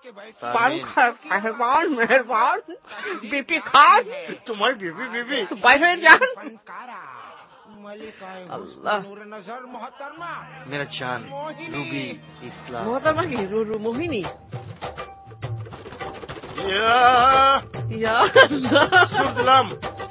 মেহরবান বিপি খান তোমার বিবি বিবি বাইরে হয়ে যান। আল্লাহ মেরা চান রুবি ইসলাম মোহতারমা কি রুরু মোহিনী। ইয়া ইয়া আল্লাহ শুনলাম।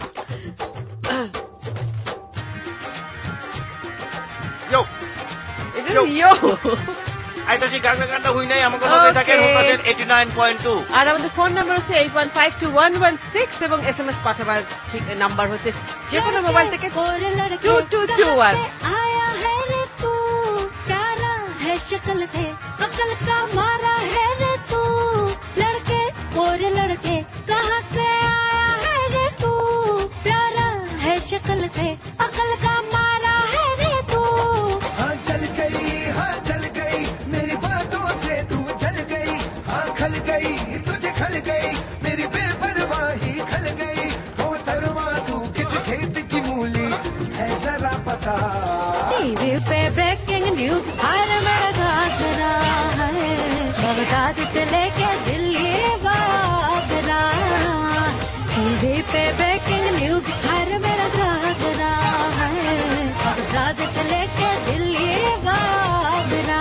ইয়ো এটা ইয়ো আইতাছি গাগা গানটা হই নাই আমাকে লগে থাকে হোকাজের আটাশি পয়েন্ট দুই। আর আমাদের ফোন নাম্বার হচ্ছে eight one five two one one six এবং এসএমএস পাঠাবার নাম্বার হচ্ছে যে কোনো মোবাইল থেকে টু টু টু ওয়ান। आया है रे तू प्यारा है शक्ल से अकल का मारा है रे तू लड़के और लड़के कहाँ से आया है रे तू प्यारा है शक्ल से अकल का मारा है रे तू। हाँ चल गई हाँ चल गई मेरी बातों से तू चल गई। हाँ खल गई तुझे खल गई मेरी बेपरवाही खल गई। मोहतरमा तू किस खेत की मूली है जरा पता। टीवी पे ब्रेकिंग न्यूज हर मेरा घाघरा है बगदाद से लेके दिल्ली वागरा। टीवी पे ब्रेकिंग न्यूज हर मेरा घाघरा है बगदाद से लेके दिल्ली वागरा।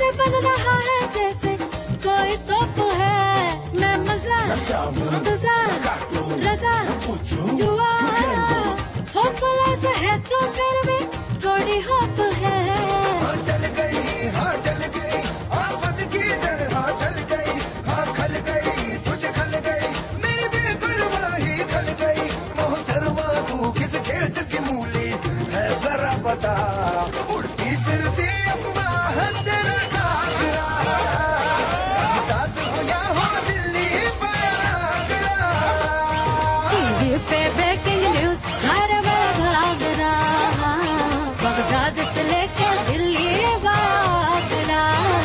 बन रहा है जैसे कोई तोप है मैं मजा तुझा रजा जुआ होपला से है तो फिर भी थोड़ी होप है डल गई हाँ डल गई हाँ बन की डर हाँ डल गई हाँ खल गई तुझे खल गई मेरी बेपरवाही खल गई मोहतरमा तू किस खेत की मूली है जरा बता उड़ती फिरती अफवाह है तेरा कागरा बगदाद हो या हो दिल्ली बयागरा टीवी पे ब्रेकिंग न्यूज हर वक्त आगरा बगदाद से लेके दिल्ली वागरा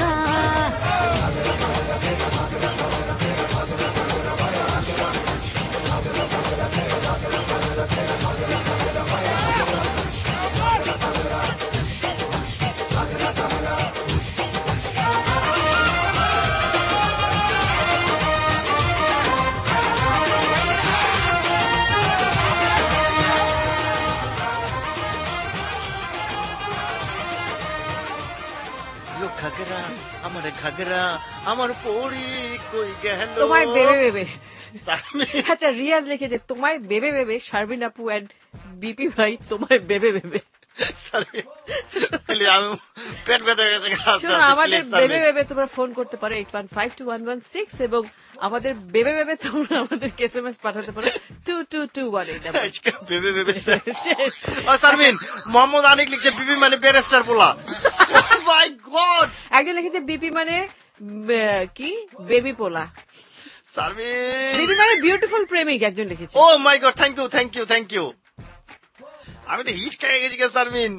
यो ঘাগরা আমার ঘাগরা আমার পরি কই গেল তোমায় বেবে বেবে সারমিন আচ্ছা রিয়াজ লিখেছে তোমায় বেবে বেবে শারমিন আপু এন্ড বিপি ভাই তোমায় বেবে বেবে সারমিন প্লিজ আমি পেট ব্যথা হয়ে গেছে শোনো আমাদের বেবে বেবে তোমরা ফোন করতে পারো eight one five two one one six এবং আমাদের বেবে বেবে তোমরা আমাদের এসএমএস পাঠাতে পারো two two two one eight আজকে বেবে বেবে ও সারমিন মোহাম্মদ আনিক লিখছে বিবি মানে ব্যারিস্টার পোলা ও মাই গড একজন লিখেছে বিপি মানে বে- কি বেবি পোলা সারমিন বিপি মানে বিউটিফুল প্রেমিক একজন লিখেছে oh my god thank you thank you thank you আমি তো হিট খেয়ে গেছি কে সারমিন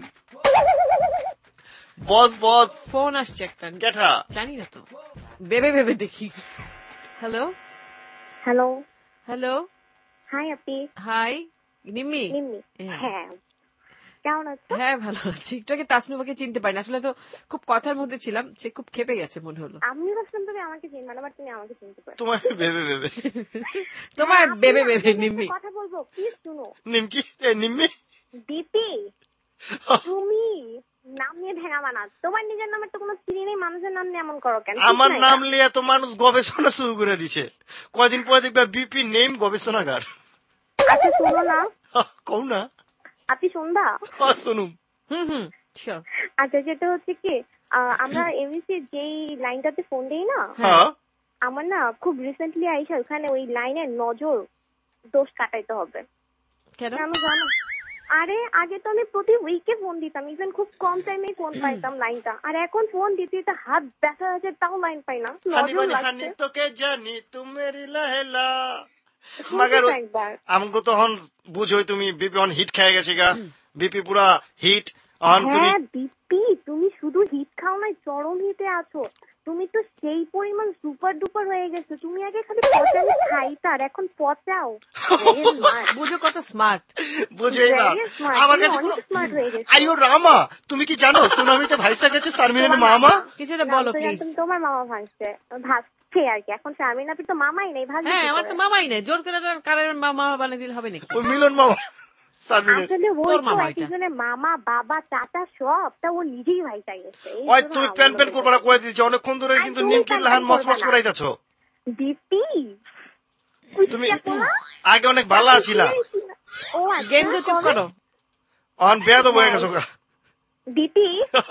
বস বস ফোন আসছে একটা কেঠা জানি না তো বেবে বেবে দেখি হ্যালো হ্যালো হ্যালো হাই আপি হাই নিম্মি নিম্মি হ্যাঁ। হ্যাঁ কেমন আছো হ্যাঁ ভালো আছি একটু আগে তাসনুবাকে চিনতে পারিনি আসলে তো খুব কথার মধ্যে ছিলাম সে খুব খেপে গেছে মনে হলো আমি ভাবছিলাম তুমি আমাকে চিনবে না বাট তুমি আমাকে চিনতে পারো তোমার বেবে বেবে তোমার বেবে বেবে নিম্মি কথা বলবো প্লিজ শুনো নিমকি এ নিম্মি দিপি তুমি নাম নিয়ে ভেঙা বানা তোমার নিজের নামের তো কোনো চিনি নেই মানুষের নাম নিয়ে এমন করো কেন আমার নাম লিয়ে তো মানুষ গবেষণা শুরু করে দিছে কয়দিন পরে দেখবে বিপি নেম গবেষণাগার আচ্ছা শোনো না কও না আপনি সন্ধ্যা হ্যাঁ, শুনুম হুম হুম শিওর আচ্ছা যেটা হচ্ছে কি আহ, আমরা এমবিসি যেই লাইনটাতে ফোন দিই না হ্যাঁ আমার না খুব রিসেন্টলি আইসা ওখানে ওই লাইনের নজর দোষ কাটাইতে হবে কেন কেন জানো আরে আগে তো আমি প্রতি উইকে ফোন দিতাম ইভেন খুব কম টাইমে ফোন পাইতাম লাইনটা আর এখন ফোন দিতে দিতে হাত ব্যথা আছে তাও লাইন পাই না হানি নজর বানি হানি লাগছে তোকে জানি তুমি মেরি লাহেলা শুনতে মাগার তো একবার আমগো তখন বুঝোই তুমি বিপি অন হিট খেয়ে গেছে গা বিপি পুরা হিট অন তুমি হ্যাঁ দিপি তুমি শুধু হিট খাও নাই চরম হিটে আছো তুমি তো সেই পরিমাণ সুপার ডুপার হয়ে গেছো তুমি আগে খালি পচালে খাইতার এখন পচাও Very smart. বুঝো কত স্মার্ট বুঝেই না Very smart. আমার তুমি কাছে অনেক কোনো smart হয়ে গেছো। আইও রামা তুমি কি জানো সুনামিতে ভাইসা গেছে সারমিনের মামা কিছুটা বলো জানতো প্লিজ জানতাম তোমার মামা ভাসছে ভাসছে আর কি এখন শারমিন আপনি তো মামাই নেই ভাসবে হ্যাঁ কি আমার করে? তো মামাই নেই জোর করে কারের মামা বানিয়ে দিলে হবে নাকি ওই মিলন মামা সারমিনের আসলে ওই তোর তো মামা এটা। একজনের মামা বাবা চাচা সবটা ও নিজেই ভাইসা গেছে এই ওই জন্য তুমি আমার প্যান প্যান মনে করবা না কয়ে দিয়েছে অনেকক্ষণ ধরে আর কিন্তু তুমি নিমকির প্যান লাহান প্যান মচমচ করবা না। করাইতেছ দিপি তুমি আগে অনেক ভালো আছিলা ও আচ্ছা, গেন্দু চুপ কবে? করো অন বেয়াদ হয়ে গেছো গা। দিপি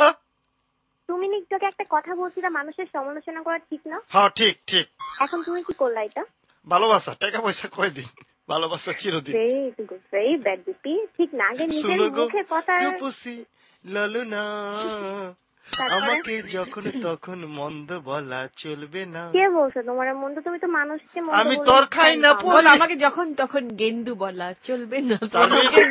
তুমি নিকটকে একটা কথা বলছিলা মানুষের সমালোচনা করা ঠিক না হ্যাঁ ঠিক ঠিক এখন তুমি কি করলা এটা ভালোবাসা টাকা পয়সা কয়দিন ভালোবাসা চিরদিন very good very bad Dipi ঠিক না আগে নিজের শুনো গো মুখে কথা রূপসী লালনা তারপরে? আমাকে যখন তখন মন্দ বলা চলবে না কে বলছো তোমার মন্দ তুমি তো মানুষকে মন্দ আমি বলে তোর খাই না পাও। বল আমাকে যখন তখন গেন্দু বলা চলবে না সারমিন,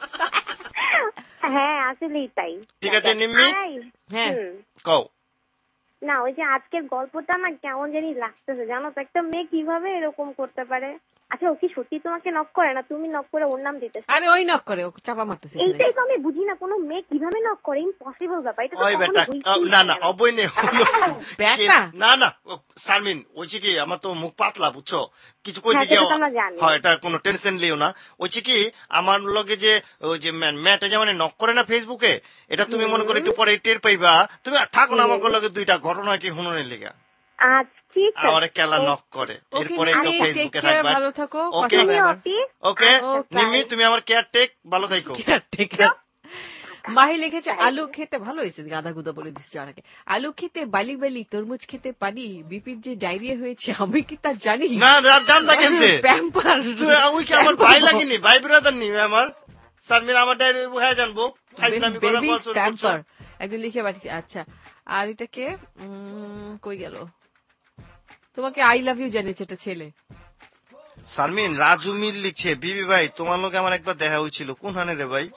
হ্যাঁ আসলেই তাই ঠিক আছে নিম্মি আই, হ্যাঁ হুম। কও না ওই যে আজকের গল্পটা না কেমন জানি লাগতেছে জানো তো একটা মেয়ে কিভাবে এরকম করতে পারে আচ্ছা ও কি সত্যি তোমাকে নক করে না তুমি নক করে ওর নাম দিতেছ? আরে ওই নক করে, ও চাপা মারতেছে। এইটাই তো আমি বুঝি না, কোনো মেয়ে কিভাবে নক করে, ইম্পসিবল ব্যাপার এটা। ওই বেটা না না অবই নেই না না শারমিন, ওইছে কি আমার তো মুখ পাতলা বুঝছো, কিছু কইতে গিয়ে হয় এটা কোনো টেনশন লিও না। ওইছে কি আমার লগে যে ওই যে মেয়েটা যেমন নক করে না ফেসবুকে, এটা তুমি মনে করো একটু পরে টের পাইবা। তুমি থাকো না আমার লগে দুইটা ঘটনা কি হুননের লেগা আরে কেলা নক করে, এরপরে একটু ফেসবুকে থাকবা। ওকে ওকে নিমি, তুমি আমার কেয়ার টেক, ভালো থাকো। কেয়ার টেক মাহি লিখেছে আলু খেতে, ভালো হয়েছে গাদা গুদা বলে দিচ্ছে আগে, আলু খেতে বালি বালি তরমুজ খেতে পানি, বিপির যে ডায়রিয়া হয়েছে আমি কি তা জানি না, জানতা কেনতে প্যাম্পার ওই কি আমার ভাই লাগেনি, ভাই ব্রাদার নি আমার শারমিন, আমার ডায়রিয়া হয়ে জানবো বেবি প্যাম্পার একজন লিখে পাঠিয়েছে। আচ্ছা আর এটাকে কই গেল, তোমাকে আই লাভ ইউ জানিয়েছে এটা ছেলে শারমিন। রাজু মিল লিখছে বিবি ভাই তোমার লোক আমার একবার দেখা হয়েছিল, কোন হানে রে ভাই?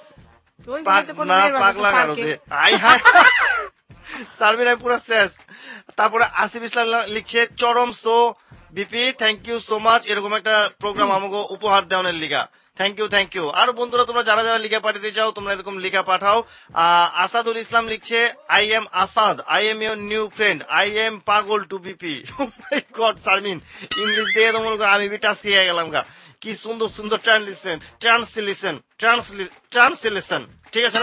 শারমিন আমি পুরো শেষ। তারপরে আসিফ ইসলাম লিখছে চরম so BP thank you so much, এরকম একটা প্রোগ্রাম আমাকে উপহার দেওয়ার লিগা থ্যাংক ইউ থ্যাংক ইউ। আর বন্ধুরা তোমরা যারা যারা লিখা পাঠাতে চাও তোমরা এরকম লিখা পাঠাও। আসাদুল ইসলাম লিখছে I am Asad, I am your new friend, I am পাগল to BP. God Sharmin English দিয়ে তো মনে করো আমি বিটা শিখে গেলাম গা, কি সুন্দর সুন্দর ট্রান্সলেশন ট্রান্সলেশন ট্রান্সলেশন ঠিক আছে না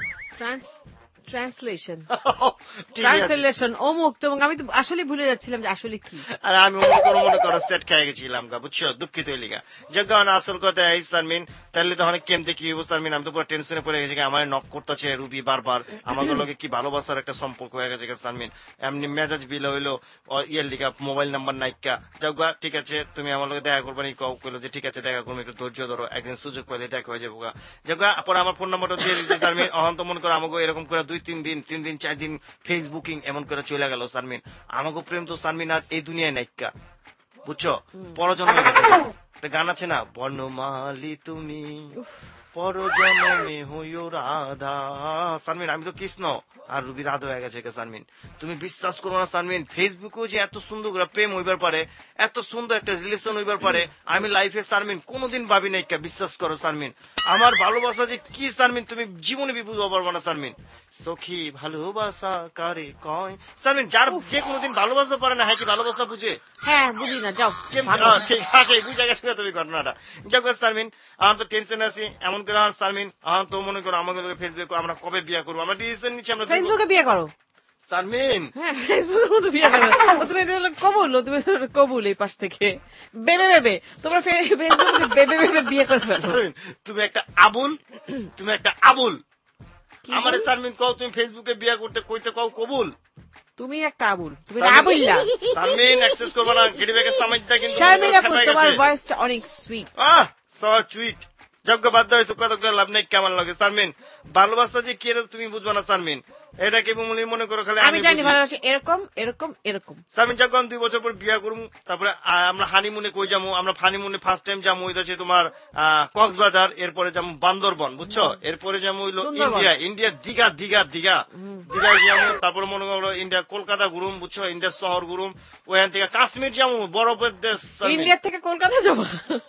ট্রান্সলেশন ট্রান্সলেশন অমুক তো আমি তো আসলে ভুলে যাচ্ছিলাম যে আসলে কি। আর আমি মনে করো মনে করো সেট খেয়ে গেছিলাম গা বুঝছো, দুঃখিত লিগা যখন আসল কথা এই শারমিন তাহলে তো অনেক কেমতে কি হবো শারমিন, আমি তো পুরো টেনশনে পড়ে গেছি, আমার নক করতেছে রুবি বারবার, আমাদের লগে কি ভালোবাসার একটা সম্পর্ক হয়ে গেছে শারমিন। এমনি মেজাজ বিল হইলো ইয়ের লিগা মোবাইল নাম্বার নাইকা যাওগা, ঠিক আছে তুমি আমার লগে দেখা করবে নি, কইলো যে ঠিক আছে দেখা করবো, একটু ধৈর্য ধরো, একদিন সুযোগ পেলে দেখা হয়ে যাবো গা যাওগা। পরে আমার ফোন নাম্বারটা দিয়ে দিচ্ছে শারমিন, অহন তো মনে করো আমাকে এরকম করে দুই তিন দিন তিন দিন চার দিন ফেসবুকিং এমন করে চলে গেল শারমিন। আমাকে প্রেম তো শারমিন আর এই দুনিয়ায় নাইকা বুঝছো, পরজন্মে গেছে। একটা গান আছে না, বর্ণমালী তুমি পরজন্মে হইও রাধা, শারমিন আমি তো কৃষ্ণ আর রুবি রাধা হয়ে গেছে শারমিন। তুমি বিশ্বাস করো না শারমিন, ফেসবুকেও যে এত সুন্দর করে প্রেম হইবার পারে, এত সুন্দর একটা রিলেশন হইবার পারে, আমি লাইফে শারমিন কোনোদিন ভাবি নাই। বিশ্বাস করো শারমিন, আমার ভালোবাসা যে কি শারমিন তুমি জীবনে বুঝতে পারবো না শারমিন। সখী ভালোবাসা কারে কয় শারমিন, যার যে কোনোদিন ভালোবাসতে পারে না, হ্যাঁ কি ভালোবাসা বুঝে? হ্যাঁ বুঝি না, যাও ঠিক আছে বুঝে গেছে তুমি ঘটনাটা। যাও শারমিন আমার তো টেনশন আছি এমন করে শারমিন, আমার তো মনে করো আমাকে ফেসবুকে আমরা কবে বিয়ে করবো, আমরা ডিসিশন নিচ্ছি আমরা ফেসবুকে বিয়ে করো শারমিন। হ্যাঁ ফেসবুকের মধ্যে বিয়ে করো, তুমি কবুল তুমি কবুল এই পাশ থেকে বেবে বেবে তোমরা ফেসবুকে বেবে বেবে বিয়ে করে ফেলো। তুমি একটা আবুল, তুমি একটা আবুল আমার শারমিন কও তুমি ফেসবুকে বিয়ে করতে কইতে কও কবুল, তুমি একটা আবুল, তুমি আবুল্লা শারমিন অ্যাক্সেস করবে না গিরিবেকে সমাজটা কিন্তু শারমিন আপু তোমার ভয়েসটা অনেক সুইট, আহ সো সুইট। যোগ্য বাধ্য হয়েছে কত লাভ নেই কেমন লাগে শারমিন, ভালোবাসা যে কি তুমি বুঝবা না শারমিন, এটা কি মনে করো খালি আমি জানি ভালোবাসা এরকম এরকম এরকম। শারমিন যখন দুই বছর পর বিয়ে করবো তারপরে আমরা হানিমুনে কই যাবো, আমরা হানিমুনে ফার্স্ট টাইম যাবো ওই হচ্ছে তোমার কক্সবাজার, এরপরে যাবো বান্দরবন বুঝছো, এরপরে যাবো হইলো ইন্ডিয়া, ইন্ডিয়ার দীঘা দীঘা দীঘা দীঘায় যাবো, তারপরে মনে করো ইন্ডিয়া কলকাতা ঘুরুম বুঝছো, ইন্ডিয়ার শহর ঘুরুম, ওখান থেকে কাশ্মীর যাবো বরফের দেশ। ইন্ডিয়া থেকে কলকাতা যাবো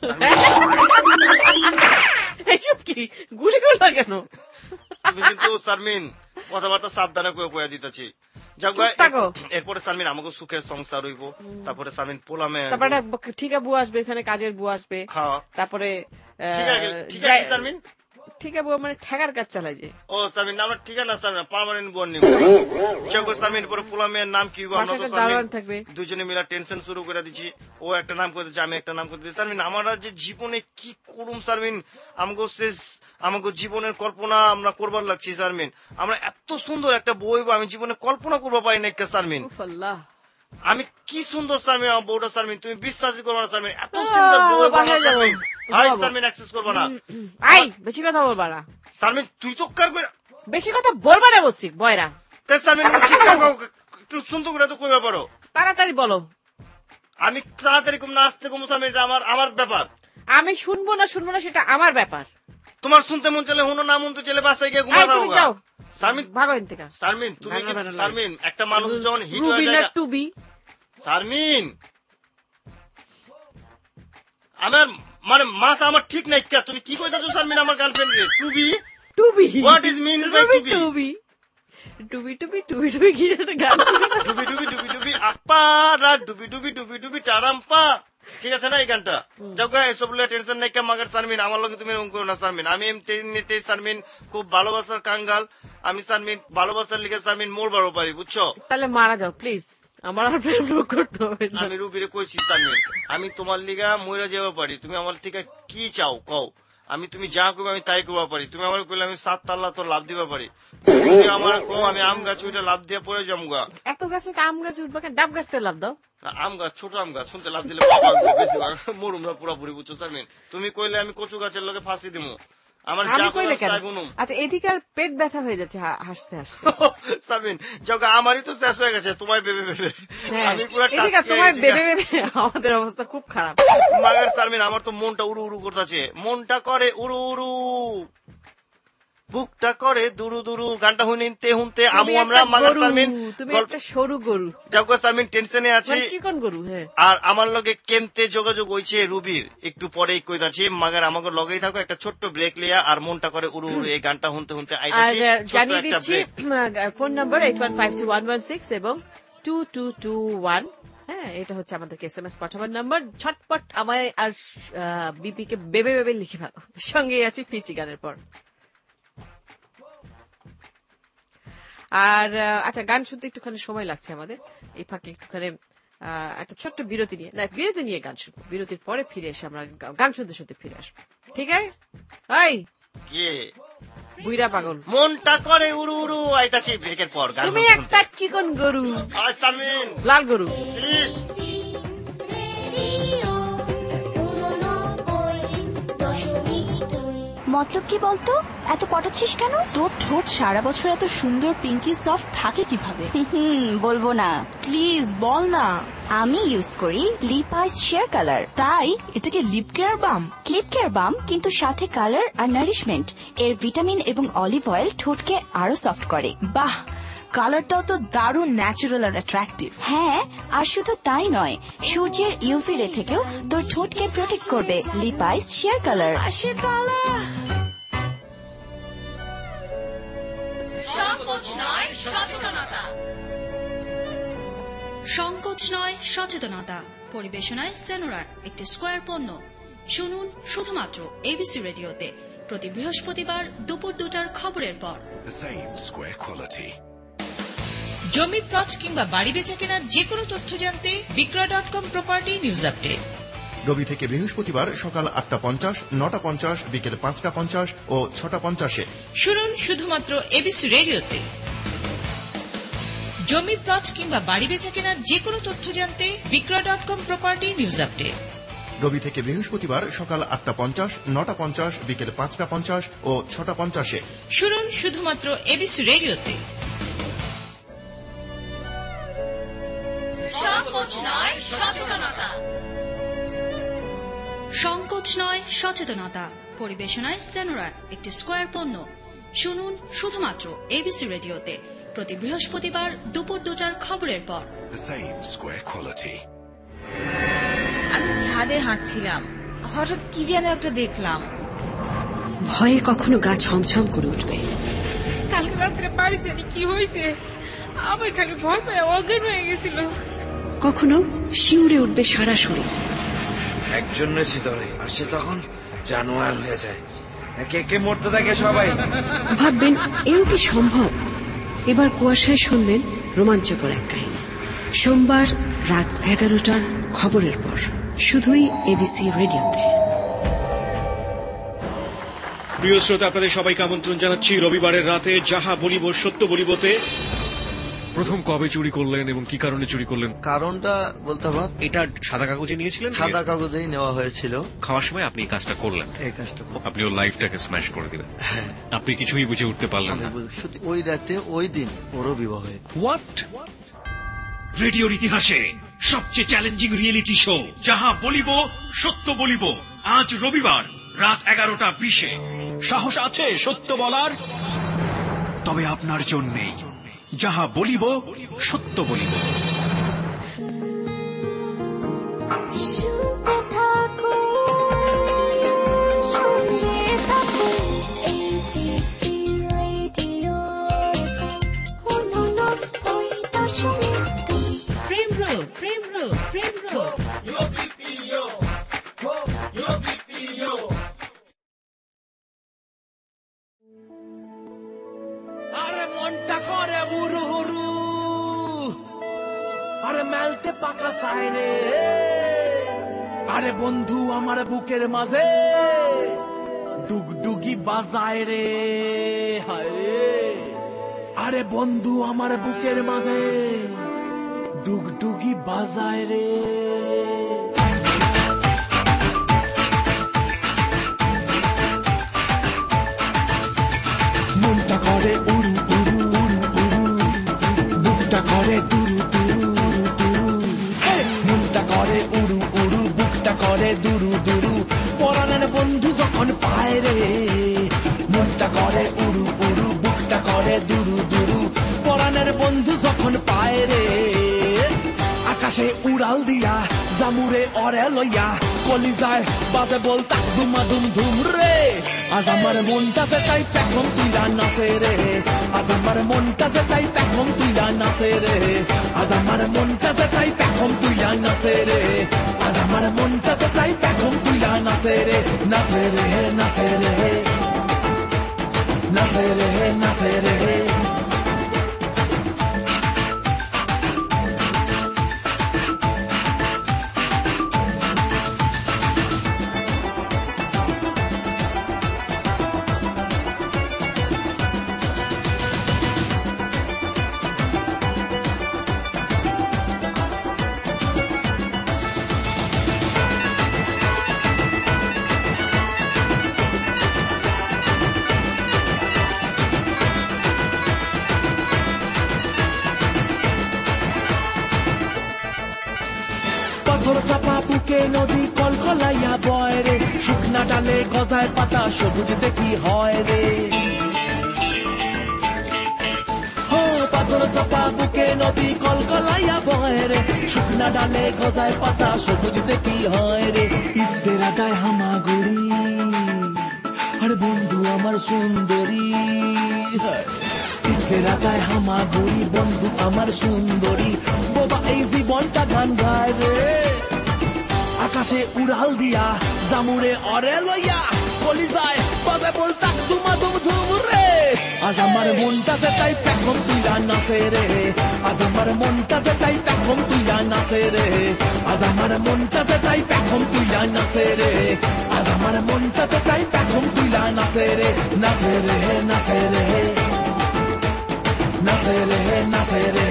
এইসব কি গুলি করলা কেন? তুমি কিন্তু শারমিন কথাবার্তা সাবধানে কয়ে দিতেছি। এরপরে শারমিন আমাকে সুখের সংসার হইব, তারপরে শারমিন পোলামে তারপরে ঠিক বউ আসবে, এখানে কাজের বউ আসবে, তারপরে ঠিক আছে শারমিন ঠিক আছে মানে ঠেকার কাজ চালাই যে ও শারমিন আমরা ঠিক আছে শারমিন পার্মানেন্ট বোন নিব শারমিন পরে পোলামের নাম কি থাকবে, দুজনে মিলা টেনশন শুরু করে দিচ্ছি, ও একটা নাম করে দিচ্ছি আমি একটা নাম করে দিচ্ছি। শারমিন আমরা যে জীবনে কি করুম শারমিন, আমাকে শেষ আমাকে জীবনের কল্পনা আমরা করবার লাগছি শারমিন, আমরা এত সুন্দর একটা বই আমি জীবনে কল্পনা করবো পারি না শারমিন, আমি কি সুন্দর শারমিন আমার বউটা শারমিন, তুমি বিশ্বাসই করবো না শারমিন, এত সুন্দর বই শারমিন, হাই শারমিন অ্যাক্সেস করবো না, আই বেশি কথা বলবা না শারমিন, তুই তো কার করে বেশি কথা বলবা না বলছি বয়রা, শারমিন একটু সুন্দর করে তো কইবা পারো, তাড়াতাড়ি বলো। আমি তাড়াতাড়ি কম না আসতে কম শারমিন, এটা আমার আমার ব্যাপার, আমি শুনবো না শুনবো না সেটা আমার ব্যাপার, তোমার শুনতে মন চলে হুনো না মন তো চলে বাসায় গিয়ে ঘুমা দাও। শারমিন ভাগো এখান থেকে, শারমিন তুমি শারমিন একটা মানুষ যখন হিট হয়ে যায় টুবি শারমিন আমার মানে মাথা আমার ঠিক নাই। তুমি কি কইতাছো শারমিন আমার গার্লফ্রেন্ড রে? টুবি টুবি হোয়াট ইজ মিন বাই টুবি? টুবি টুবি টুবি টুবি টুবি কি একটা গান? ডুবি ডুবি ডুবি ডুবি আপারা ডুবি ডুবি ডুবি ডুবি টারাম্পা, ঠিক আছে না এই গানটা? যাও এসব টেনশন নাই কা। মাগার শারমিন আমার লগে তুমি এরকম করো না শারমিন। আমি এমনি নিতে শারমিন খুব ভালোবাসার কাঙ্গাল। আমি শারমিন ভালোবাসার লিখে শারমিন মরবারও পারি, বুঝছো? তাহলে মারা যাও প্লিজ, আমার আর প্রেম করতে হবে না। আমি রুবিরে কইছি শারমিন আমি তোমার লিগা মইরা যাওয়া পারি, তুমি আমার থেকে কি চাও কও। আমি তুমি যা করবে আমি তাই করবা পারি। তুমি আমার কইলে আমি সাত তাল্লা তো লাভ দিবা পারি। তুমি আমার কো আমি আম গাছ ওইটা লাভ দিয়ে পড়ে যামগা। এত গাছে আম গাছ উঠবে কেন? ডাব গাছ লাভ দাও। আম গাছ ছোট আম গাছ শুনতে লাভ দিলে মরুমরা পুরাপুরি, বুঝছো শারমিন? তুমি কইলে আমি কচু গাছের লগে ফাঁসি দিমু। আমার আমি কইলে কেন? আচ্ছা এদিকে আর পেট ব্যথা হয়ে যাচ্ছে হাসতে হাসতে। শারমিন যাও আমারই তো শেষ হয়ে গেছে তোমায় ভেবে ভেবে। আমি পুরো তোমায় ভেবে ভেবে আমাদের অবস্থা খুব খারাপ। মাগার শারমিন আমার তো মনটা উড়ু উড়ু করতেছে, মনটা করে উড়ু উড়ু, বুকটা করে দুরু দুরু। গানটা শুনতে শুনতে আমু আমরা মাগার শারমিন তুমি একটা সরু গরু। যাও শারমিন টেনশনে আছি, চিকন গরু। হ্যাঁ আর আমার লগে কেমতে যোগাযোগ হইছে রুবির একটু পরেই কইতাছি। মাগার আমাকে লগেই থাকো, একটা ছোট্ট ব্রেক লিয়া আর মনটা করে উড়ু উড়ু এই গানটা শুনতে শুনতে আইতাছি। আর জানিয়ে দিচ্ছি phone number eight one five two one one six এবং টু টু টু ওয়ান। হ্যাঁ এটা হচ্ছে আমাদেরকে এস এম এস পাঠাবার নাম্বার। ছটপট আমায় আর বিপি কে বেবে বেবে লিখে ভালো। সঙ্গে আছি পিচি গানের পর। আর আচ্ছা গান শুনতে একটুখানি সময় লাগছে আমাদের, এই ফাঁকে একটুখানি একটা ছোট্ট বিরতি নিয়ে না বিরতি নিয়ে গান শুনবো। বিরতির পরে ফিরে এসে আমরা গান শুনতে শুনতে ফিরে আসবো, ঠিক আছে? এই কে বুইরা পাগল মনটা করে উড়ু উড়ু আইতাছি ব্রেকের পর। তুমি একটা চিকন গরু, শারমিন লাল গরু। মতলব কি বলতো? এত পটাচ্ছিস কেন? তোর ঠোঁট সারা বছর এত সুন্দর পিঙ্কি সফট থাকে কিভাবে? হুম বলবো না, প্লিজ বল না। আমি ইউজ করি লিপাইস শেয়ার কালার। তাই এটাকে lip care balm? Lip care balm, কিন্তু সাথে কালার আর নারিশমেন্ট। এর ভিটামিন এবং অলিভ অয়েল ঠোঁটকে আরো সফট করে। বাহ, কালারটাও তো দারুণ ন্যাচারাল আর অ্যাট্রাকটিভ। হ্যাঁ, আর শুধু তাই নয়, সূর্যের ইউভি রে থেকেও তোর ঠোঁটকে প্রোটেক্ট করবে লিপাইস শেয়ার কালার। সংকোচ নয় সচেতনতা, সংকোচ নয় সচেতনতা। পরিবেশনায় সেনোরার একটি স্কোয়ার পণ্য। শুনুন শুধুমাত্র এবিসি রেডিওতে প্রতি বৃহস্পতিবার দুপুর দুটার খবরের পর। জমি প্লট কিংবা বাড়ি বেচা কেনার যে কোনো তথ্য জানতে Bikroy dot com property news update. রবি থেকে বৃহস্পতিবার সকাল আটটা পঞ্চাশ, নটা পঞ্চাশ, বিকেল পাঁচটা পঞ্চাশ ও ছটা পঞ্চাশে শুনুন শুধুমাত্র এবিসি রেডিওতে। জমি প্লট কিংবা বাড়ি বেচা কেনার যে কোনো তথ্য জানতে Bikroy dot com property news update. রবি থেকে বৃহস্পতিবার সকাল আটটা পঞ্চাশ, নটা পঞ্চাশ, বিকেল পাঁচটা পঞ্চাশ ও ছটা পঞ্চাশে শুনুন শুধুমাত্র এবিসি রেডিওতে। সংকোচ নয় সচেতনতা, সংকোচ নয় সচেতনতা। পরিবেশনায় সেনোরার একটি স্কোয়ার পণ্য। শুনুন শুধুমাত্র এবিসি রেডিওতে প্রতি বৃহস্পতিবার দুপুর দুটার খবরের পর। আমি ছাদে হাঁটছিলাম, হঠাৎ কি যেন একটা দেখলাম। ভয়ে কখনো গা ছমছম করে উঠবে। কালকে রাত্রে বাড়ি জানি কি হয়েছে, আমি খালি ভয় পেয়ে অজ্ঞান হয়ে গেছিল। কখনো শিউরে উঠবে সারা শরীর। একজন নেছি ধরে আর সে তখন জানোয়ার হয়ে যায়, একে একে মরতে থাকে সবাই। ভাববেন এও কি সম্ভব? এবার কুয়াশায় শুনবেন রোমাঞ্চকর এক কাহিনী। সোমবার রাত এগারোটার খবরের পর, শুধুই এবিসি রেডিওতে। প্রিয় শ্রোতা, আপনাদের সবাইকে আমন্ত্রণ জানাচ্ছি রবিবারের রাতে যাহা বলিব সত্য বলিবতে। প্রথম কবে চুরি করলেন এবং কি কারণে চুরি করলেন? কারণটা বলতে হবে। এটা সাদা কাগজে নিয়েছিলেন? সাদা কাগজেই নেওয়া হয়েছিল। খাওয়ার সময় আপনি এই কাজটা করলেন? এই কাজটা আপনি ওর লাইফটাকে স্ম্যাশ করে দিলেন। আপনি কিছুই বুঝে উঠতে পারলেন না। ওই রাতে ওই দিন ওরও বিবাহ। হোয়াট? রেডিওর ইতিহাসে সবচেয়ে চ্যালেঞ্জিং রিয়েলিটি শো যাহা বলিব সত্য বলিব, আজ রবিবার রাত এগারোটা বিশে। সাহস আছে সত্য বলার? তবে আপনার জন্যেই যাহা বলিব সত্য বলিব। শুনতে থাকো আরে বন্ধু আমার বুকের মাঝে ডুগডুগি বাজায় রে, হায় রে। আরে বন্ধু আমার বুকের মাঝে ডুগডুগি বাজায় রে। মনটা করে উড়ু উড়ু উড়ু উড়ু, বুকটা করে দুরু দুরু উড়ু দুরু, মনটা করে উড়ু উড়ু, বুকটা করে দুরু দুরু, পরাণের বন্ধু যখন পায় রে। মনটা করে উড়ু উড়ু, বুকটা করে দুরু দুরু, পরাণের বন্ধু যখন পায় রে। আকাশে উড়াল দিয়া জামুরে অরে লইয়া, কলিজায় বাজে বলতা দুমা দুম ধুম রে। আজ আমার মনটাতে তাই পেখম তুইলা নাচে রে, আজ আমার মনটাতে তাই পেখম তুইলা নাচে রে, আজ আমার মনটাতে তাই পেখম তুইলা নাচে রে, আজ আমার মনটাতে তাই পেখম তুইলা নাচে রে। নাচে রে নাচে রে নাচে রে নাচে রে। পাথর চাপা বুকে নদী কলকলাইয়া বয় রে, শুকনা ডালে গজায় পাতা সবুজ দেখি হয় রে। হো পাথর চাপা বুকে নদী কলকলাইয়া বয় রে, শুকনা ডালে গজায় পাতা সবুজ দেখি হয় রে। ইস্তেরা গায় হামাগুড়ি, আরে বন্ধু আমার সুন্দরী, ইস্তেরা গায় হামাগুড়ি, বন্ধু আমার সুন্দরী, বোবা এই জীবনটা গান গায় রে। আকাশে উড়াল দিয়া জামুরে অরে লইয়া, কলিজায় বাজে বলতা দুমা দুম ধুম রে। আজ আমার মনটাতে তাই পেখম তুইলা নাচে রে, আজ আমার মনটাতে তাই পেখম তুইলা নাচে রে, আজ আমার মনটাতে তাই পেখম তুইলা নাচে রে, আজ আমার মনটাতে তাই পেখম তুইলা নাচে রে। নাচে রে নাচে রে নাচে রে নাচে রে।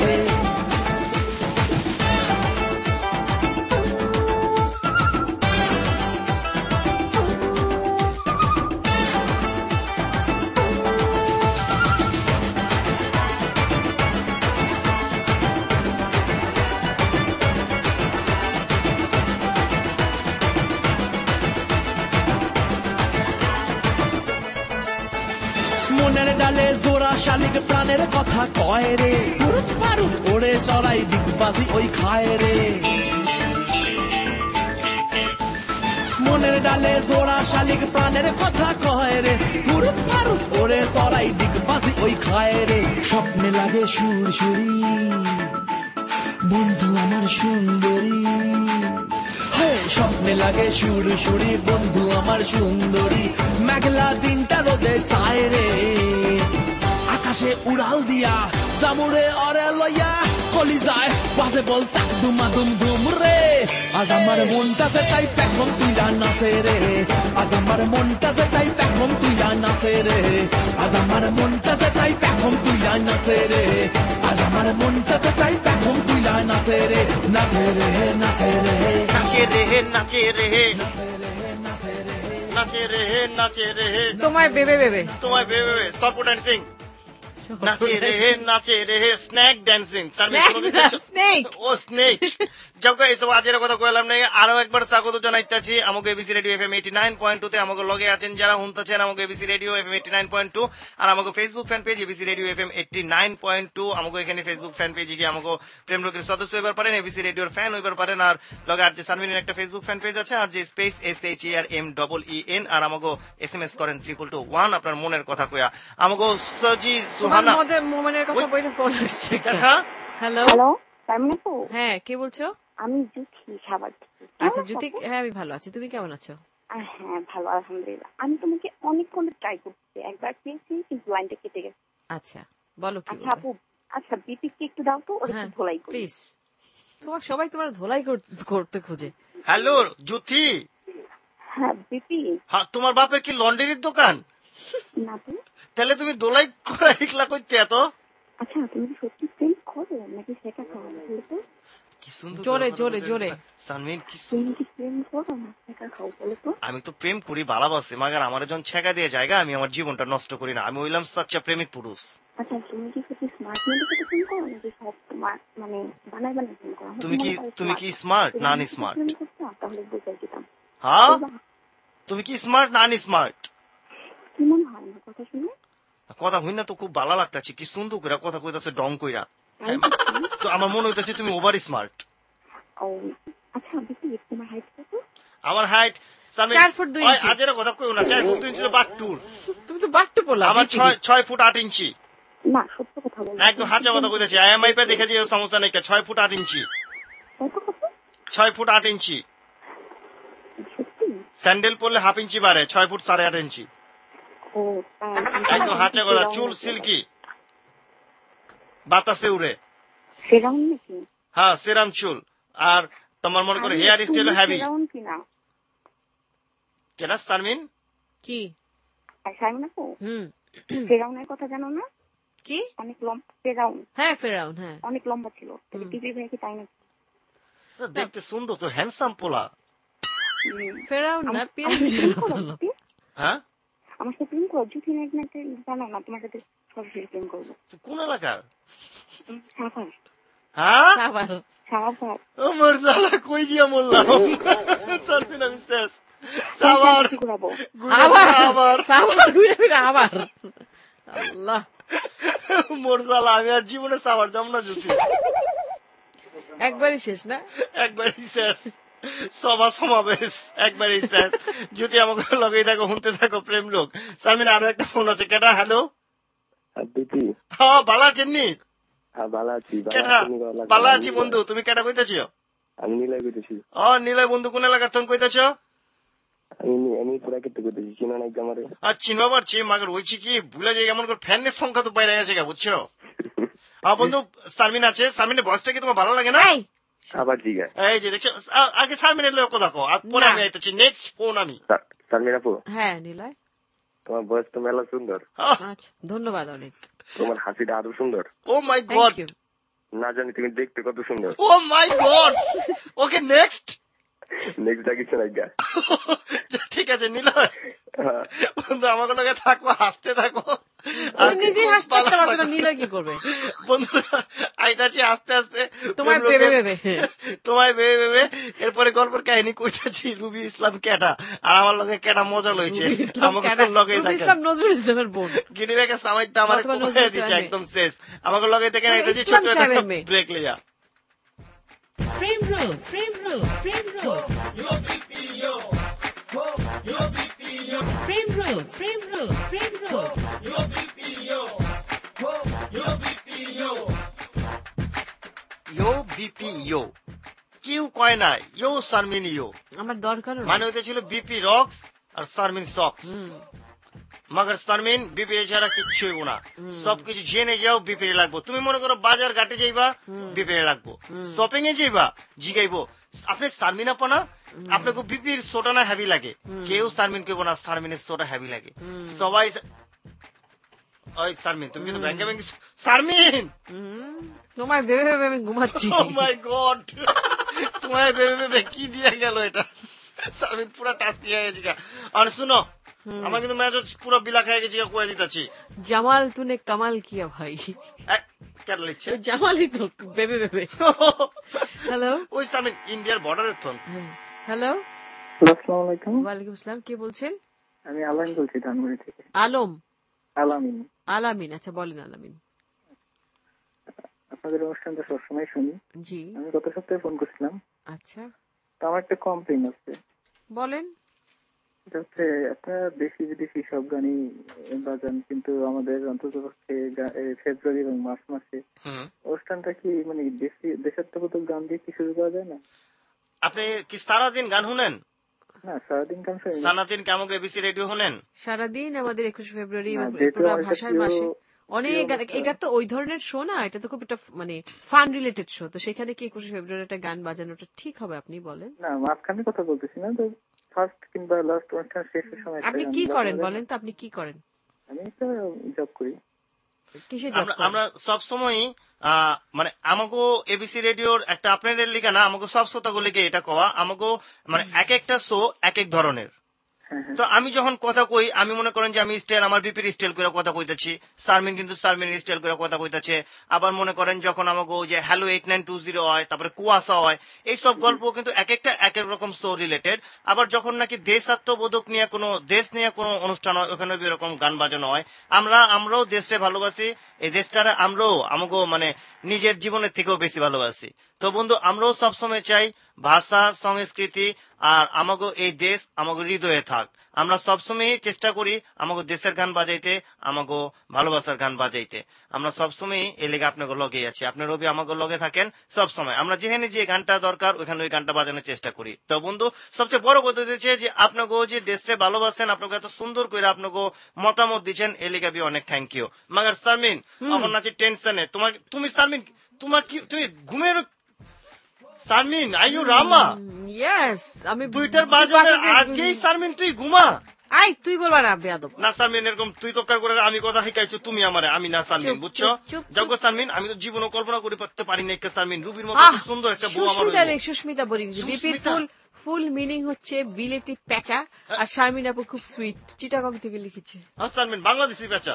মনের ডালে জোড়া শালিক প্রাণের কথা কয় রে, পুরুত পারুত ওড়ে চড়াই ডিগবাজি ওই খায় রে। মনের ডালে জোড়া শালিক প্রাণের কথা কয় রে, পুরুত পারুত ওড়ে চড়াই ডিগবাজি ওই খায় রে। স্বপ্নে লাগে সুর সুরি, বন্ধু আমার সুন্দরী, স্বপ্নে লাগে সুর সুরি, বন্ধু আমার সুন্দরী, মেঘলা দিনটা রোদে সায় রে। আকাশে উড়াল দিয়া জামুরে অরে লইয়া, কলিজায় বাজে বলতা দুমা দুম ধুম রে। আজ আমার মনটাতে তাই পেখম তুইলা নাচে রে, আজ আমার মনটাতে তাই পেখম তুইলা নাচে রে, আজ আমার মনটাতে তাই পেখম তুইলা নাচে রে, আজ আমার মনটাতে তাই পেখম তুইলা নাচে রে। নাচে রে নাচে রে নাচে রে নাচে রে নাচে রে নাচে রে, তোমায় বেবে বেবে তোমায় বেবে বেবে সরপো ডান্সিং, নাচে রে নাচে রে স্নেক ডান্সিং, স্নেক ও স্নেক যাও এইসব আজের কথা কইলাম নাই। আরো একবার স্বাগত জানাইতেছি আমাকে ABC radio FM eighty nine point two তে আমাকে লগে আছেন যারা শুনতেছেন আমাকে ABC radio FM eighty nine point two, আর আমাকে Facebook fan page ABC radio FM eighty nine point two. আমাকে এখানে ফেসবুক ফ্যান পেজে গিয়ে আমাকে প্রেম লোকের সদস্য হইবার পারেন, এবিসি রেডিওর ফ্যান হইবার পারেন। আর লগে আর যে সানমিনের একটা ফেসবুক ফ্যান পেজ আছে, আর যে space S H A R M double E N, আর আমাকে এস এম এস করেন ট্রিপল টু ওয়ান আপনার মনের কথা কইয়া। আমাকে সজি সুহানা মনের কথা বইটা ফোন আসছে। হ্যালো হ্যালো তারমিন আপু, হ্যাঁ কে বলছো? আমি জুথি সাবার। আচ্ছা জুথি, হ্যাঁ আমি ভালো আছি, তুমি কেমন আছো? হ্যাঁ ভালো আলহামদুলিল্লাহ। আমি তোমাকে অনেকক্ষণ ট্রাই করছি, একবার পেয়েছি কিন্তু লাইনটা কেটে গেছে। আচ্ছা বলো কি? আচ্ছা আপু, আচ্ছা বিপি কে একটু দাও তো, ওটা একটু ধোলাই করি প্লিজ। তোমার সবাই তোমার ধোলাই করতে খোঁজে। হ্যালো জ্যোতি। হ্যাঁ বিপি। হ্যাঁ, তোমার বাপের কি লন্ড্রির দোকান? না তো। তাহলে তুমি দোলাই করা একলা করতে এত? আচ্ছা তুমি কি সত্যি প্রেম করো নাকি সেটা খাওয়া বলো তো? কি সুন্দর জোরে জোরে জোরে। সানমিন কি তুমি কি প্রেম করো না সেটা খাও বলো তো? আমি তো প্রেম করি, ভালোবাসি, মাগার আমার যখন ছেঁকা দিয়ে জায়গা আমি আমার জীবনটা নষ্ট করি না। আমি হইলাম সাচ্চা প্রেমিক পুরুষ। আচ্ছা তুমি কি সত্যি স্মার্ট মেয়েদের সাথে প্রেম করো নাকি সব তোমার মানে বানাই বানাই প্রেম করো? তুমি কি তুমি কি স্মার্ট না আন স্মার্ট? তাহলে বুঝাই দিতাম। হ্যাঁ তুমি কি স্মার্ট না আন স্মার্ট? কি মনে হয় না কথা শুনে? কথা হই না তো খুব ভালো লাগতেছে, কি সুন্দর করে কথা কইতাছে ডং কইরা। তো আমার মনে হইতাছে তুমি ওভার স্মার্ট। ও আচ্ছা বিপি তোমার হাইট কত? আমার হাইট চার ফুট দুই ইঞ্চি। আজের কথা কইও না, চার ফুট দুই ইঞ্চি বাট্টুর। তুমি তো বাট্টু বললা। আমার ছয় ছয় ফুট আট ইঞ্চি। না সত্য কথা বলো। একদম হাঁচা কথা কইতাছি, আইএমআই পে দেখে দিও, সমস্যা নাই। ছয় ফুট আট ইঞ্চি। কত কত? ছয় ফুট আট ইঞ্চি। সত্যি? স্যান্ডেল পরলে হাফ ইঞ্চি বাড়ে, ছয় ফুট সাড়ে আট ইঞ্চি। ও একদম হাঁচা কথা, চুল সিল্কি, বাতাসে উড়ে। সেরাম নাকি? হ্যাঁ সেরাম চুল। আর তোমার মনে করে হেয়ার স্টাইল হেভি। সেরাম কি না? কেনা সারমিন কি? সারমিন আপু হুম ফেরাউনের কথা জানো না? কি? অনেক লম্বা ফেরাউন। হ্যাঁ ফেরাউন, হ্যাঁ অনেক লম্বা ছিল। টিভির ভাই কি তাই না? দেখতে সুন্দর তো, হ্যান্ডসাম পোলা। ফেরাউন না পিরামিড। হ্যাঁ আমার সাথে প্রেম করো, যদি নাকি নাকি জানো না তোমার সাথে সরাসরি প্রেম করবো। কোন এলাকার? সাভার। হ্যাঁ সাভার সাভার। আমার জ্বালা কই গিয়া মরলাম। সারমিন আমি শেষ। সাভার ঘুরাবো আবার আবার সাভার ঘুরে ফিরে আবার। আল্লাহ মোর জ্বালা, আমি আর জীবনে সাভার যাব না। যদি একবারই শেষ না? একবারই শেষ। সভা সমাবেশ একবারই শেষ। যদি আমাকে লগেই থাকো, শুনতে থাকো প্রেম লোক। সারমিন আরো একটা ফোন আছে। কেটা? হ্যালো দিদি। হ্যাঁ ভালো আছেন নি? হ্যাঁ ভালো আছি। কেটা? ভালো আছি বন্ধু। তুমি কেটা কইতেছ? আমি নীলয় কইতেছি। ও নীলয় বন্ধু, কোন এলাকা তুমি কইতেছ? আমি আমি পুরা কেটে কইতেছি, চিনো না আমারে? আর চিনবা পারছি, মাগর হইছে কি ভুলে যাই, এমন করে ফ্যানের সংখ্যা তো বাইরে গেছে, বুঝছো? হ্যাঁ বন্ধু, সারমিন আছে। সারমিনের বয়সটা কি তোমার ভালো লাগে না? আবার ঠিক আছে। এই যে দেখছো, আগে সারমিনের লোক কথা কো, আর পরে আমি আইতেছি। নেক্সট ফোন আমি। সারমিন আপু। হ্যাঁ নীলয়, তোমার বয়স তো মেলা সুন্দর। আচ্ছা ধন্যবাদ অনেক। তোমার হাসিটা আরো সুন্দর। ও মাই গড, না জানি তুমি দেখতে কত সুন্দর। Oh my god. Okay next next যা কিছু নাই। ঠিক আছে নীলয় বন্ধু, আমাকে লগে থাকো, হাসতে থাকো। নিজেই হাসতে হাসতে পারছো, নীলয় কি করবে? বন্ধুরা আইতাছি আস্তে আস্তে তোমায় ভেবে ভেবে তোমায় ভেবে ভেবে এরপরে গল্পের কাহিনী কইতাছি। রুবি ইসলাম কেটা আর আমার লগে কেটা মজা লইছে। আমাকে লগে থাকে ইসলাম নজরুল ইসলামের বোন। গিনি ব্যাগে সামাইতে আমার দিচ্ছে একদম শেষ। আমাকে লগে থেকে আইতাছি ছোট একটা ব্রেক লইয়া। প্রেম রোগ, প্রেম রোগ, প্রেম রোগ, প্রেম রোগ, প্রেম রোগ, প্রেম রোগ। ইয়ো বিপি ইয়ো, কেউ কয় না ইয়ো সারমিন ইয়ো। আমার দরকার মানে হইতে ছিল বিপি রক্স আর সারমিন সক্স। মগর সারমিন বিপি ছাড়া কিচ্ছু হইব না। সবকিছু জেনে যাও বিপি লাগবো। তুমি মনে করো বাজার ঘাটে যাইবা, বিপি লাগবো। শপিং এ যাইবা, জিগাইবো আপনি সারমিন আপা না, আপনাকে বিপির সোটা না হেভি লাগে? কেউ সারমিন কেউ না, সারমিনের সোটা হেভি লাগে সবাই। ওই সারমিন তুমি কিন্তু ব্যাঙ্গে ব্যাঙ্গে। সারমিন তোমায় ভেবে ভেবে আমি ঘুমাচ্ছি। ও মাই গড, তোমায় ভেবে ভেবে কি দিয়ে গেল এটা? সারমিন পুরা টাচ দিয়ে গেছি। আর শুনো, আমার কিন্তু ম্যাচ পুরো বিলা খেয়ে গেছি, কয়ে দিতেছি। জামাল তুনে কামাল কিয়া ভাই। কেটে লিখছে জামালই তো ভেবে ভেবে। হ্যালো, ওই সারমিন ইন্ডিয়ার বর্ডারের থন। হ্যালো আসসালামু আলাইকুম। ওয়ালাইকুম আসসালাম, কে বলছেন? আমি আলামিন বলছি, ধানমন্ডি থেকে। আলম? আলামিন। আলামিন, আচ্ছা বলেন আলামিন। আপনাদের অনুষ্ঠানটা সবসময় শুনি। জি। আমি গত সপ্তাহে ফোন করছিলাম। আচ্ছা, তো আমার একটা কমপ্লেইন আছে। বলেন। এটা হচ্ছে আপনারা দেশি বিদেশি সব গানই বাজান, কিন্তু আমাদের অন্তত ফেব্রুয়ারি এবং মার্চ মাসে অনুষ্ঠানটা কি মানে দেশি দেশাত্মবোধক গান দিয়ে কি শুরু করা যায় না? আপনি কি সারাদিন গান শুনেন? না, সারাদিন গান শুনি। সারাদিন কেমন এবিসি রেডিও শুনেন? সারাদিন আমাদের একুশে ফেব্রুয়ারি ভাষার মাসে অনেক গান, এটা তো ওই ধরনের শো না, এটা তো খুব একটা মানে ফান রিলেটেড শো, তো সেখানে কি একুশে ফেব্রুয়ারি একটা গান বাজানোটা ঠিক হবে আপনি বলেন? না মাঝখানে কথা বলতেছি না, তো ফার্স্ট কিংবা লাস্ট অনুষ্ঠান শেষের সময় আপনি কি করেন বলেন তো, আপনি কি করেন? আমি তো জব করি। কিসে জব করেন? আমরা সবসময় মানে আমাকে এবিসি রেডিওর একটা আপনাদের লিখা না, আমাকে সব শ্রোতাগুলিকে এটা কওয়া, আমাকে মানে এক একটা শো এক এক ধরনের। তো আমি যখন কথা কই, আমি মনে করেন যে আমি স্টাইল আমার বিপির স্টাইল করে কথা কইতেছি, সারমিন কিন্তু সারমিনের স্টাইল করে কথা কইতেছে। আবার মনে করেন যখন আমাকে যে hello eight nine two zero হয়, তারপরে কুয়াশা হয়, এই সব গল্প কিন্তু এক একটা এক এক রকম শো রিলেটেড। আবার যখন নাকি দেশাত্মবোধক নিয়ে কোনো দেশ নিয়ে কোনো অনুষ্ঠান হয়, ওখানে এরকম গান বাজানো হয়। আমরা আমরাও দেশকে ভালোবাসি, এই দেশটারে আমরাও আমাকে মানে নিজের জীবনের থেকেও বেশি ভালোবাসি। তো বন্ধু, আমরাও সবসময় চাই ভাষা সংস্কৃতি আর আমাকে এই দেশ আমাকে হৃদয়ে থাক। আমরা সবসময় চেষ্টা করি আমাকে দেশের গান বাজাইতে, আমাকে ভালোবাসার গান বাজাইতে। আমরা সবসময় এই লেগে আপনাকে লগে আছি, আপনার রবি আমাকে লগে থাকেন সবসময়। আমরা যেখানে যে গানটা দরকার ওখানে ওই গানটা বাজানোর চেষ্টা করি। তো বন্ধু, সবচেয়ে বড় কথা হচ্ছে যে আপনাকে যে দেশে ভালোবাসেন, আপনাকে এত সুন্দর করে আপনাকে মতামত দিচ্ছেন, এই লেগে আমি অনেক থ্যাংক ইউ। মাগার সারমিন আমার নাচে টেনশনে তোমার, তুমি সারমিন তোমার কি তুমি ঘুমের সারমিন আইয়ু রামা? ইয়েস, আমি টুইটার বাজানোর আগেই সারমিন তুই ঘুমা? আই তুই বলবা না বেয়াদব। না সারমিন, এরকম তুই তক্কার করে আমি কথা শিখাইছো তুমি আমারে, আমি না সারমিন, বুঝছো? যাও সারমিন, আমি তো জীবনও কল্পনা করে পারতে পারি না একটা সারমিন রুবির মতো সুন্দর একটা বউ আমার। সুস্মিতা নেই, সুস্মিতা বলি, বিপির ফুল ফুল মিনিং হচ্ছে বিলেতি পেঁচা, আর শারমিন আপু খুব সুইট, চিটাগং থেকে লিখেছে। আর সারমিন বাংলাদেশি পেঁচা,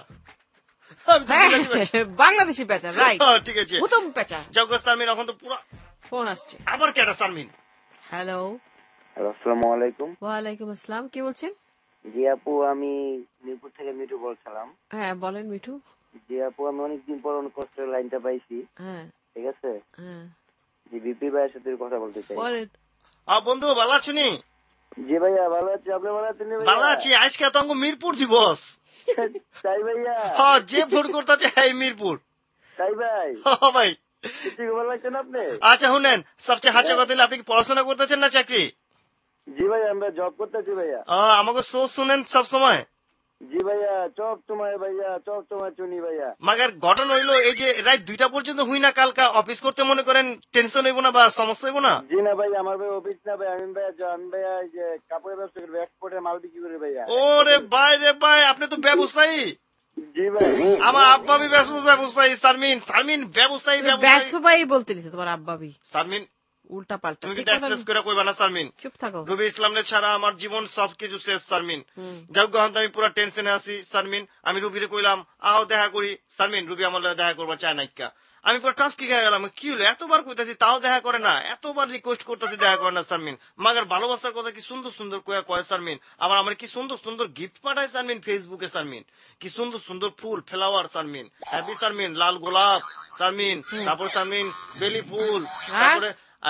বাংলাদেশি পেঁচা, রাইট, ঠিক আছে, প্রথম পেঁচা। যাও সারমিন, এখন তো পুরো ফোন আসছে। আবার কেটা সারমিন? হ্যালো, আসসালামু আলাইকুম। ওয়ালাইকুম আসসালাম, কে বলছেন? জি আপু, আমি মিরপুর থেকে মিঠু বলছিলাম। হ্যাঁ বলেন মিঠু। জি আপু, আমি অনেকদিন পর অনেক কষ্টের লাইনটা পাইছি। হ্যাঁ ঠিক আছে। হ্যাঁ জি বিপি ভাইয়ের সাথে কথা বলতে চাই। বলেন। আ বন্ধু ভালো আছো নি? জি ভাইয়া ভালো আছি, আপনি ভালো আছেন? ভালো আছি। আজকে তো আমাকে মিরপুর দিবস। তাই ভাইয়া? হ্যাঁ, যে ফোন করতেছে হ্যাঁ মিরপুর। তাই ভাই? হ্যাঁ ভাই। ভালো লাগছেন আপনি? আচ্ছা শুনেন, সবচেয়ে হাঁচা কথা হলে আপনি কি পড়াশোনা করতেছেন না চাকরি? জি ভাই, আমরা জব করতেছি ভাইয়া। আমাকে শো শুনেন সব সময়? জি ভাইয়া, চক তোমার ভাইয়া, চক তোমার চুনি ভাইয়া। মাগার ঘটনা হইলো এই যে রাত দুইটা পর্যন্ত হুই না, কালকা অফিস করতে মনে করেন টেনশন হইব না বা সমস্যা হইব না? জি না ভাই, আমার ভাই অফিস না ভাই, আমি ভাইয়া আমি ভাইয়া যে কাপড়ের ব্যবসা করি, এক্সপোর্টের মাল বিক্রি করি ভাইয়া। ওরে ভাই রে ভাই, আপনি তো ব্যবসায়ী। জি ভাই, আমার আব্বাবি ব্যবসায়ী। সারমিন সারমিন ব্যবসায়ী ব্যবসায়ী বলতে দিছে তোমার আব্বাবি। সারমিন উল্টা পাল্টা তুমি কিন্তু অ্যাক্সেস করে কইবা না সারমিন। চুপ থাকো। রবি ইসলামনে ছাড়া আমার জীবন সব কিছু শেষ সারমিন। যাও গহন আমি পুরো টেনশনে আছি সারমিন। আমি রুবিরে কইলাম আও দেখা করি, সারমিন রুবি আমার লগে দেখা করবা চায় নাইকা। আমি পুরো টাস্কি খেয়ে গেলাম, কি হলো এতবার কইতাছি তাও দেখা করে না, এতবার রিকোয়েস্ট করতেছি দেখা করে না সারমিন। মাগার ভালোবাসার কথা কি সুন্দর সুন্দর কয়া কয় সারমিন। আবার আমার কি সুন্দর সুন্দর গিফট পাঠায় সারমিন ফেসবুকে সারমিন, কি সুন্দর সুন্দর ফুল ফ্লাওয়ার সারমিন, হ্যাপি সারমিন, লাল গোলাপ সারমিন, তারপর সারমিন বেলি ফুল, তারপরে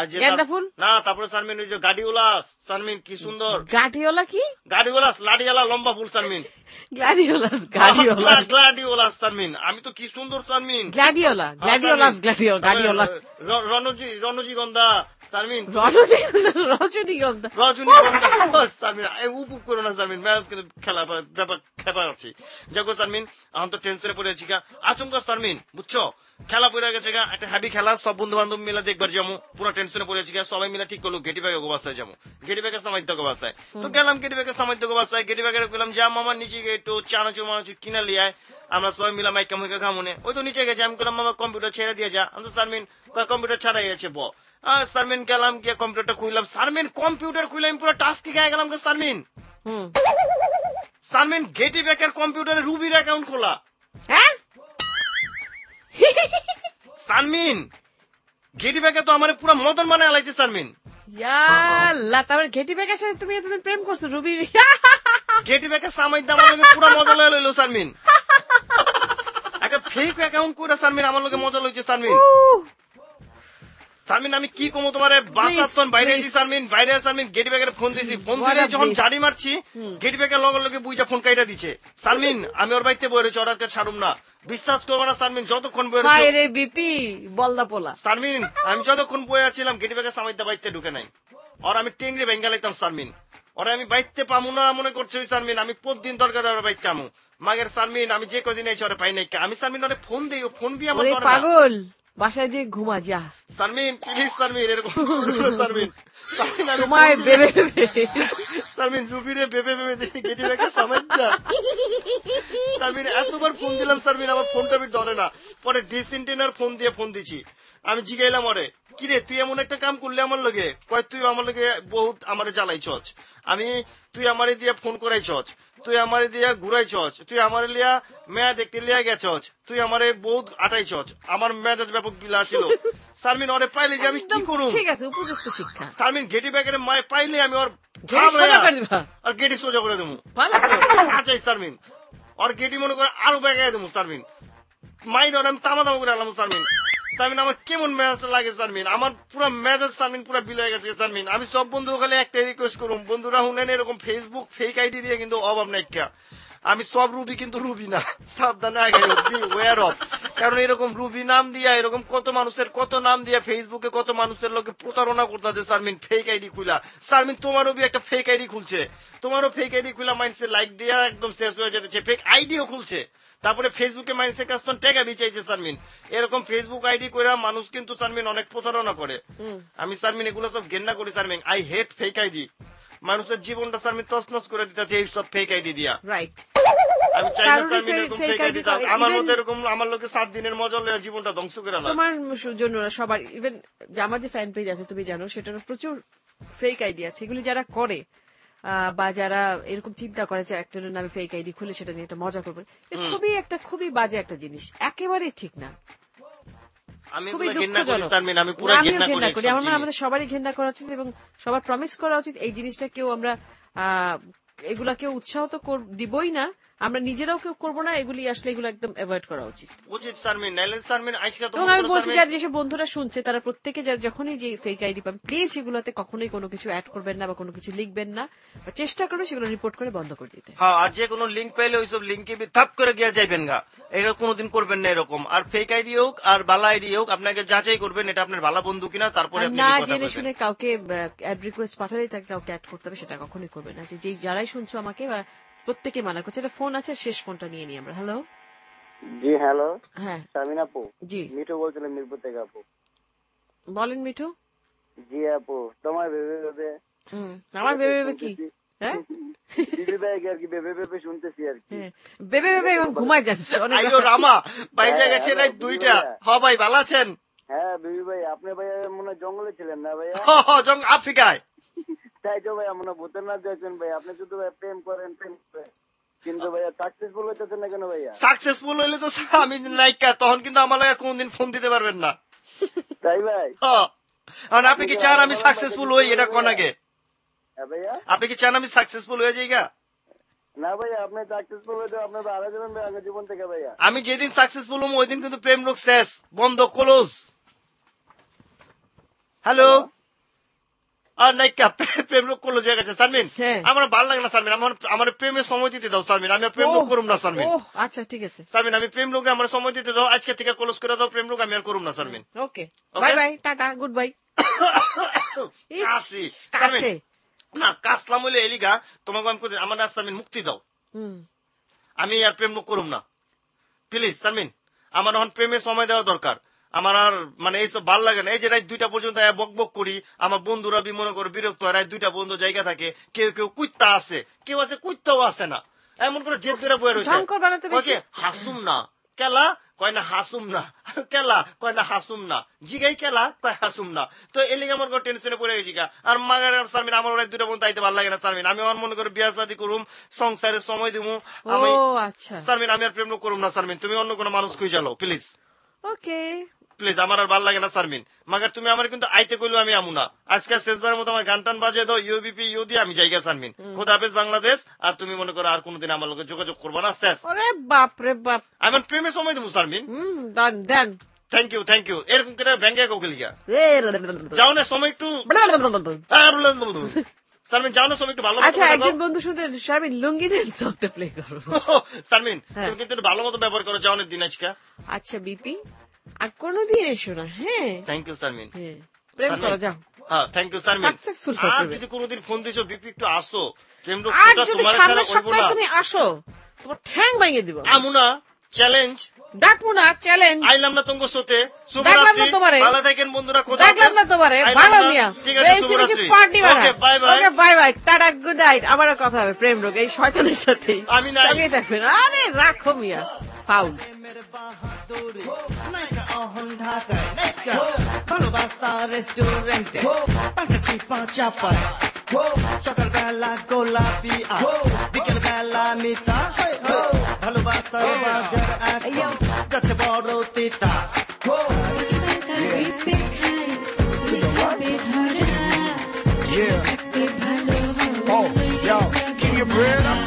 না তারপরে সারমিন ওই যে গাডিওলাস সারমিন, কি সুন্দর গাডিওলা, কি গাডিওলাস লাডিওলা লম্বা ফুল Sharmin, gladiolus gladiolus gladiolus Sharmin. আমি তো কি সুন্দর Sharmin, gladiola gladiolus gladiola gladiolus রণজি রণজিগন্ধা সারমিন, রজনীগন্ধা রজনীগন্ধা সারমিন। উপভোগ করো না সারমিন, ম্যাচ কিন্তু খেলা ব্যাপার খেপার আছি। যাকো সারমিন, এখন তো টেনশনে পড়ে আছি গা, আচমকা সারমিন বুঝছো খেলা পড়ে গেছে গা, একটা হ্যাপি খেলা, সব বন্ধু বান্ধব মিলে দেখবার যাবো, পুরো টেনশনে পড়ে আছি গা। সবাই মিলে ঠিক করলো গেটি ব্যাগে গোবাসায় যাবো, গেটি ব্যাগে সামাইদ্য গোবাসায়। তো গেলাম গেটি ব্যাগে সামাইদ্য গোবাসায়, গেটি ব্যাগে গেলাম যা মামার নিচে গিয়ে একটু চানাচুর মানাচুর কিনা লিয়ায়, আমরা সবাই মিলাম মাইকা মুইকা খামুনে। ওই তো নিচে গেছে, আমি বললাম মামা কম্পিউটার ছেড়ে দিয়ে যা। আমি তো সারমিন কম্পিউটার ছাড়াই আছে ব। সারমিন গেলাম গিয়ে কম্পিউটারটা খুললাম, সারমিন কম্পিউটার খুললাম পুরো টাস্কি খেয়ে গেলাম গে সারমিন। সারমিন গেটি ব্যাগের কম্পিউটারে রুবির অ্যাকাউন্ট খোলা। হ্যাঁ সারমিন গেটি ব্যাগে তো আমার পুরো মদন মানে আলাইছে সারমিন। তারপরে গেটি ব্যাগের সাথে তুমি এতদিন প্রেম করছো রুবি? গেটি ব্যাগে সামাই আমার পুরো মজা লয়ে লইলো সারমিন, একটা ফেক অ্যাকাউন্ট করে সারমিন আমার লোকে মজা লইছে সারমিন। সারমিন আমি কি কমো তোমার বাসাতন বাইরে আছি সারমিন, বাইরে সারমিন গেটি ব্যাগের ফোন দিছি, ফোন দিলে যখন জাড়ি মারছি গেটি ব্যাগের লগে লগে বুইটা ফোন কাইটা দিছে সারমিন। আমি ওর বাড়িতে বই রয়েছি, ওরাকে ছাড়ুম না, বিশ্বাস করবো না সারমিন। যতক্ষণ বই রয়েছে বিপি বলদা পোলা সারমিন, আমি যতক্ষণ বই আছিলাম গেটি ব্যাগের সামাইদা বাইতে ঢুকে নাই, আর আমি টেংরি ভেঙ্গা লাইতাম সারমিন। ওরা আমি বাইতে পামু না মনে করছে ওই সারমিন, আমি প্রতিদিন দরকার ওরা বাইতে কামু মাগের সারমিন, আমি যে কদিন এসে ওরা পাই নাই, আমি সারমিন ওরা ফোন দিই, ফোন দিয়ে আমার পাগল বাসায় যে ঘুমা যা সারমিন, প্লিজ সারমিন, এরকম সারমিন সারমিন রুবিরে বেবে বেবে গেটি রেখে সামাজ যা সারমিন, এতবার ফোন দিলাম সারমিন, আমার ফোনটা আমি ধরে না। পরে ডিসেন্টেনার ফোন দিয়ে ফোন দিছি, আমি জিগাইলাম ওরে, কিরে তুই এমন একটা কাম করলে আমার লগে, কয় তুই আমার লগে বহুত আমারে জ্বালাইছস, আমি তুই আমারে দিয়া ফোন করাইছস, তুই আমারে দিয়া ঘুরাইছস, তুই আমারে লিয়া মেয়া দেখতে লিয়া গেছস, তুই আমারে বহুত আটাইছস, আমার মেজাজ ব্যাপক গিলা ছিল। সারমিন ওরে পাইলে যে আমি কি করুম? ঠিক আছে, উপযুক্ত শিক্ষা। সারমিন গেটি ব্যাগের মায় পাইলে আমি ওর আর গেটি সোজা করে দেবো। আচ্ছা সারমিন, ওর গেটি মনে করে আরো ব্যাগাই দেবো সারমিন, মাইর ওর আমি তামা তামা করে আলাম সারমিন। সারমিন আমার কেমন মেজাজ লাগে সারমিন, আমার পুরো মেজাজ সারমিন পুরো বিল হয়ে গেছে সারমিন। আমি সব বন্ধু খালি একটা রিকোয়েস্ট করুম, বন্ধুরা শুনেন এরকম ফেসবুক ফেক আইডি দিয়ে কিন্তু অভাব নাই। আমি সব রুবি কিন্তু রুবি না, সাবধানে আগে ওয়ার অফ, কারণ এরকম রুবি নাম দিয়া এরকম কত মানুষের কত নাম দিয়া ফেসবুকে কত মানুষের লোকে প্রতারণা করতেছে সারমিন ফেক আইডি খুলা। সারমিন তোমারও বি একটা ফেক আইডি খুলছে, তোমারও ফেক আইডি খুলা মাইন্ডসে লাইক দিয়া একদম শেষ হয়ে যেতেছে, ফেক আইডিও খুলছে, তারপরে ফেসবুকে মাইন্ডসে কাজ টাকা বিচাইছে সারমিন। এরকম ফেসবুক আইডি করে মানুষ কিন্তু সারমিন অনেক প্রতারণা করে। আমি সারমিন এগুলো সব ঘেন্না করি Sharmin, I hate fake ID. মানুষের জীবনটা সারমিন তছনছ করে দিতেছে এই সব ফেক আইডি দিয়া। রাইট, আমি চাই না সারমিন এরকম ফেক আইডি দাও, আমার মতো এরকম আমার লোকে সাত দিনের মজা লয়ে জীবনটা ধ্বংস করে আলো। তোমার জন্য সবার, ইভেন আমার যে ফ্যান পেজ আছে তুমি জানো, সেটারও প্রচুর ফেক আইডি আছে। এগুলি যারা করে বা যারা এরকম চিন্তা করে যে একজনের নামে ফেক আইডি খুলে সেটা নিয়ে একটা মজা করবে, খুবই একটা খুবই বাজে একটা জিনিস, একেবারেই ঠিক না। আমাদের সবারই ঘেন্না করা উচিত এবং সবার প্রমিস করা উচিত এই জিনিসটা কেউ আমরা এগুলা কেউ উৎসাহ তো দিবই না, আমরা নিজেরাও কেউ করবো না, এগুলি আসলে এগুলো একদম অ্যাভয়েড করা উচিত। আমি বলছি যারা যেসব বন্ধুরা শুনছে তারা প্রত্যেকে যখনই যে ফেক আইডি পাবেন প্লিজ সেগুলোতে কখনোই কোনো কিছু অ্যাড করবেন না বা কোনো কিছু লিখবেন না, বা চেষ্টা করবে সেগুলো রিপোর্ট করে বন্ধ করে দিতে। হ্যাঁ, আর যে কোনো লিঙ্ক পাইলে ওইসব লিঙ্কে থাপ করে গিয়ে যাইবেন গা, এরকম কোনোদিন করবেন না এরকম। আর ফেক আইডি হোক আর ভালো আইডি হোক আপনাকে যাচাই করবেন এটা আপনার ভালো বন্ধু কিনা, তারপরে না জেনে শুনে কাউকে অ্যাড রিকোয়েস্ট পাঠালে তাকে কাউকে অ্যাড করতে হবে সেটা কখনোই করবেন না। যে যারাই শুনছো আমাকে বা প্রত্যেকে মানা করছে। এটা ফোন আছে, শেষ ফোনটা নিয়ে নিই আমরা। হ্যালো, জি হ্যালো, হ্যাঁ শামিন আপু। জি, মিঠু বলছিলাম মিরপুর থেকে আপু। বলেন মিঠু। জি আপু, তোমার ভেবে ভেবে আমার ভেবে ভেবে কি হ্যাঁ দিদি ভাই আর কি ভেবে ভেবে শুনতেছি আর কি, ভেবে ভেবে এবং ঘুমাই যাচ্ছে। আইও রামা বাইজা গেছে রাত দুইটা। হ ভাই ভালো আছেন? হ্যাঁ বিবি ভাই, আপনি ভাই মনে জঙ্গলে ছিলেন না ভাইয়া? জঙ্গ আফ্রিকায়। তাই তো ভাই আমরা ভূতের না দেখছেন ভাই, আপনি শুধু ভাই প্রেম করেন প্রেম করেন, কিন্তু ভাইয়া সাকসেসফুল হইতেছেন না কেন ভাইয়া? সাকসেসফুল হইলে তো আমি নাইকা তখন কিন্তু আমার লাগে কোনদিন ফোন দিতে পারবেন না। তাই ভাই? হ্যাঁ, আপনি কি চান আমি সাকসেসফুল হই? এটা কোন আগে ভাইয়া আপনি কি চান আমি সাকসেসফুল হয়ে যাই গা? না ভাইয়া, আপনি সাকসেসফুল হইতে আপনার তো আড়াই যাবেন ভাই জীবন থেকে ভাইয়া। আমি যেদিন সাকসেসফুল হম ওই দিন কিন্তু প্রেম লোক শেষ, বন্ধ, ক্লোজ। হ্যালো, আর নাইকা প্রেম লোক করলো জায়গা আছে সারমিন, আমার ভালো লাগে না সারমিন, আমার আমার প্রেমের সময় দিতে দাও সারমিন, আমি প্রেম লোক করুম না সারমিন। আচ্ছা ঠিক আছে সারমিন, আমি প্রেম লোকে আমার সময় দিতে দাও, আজকে থেকে ক্লোজ করে দাও, প্রেম লোক আমি আর করুম না Sharmin. Okay, bye bye, tata, good bye. না কাসলাম হইলে এলিগা তোমাকে আমি আমার সারমিন মুক্তি দাও, আমি আর প্রেম লোক করুম না প্লিজ সারমিন, আমার এখন প্রেমের সময় দেওয়া দরকার। আমার আর মানে এইসব ভাল লাগে না। এই যে রাত দুইটা পর্যন্ত বক বক করি, আমার বন্ধুরা বি মনে করে বিরক্ত হয়, রাত দুইটা পর্যন্ত জায়গা থাকে, কেউ কেউ কুত্তা আছে, কেউ আছে কুত্তাও আছে না, এমন করে জেদ ধরে বয়ে রয়েছে। হাসুম না কেলা কয় না হাসুম না, কেলা কয় না হাসুম না, জিগাই কেলা কয় হাসুম না। তো এই লিগে আমার টেনশনে পড়ে গেছি। আর মাগার সারমিন আমার রাত দুইটা পর্যন্ত আইতে ভালো লাগে না সারমিন, আমি আমার মনে করে বিয়া শাদী করুম, সংসারের সময় দিব আমি। সারমিন আমি আর প্রেম করুম না সারমিন, তুমি অন্য কোনো মানুষ খুঁজে চালো প্লিজ। ওকে প্লিজ, আমার আর ভালো লাগে না সারমিন। মাগার তুমি আমার কিন্তু আইতে কইলো আমি আমু না। আজকে শেষবারের মতো আমার গান টান বাজিয়ে দাও, ইউবিপি ইউ দিয়ে আমি জায়গা সারমিন। খোদা হাফেজ বাংলাদেশ। আর তুমি মনে করো আর কোনোদিন আমার লোকের যোগাযোগ করবো না, শেষ। আরে বাপ রে বাপ, আমি প্রেমের সময় দেবো Sharmin. Done done, thank you thank you. এরকম করে ব্যাঙ্গে কাউকে লিখা যাও না সময় একটু সারমিন, যাও না সময় একটু ভালো। আচ্ছা একজন বন্ধু শুধু সারমিন লুঙ্গি ড্যান্স একটা প্লে করো সারমিন, তুমি কিন্তু ভালো মতো ব্যবহার করো যাওনের দিন আজকে। আচ্ছা বিপি, আর কোনদিন এসো না। হ্যাঁ থ্যাংক ইউ সারমিন, প্রেম করো, যাও। হ্যাঁ থ্যাংক ইউ স্যার সাকসেসফুল হতে আর হবে। যদি কোনোদিন ফোন দিছো বিপি একটু আসো প্রেম রোগ আর ছোটা যদি তোমার সামনের ছাড়া হইব সপ্তাহে না তুমি আসো তোমার ঠ্যাং ভেঙে দিব আমুনা চ্যালেঞ্জ ডাকবো না চ্যালেঞ্জ আইলাম না তোমার সাথে দেখলাম না তোমারে ভালো থাকেন বন্ধুরা কোথা দেখলাম না তোমারে ভালো মিয়া ঠিক আছে বেশি বেশি পার্টি মারা okay bye bye okay bye bye tata good night আবারও কথা হবে প্রেম রোগ এই শয়তানের সাথে আমি নাই সঙ্গে থাকবেন আরে রাখো মিয়া ফাউল অহন ঢাকায় নাইকা ভালোবাসা রেস্টুরেন্টে পার্কে চিপা চাপায় সকালবেলা গোলাপি আর বিকেল বেলা মিতা ভালোবাসার বাজার এখন যাচ্ছে বড় তিতা Yeah. Oh, yo, keep your bread up.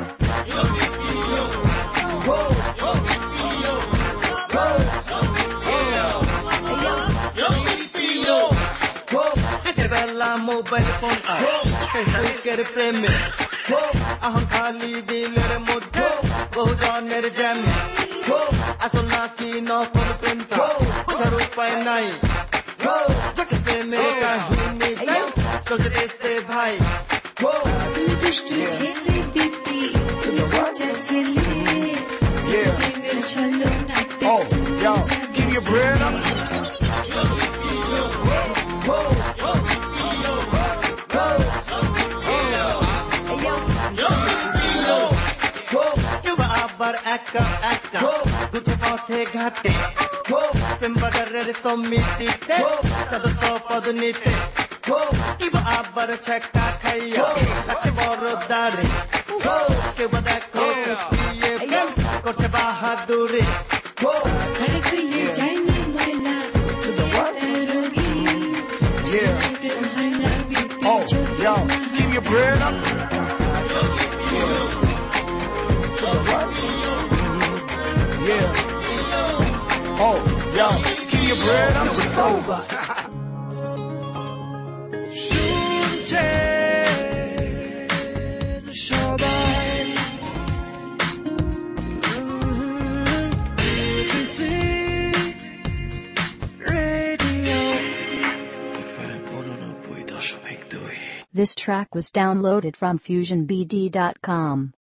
বেলা মোবাইল ফোন আর ফেসবুকের প্রেমে আহম খালি দিলের মধ্যে বহুজনের জ্যামে আসল নাকি নকল প্রেমটা বোঝার উপায় নাই যাকে প্রেমের কাহিনী তাই চলছে দেশে ভাই তুমি দুষ্টু ছেলে বিপি তুমি বাচ্চা ছেলে প্রেমের ছলো নাতে Oh, yo, keep your bread up. আবার একা একা ঘুরছে পথে ঘাটে প্রেম বাজারের সমিতিতে সদস্য পদ নিতে কিবা আবার ছক্কা খাইয়া আছে বড় দাঁড়ে কেউ দেখো পিয়ে প্রেম করছে বাহাদুরি ঘরে খুলে যায়নি ময়লা রোগী প্রেম হয় না BP Oh, yo, keep your bread up. Yeah. Oh, yo, keep your bread up. It's over. শুনছেন সবাই ABC radio FM ninety-nine point two. This track was downloaded from fusion b d dot com.